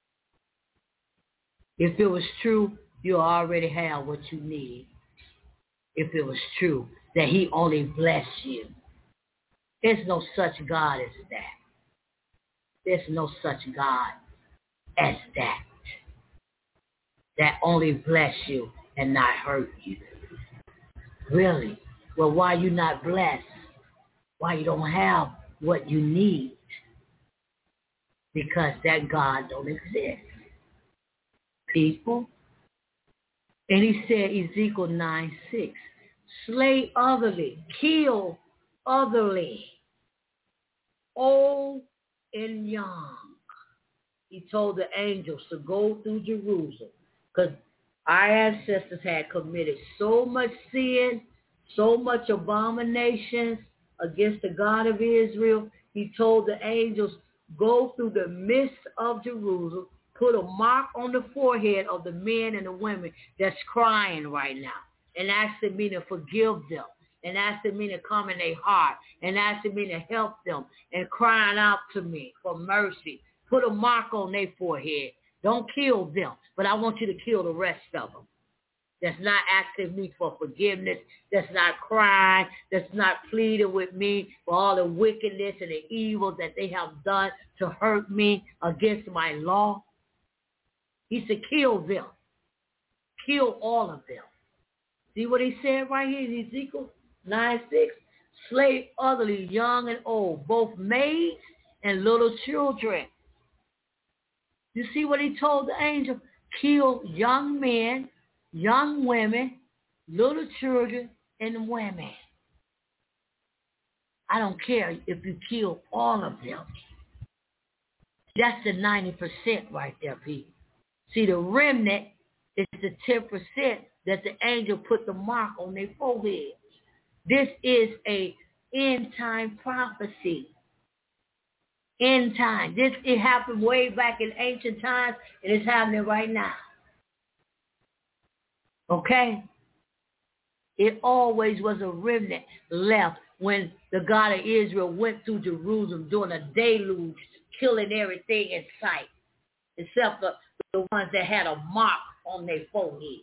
If it was true, you already have what you need. If it was true that he only bless you. There's no such God as that. There's no such God as that. That only bless you and not hurt you. Really? Well, why you not blessed? Why you don't have what you need? Because that God don't exist. People. And he said, Ezekiel 9:6, slay otherly, kill otherly, old and young. He told the angels to go through Jerusalem because our ancestors had committed so much sin, so much abominations against the God of Israel. He told the angels, go through the midst of Jerusalem, put a mark on the forehead of the men and the women that's crying right now, and asking me to forgive them, and asking me to come in their heart, and asking me to help them, and crying out to me for mercy. Put a mark on their forehead. Don't kill them, but I want you to kill the rest of them. That's not asking me for forgiveness, that's not crying, that's not pleading with me for all the wickedness and the evil that they have done to hurt me against my law. He said, kill them. Kill all of them. See what he said right here in Ezekiel 9:6? Slay utterly, young and old, both maids and little children. You see what he told the angel? Kill young men, young women, little children, and women. I don't care if you kill all of them. That's the 90% right there, people. See, the remnant is the 10% that the angel put the mark on their forehead. This is a end-time prophecy. End time. It happened way back in ancient times, and it's happening right now. Okay? It always was a remnant left when the God of Israel went through Jerusalem doing a deluge, killing everything in sight, except for the ones that had a mark on their forehead.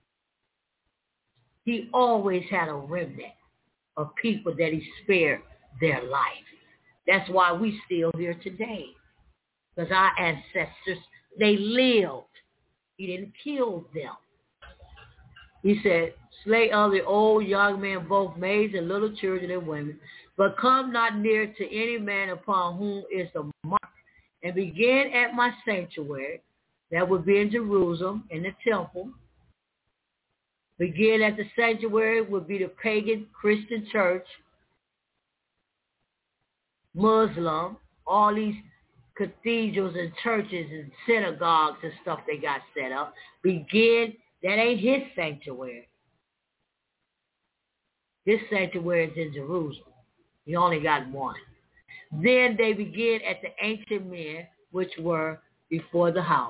He always had a remnant of people that he spared their life. That's why we still here today. Because our ancestors, they lived. He didn't kill them. He said, slay other old, young men, both maids and little children and women, but come not near to any man upon whom is the mark, and begin at my sanctuary, that would be in Jerusalem, in the temple. Begin at the sanctuary would be the pagan Christian church, Muslim, all these cathedrals and churches and synagogues and stuff they got set up. Begin, that ain't his sanctuary. His sanctuary is in Jerusalem. He only got one. Then they begin at the ancient men, which were before the house.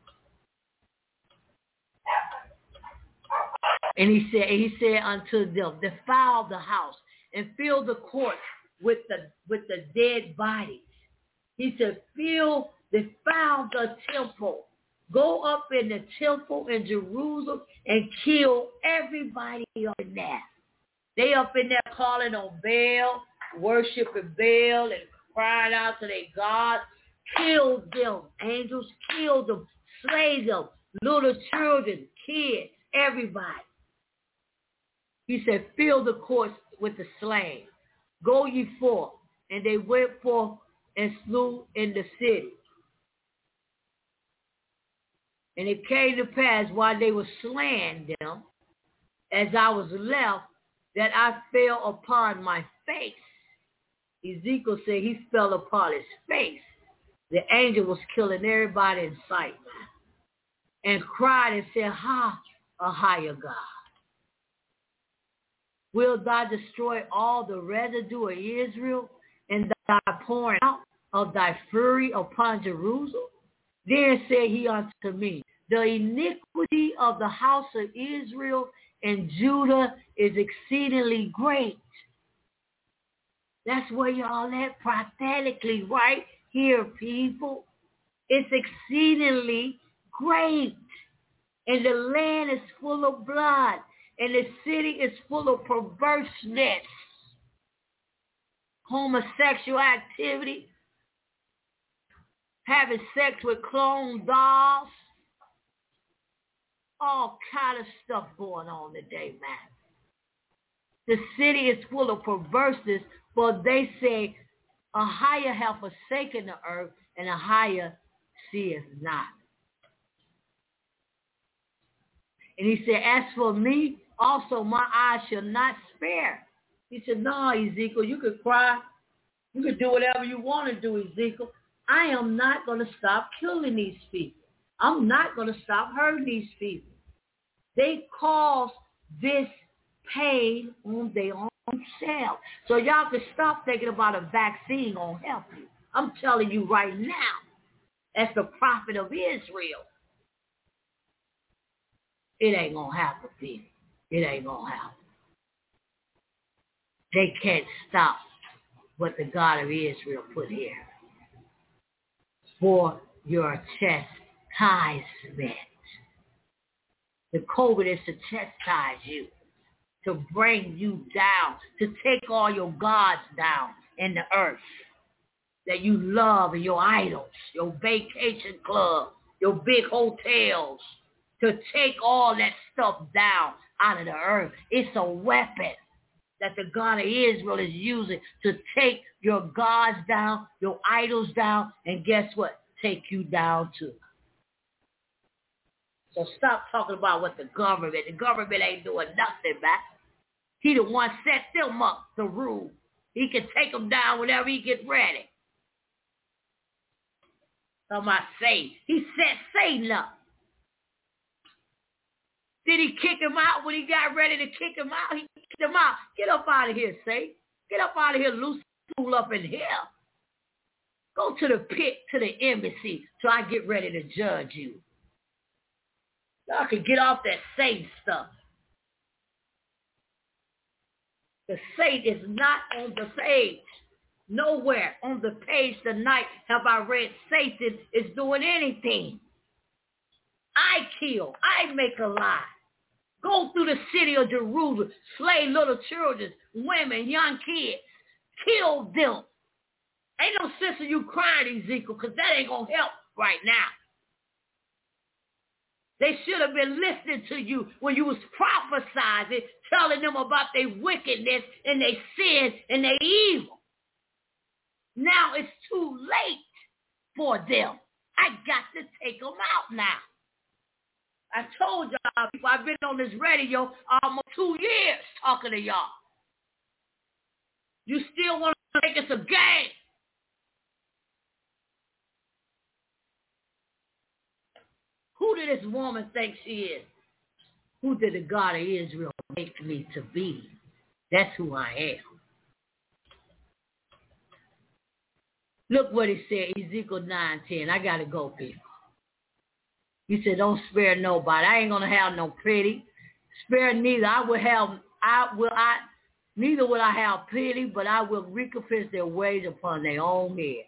And he said unto them, defile the house and fill the court with the dead bodies. He said, defile the temple. Go up in the temple in Jerusalem and kill everybody up in there. They up in there calling on Baal, worshiping Baal and crying out to their God. Kill them, angels, kill them, slay them, little children, kids, everybody. He said, fill the courts with the slain. Go ye forth. And they went forth and slew in the city. And it came to pass while they were slaying them, as I was left, that I fell upon my face. Ezekiel said he fell upon his face. The angel was killing everybody in sight. And cried and said, ha, a higher God. Will thou destroy all the residue of Israel and thy pouring out of thy fury upon Jerusalem? Then said he unto me, the iniquity of the house of Israel and Judah is exceedingly great. That's where y'all at prophetically, right here, people. It's exceedingly great. And the land is full of blood. And the city is full of perverseness. Homosexual activity. Having sex with clone dolls. All kind of stuff going on today, man. The city is full of perverseness, but they say a higher hath forsaken the earth, and a higher seeth not. And he said, as for me, also my eyes shall not spare. He said, no, Ezekiel, you could cry. You could do whatever you want to do, Ezekiel. I am not going to stop killing these people. I'm not going to stop hurting these people. They cause this pain on their own self. So y'all can stop thinking about a vaccine going to help you. I'm telling you right now, as the prophet of Israel, it ain't going to happen, people. It ain't going to happen. They can't stop what the God of Israel put here. For your chastisement. The COVID is to chastise you, to bring you down, to take all your gods down in the earth that you love and your idols, your vacation club, your big hotels, to take all that stuff down out of the earth. It's a weapon that the God of Israel is using to take your gods down, your idols down, and guess what? Take you down too. So stop talking about what the government ain't doing nothing, man. He the one set them up to rule. He can take them down whenever he gets ready. Talking about Satan. He set Satan up. Did he kick him out when he got ready to kick him out? He kicked him out. Get up out of here, Satan. Get up out of here, loose fool up in here. Go to the pit, to the embassy, so I get ready to judge you. Y'all can get off that Satan stuff. The Satan is not on the page. Nowhere on the page tonight have I read Satan is doing anything. I kill. I make a lie. Go through the city of Jerusalem, slay little children, women, young kids. Kill them. Ain't no sense in you crying, Ezekiel, because that ain't going to help right now. They should have been listening to you when you was prophesying, telling them about their wickedness and their sin and their evil. Now it's too late for them. I got to take them out now. I told y'all, people, I've been on this radio almost 2 years talking to y'all. You still want to make us a game? Who did this woman think she is? Who did the God of Israel make me to be? That's who I am. Look what he said, Ezekiel 9:10. I got to go, people. He said, don't spare nobody. I ain't going to have no pity. Spare neither. Neither will I have pity, but I will recompense their ways upon their own head.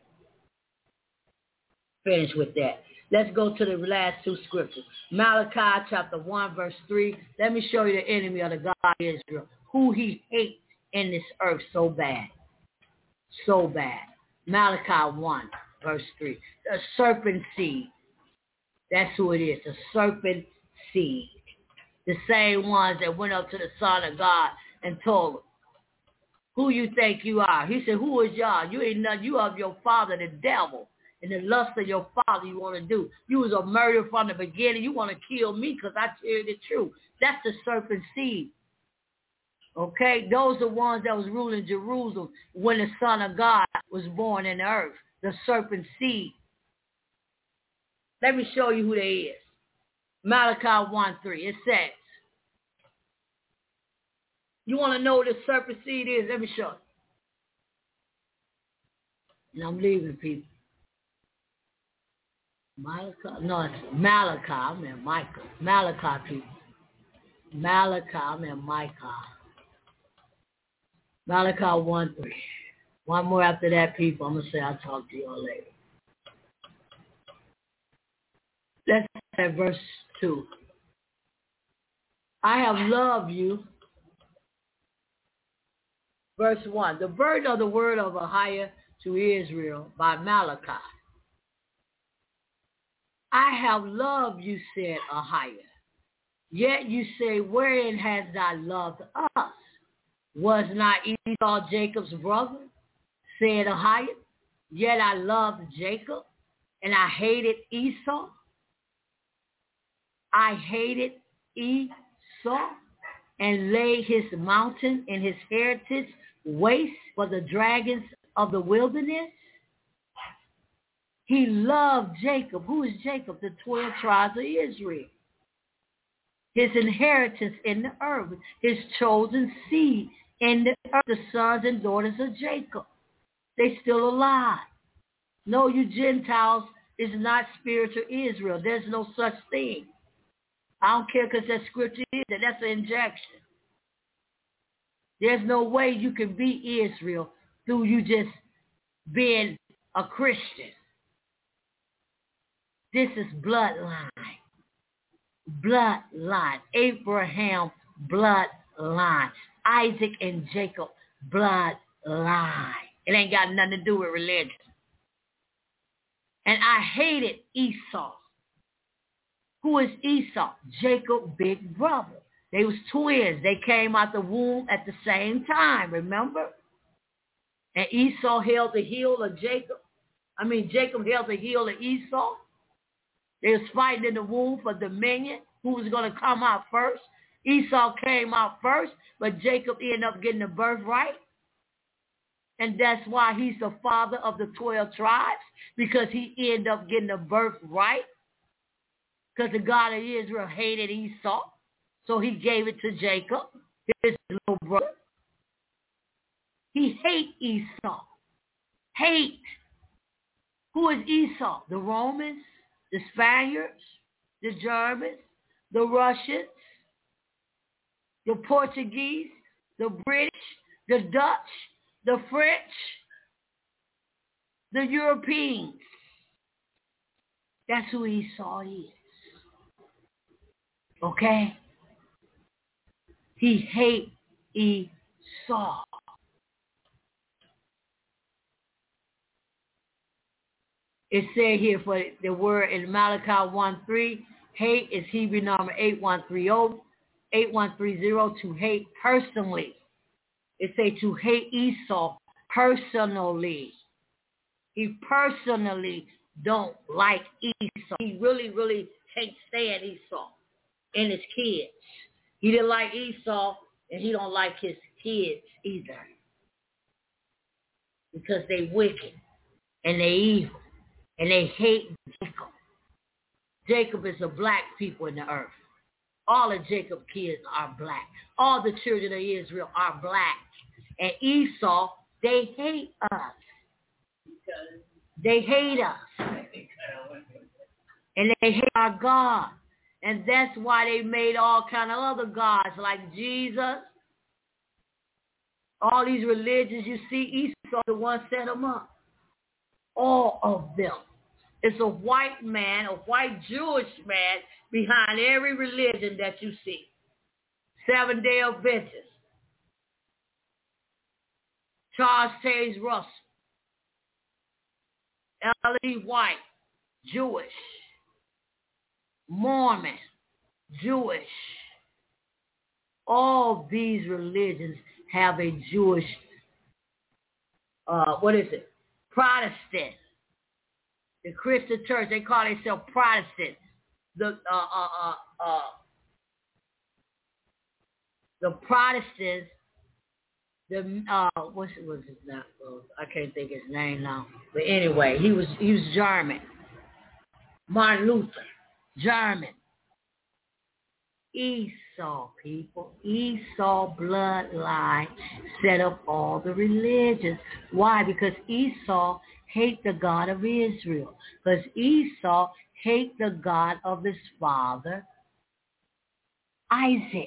Finish with that. Let's go to the last two scriptures. Malachi chapter 1, verse 3. Let me show you the enemy of the God of Israel, who he hates in this earth so bad. So bad. Malachi 1, verse 3. The serpent seed. That's who it is, the serpent seed. The same ones that went up to the Son of God and told him, who you think you are? He said, who is y'all? You ain't nothing. You of your father, the devil, and the lust of your father you want to do. You was a murderer from the beginning. You want to kill me because I tell you the truth. That's the serpent seed. Okay? Those are the ones that was ruling Jerusalem when the Son of God was born in the earth. The serpent seed. Let me show you who they is. Malachi 1:3. It says, you want to know what the serpent seed is? Let me show you. And I'm leaving people. Malachi? No, it's Malachi. I meant Micah. Malachi people. Malachi, I meant Micah. Malachi 1:3. One more after that, people. I'm going to say I'll talk to you all later. Let's at verse 2. I have loved you. Verse 1. The burden of the word of Ahiah to Israel by Malachi. I have loved you, said Ahiah. Yet you say, wherein hast thou loved us? Was not Esau Jacob's brother? Said Ahiah. Yet I loved Jacob, and I hated Esau. I hated Esau, and laid his mountain and his heritage waste for the dragons of the wilderness. He loved Jacob. Who is Jacob? The 12 tribes of Israel. His inheritance in the earth, his chosen seed in the earth, the sons and daughters of Jacob. They still alive. No, you Gentiles is not spiritual Israel. There's no such thing. I don't care because that scripture is that. That's an injection. There's no way you can be Israel through you just being a Christian. This is bloodline. Bloodline. Abraham, bloodline. Isaac and Jacob, bloodline. It ain't got nothing to do with religion. And I hated Esau. Who is Esau? Jacob's big brother. They was twins. They came out the womb at the same time, remember? And Esau held the heel of Jacob. Jacob held the heel of Esau. They was fighting in the womb for dominion. Who was going to come out first? Esau came out first, but Jacob ended up getting the birthright. And that's why he's the father of the 12 tribes, because he ended up getting the birthright. Because the God of Israel hated Esau, so he gave it to Jacob, his little brother. He hates Esau. Hate. Who is Esau? The Romans, the Spaniards, the Germans, the Russians, the Portuguese, the British, the Dutch, the French, the Europeans. That's who Esau is. Okay? He hates Esau. It said here for the word in Malachi 1:3, hate is Hebrew number 8130, to hate personally. It say to hate Esau personally. He personally don't like Esau. He really, really can't stand Esau and his kids. He didn't like Esau, and he don't like his kids either. Because they wicked, and they evil, and they hate Jacob. Jacob is the black people in the earth. All of Jacob's kids are black. All the children of Israel are black. And Esau, they hate us. They hate us. And they hate our God. And that's why they made all kind of other gods like Jesus. All these religions you see, Esau the one set them up. All of them. It's a white man, a white Jewish man behind every religion that you see. Seventh-day Adventists. Charles Taze Russell. L.E. White, Jewish. Mormon, Jewish. All these religions have a Jewish, Protestant. The Christian church, they call themselves Protestants. The Protestants, what's his name? I can't think his name now. But anyway, he was German. Martin Luther, German. Esau, people. Esau bloodline set up all the religions. Why? Because Esau hate the God of Israel. Because Esau hate the God of his father, Isaac.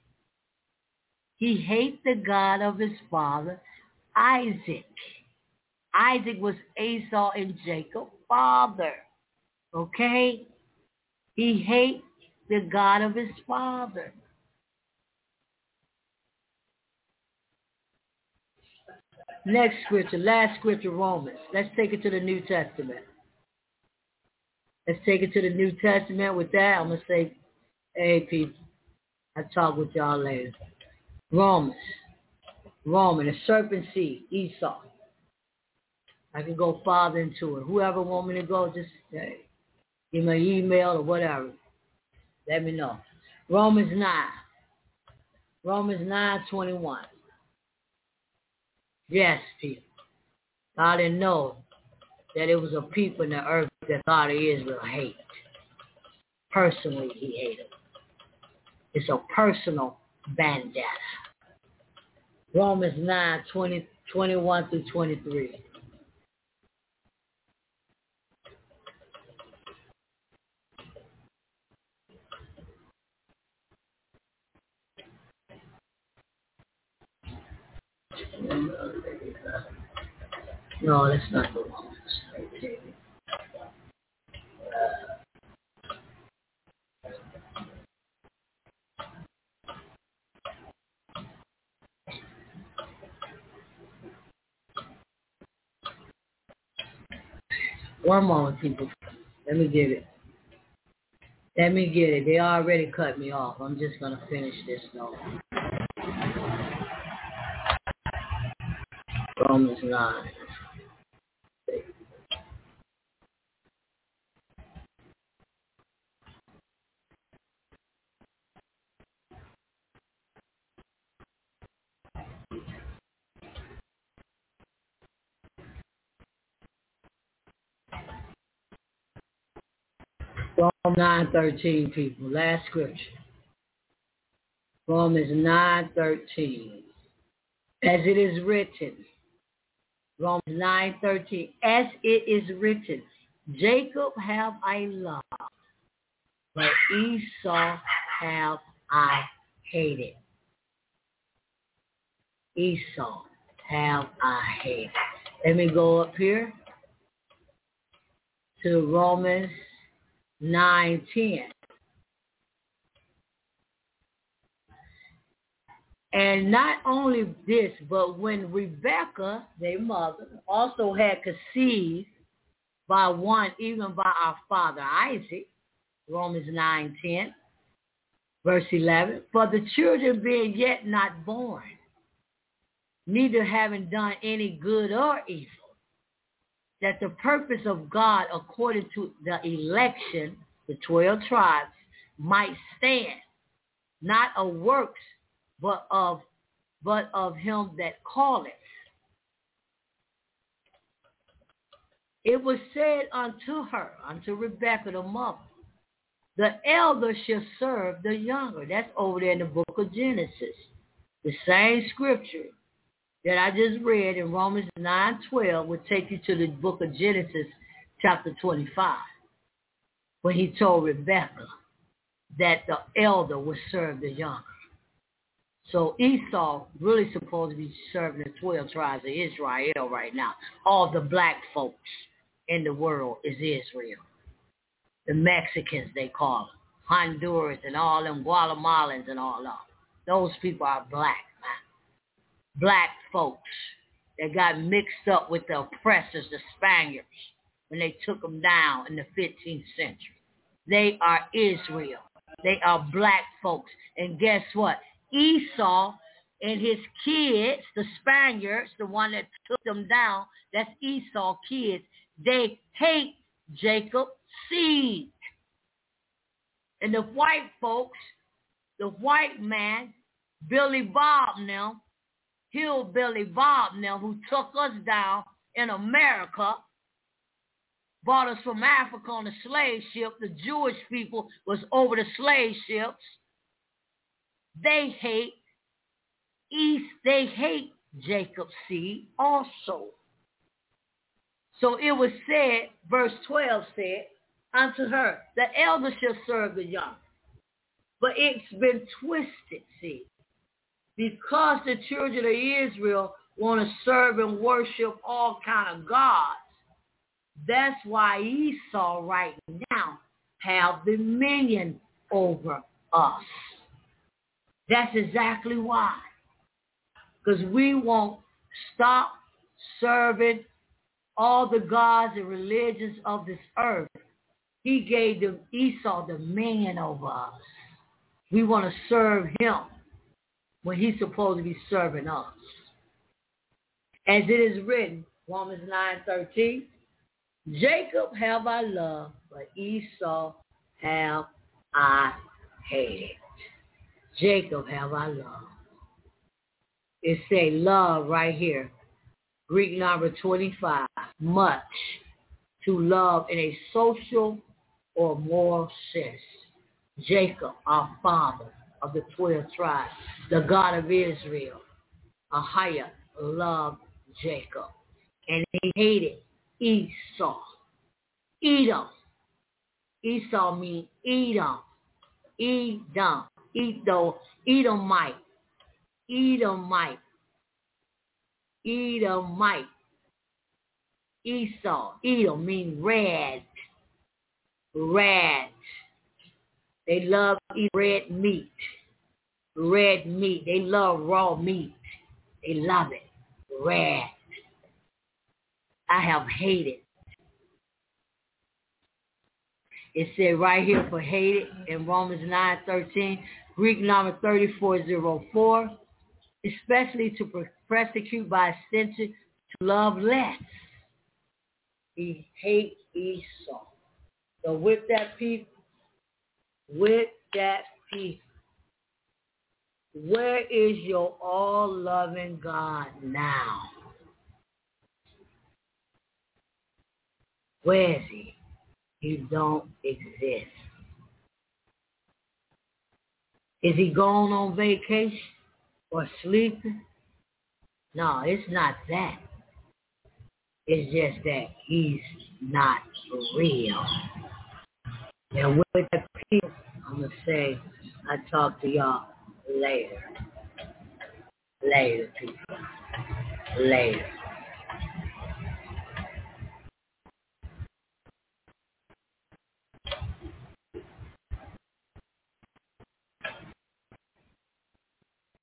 He hate the God of his father, Isaac. Isaac was Esau and Jacob's father. Okay? He hate the God of his father. Next scripture, last scripture, Romans. Let's take it to the New Testament. Let's take it to the New Testament. With that, I'm going to say, hey, people, I'll talk with y'all later. Romans, the serpent seed, Esau. I can go farther into it. Whoever want me to go, just give me an email or whatever. Let me know. Romans 9:21. Yes, people. God didn't know that it was a people in the earth that God of Israel hated. Personally, he hated. It's a personal vendetta. Romans 9:21 through 23. No, that's not the one. One moment, people. Let me get it. They already cut me off. I'm just going to finish this note. Romans 9. Romans 9:13, people. Last scripture. Romans 9:13. As it is written. Romans 9:13. As it is written. Jacob have I loved, but Esau have I hated. Esau have I hated. Let me go up here to Romans 9:10. And not only this, but when Rebekah, their mother, also had conceived by one, even by our father Isaac, Romans 9:10, verse 11, for the children being yet not born, neither having done any good or evil, that the purpose of God according to the election, the 12 tribes, might stand, not of works, but of him that calleth. It was said unto her, unto Rebekah the mother, the elder shall serve the younger. That's over there in the book of Genesis. The same scripture that I just read in Romans 9:12 would take you to the book of Genesis, chapter 25, when he told Rebekah that the elder would serve the younger. So Esau really supposed to be serving the 12 tribes of Israel right now. All the black folks in the world is Israel. The Mexicans, they call them. Honduras and all them, Guatemalans and all them. Those people are black, man. Black folks that got mixed up with the oppressors, the Spaniards, when they took them down in the 15th century. They are Israel. They are black folks. And guess what? Esau and his kids, the Spaniards, the one that took them down, that's Esau's kids, they hate Jacob's seed. And the white folks, the white man, Billy Bob now, Hillbilly Bob now, who took us down in America, brought us from Africa on a slave ship. The Jewish people was over the slave ships. They hate Jacob's seed also. So it was said, verse 12 said, unto her, the elder shall serve the young. But it's been twisted, see, because the children of Israel want to serve and worship all kind of gods. That's why Esau right now have dominion over us. That's exactly why. Because we won't stop serving all the gods and religions of this earth. He gave them Esau dominion over us. We want to serve him when he's supposed to be serving us. As it is written, Romans 9:13, Jacob have I loved, but Esau have I hated. Jacob have I loved. It say love right here. Greek number 25, much, to love in a social or moral sense. Jacob, our father of the 12 tribes, the God of Israel, Ahiah, loved Jacob. And he hated Esau. Edom. Esau means Edom. Edomite. Esau. Edom means red. They love eat red meat. They love raw meat. They love it. Red. I have hated. It said right here for hated in Romans 9:13, Greek number 3404, especially to persecute by extension, to love less. He hates Esau. So with that people, where is your all-loving God now? Where is he? He don't exist. Is he gone on vacation or sleeping? No, it's not that. It's just that he's not real. And with the people, I'm going to say, I'll talk to y'all later. Later, people. Later.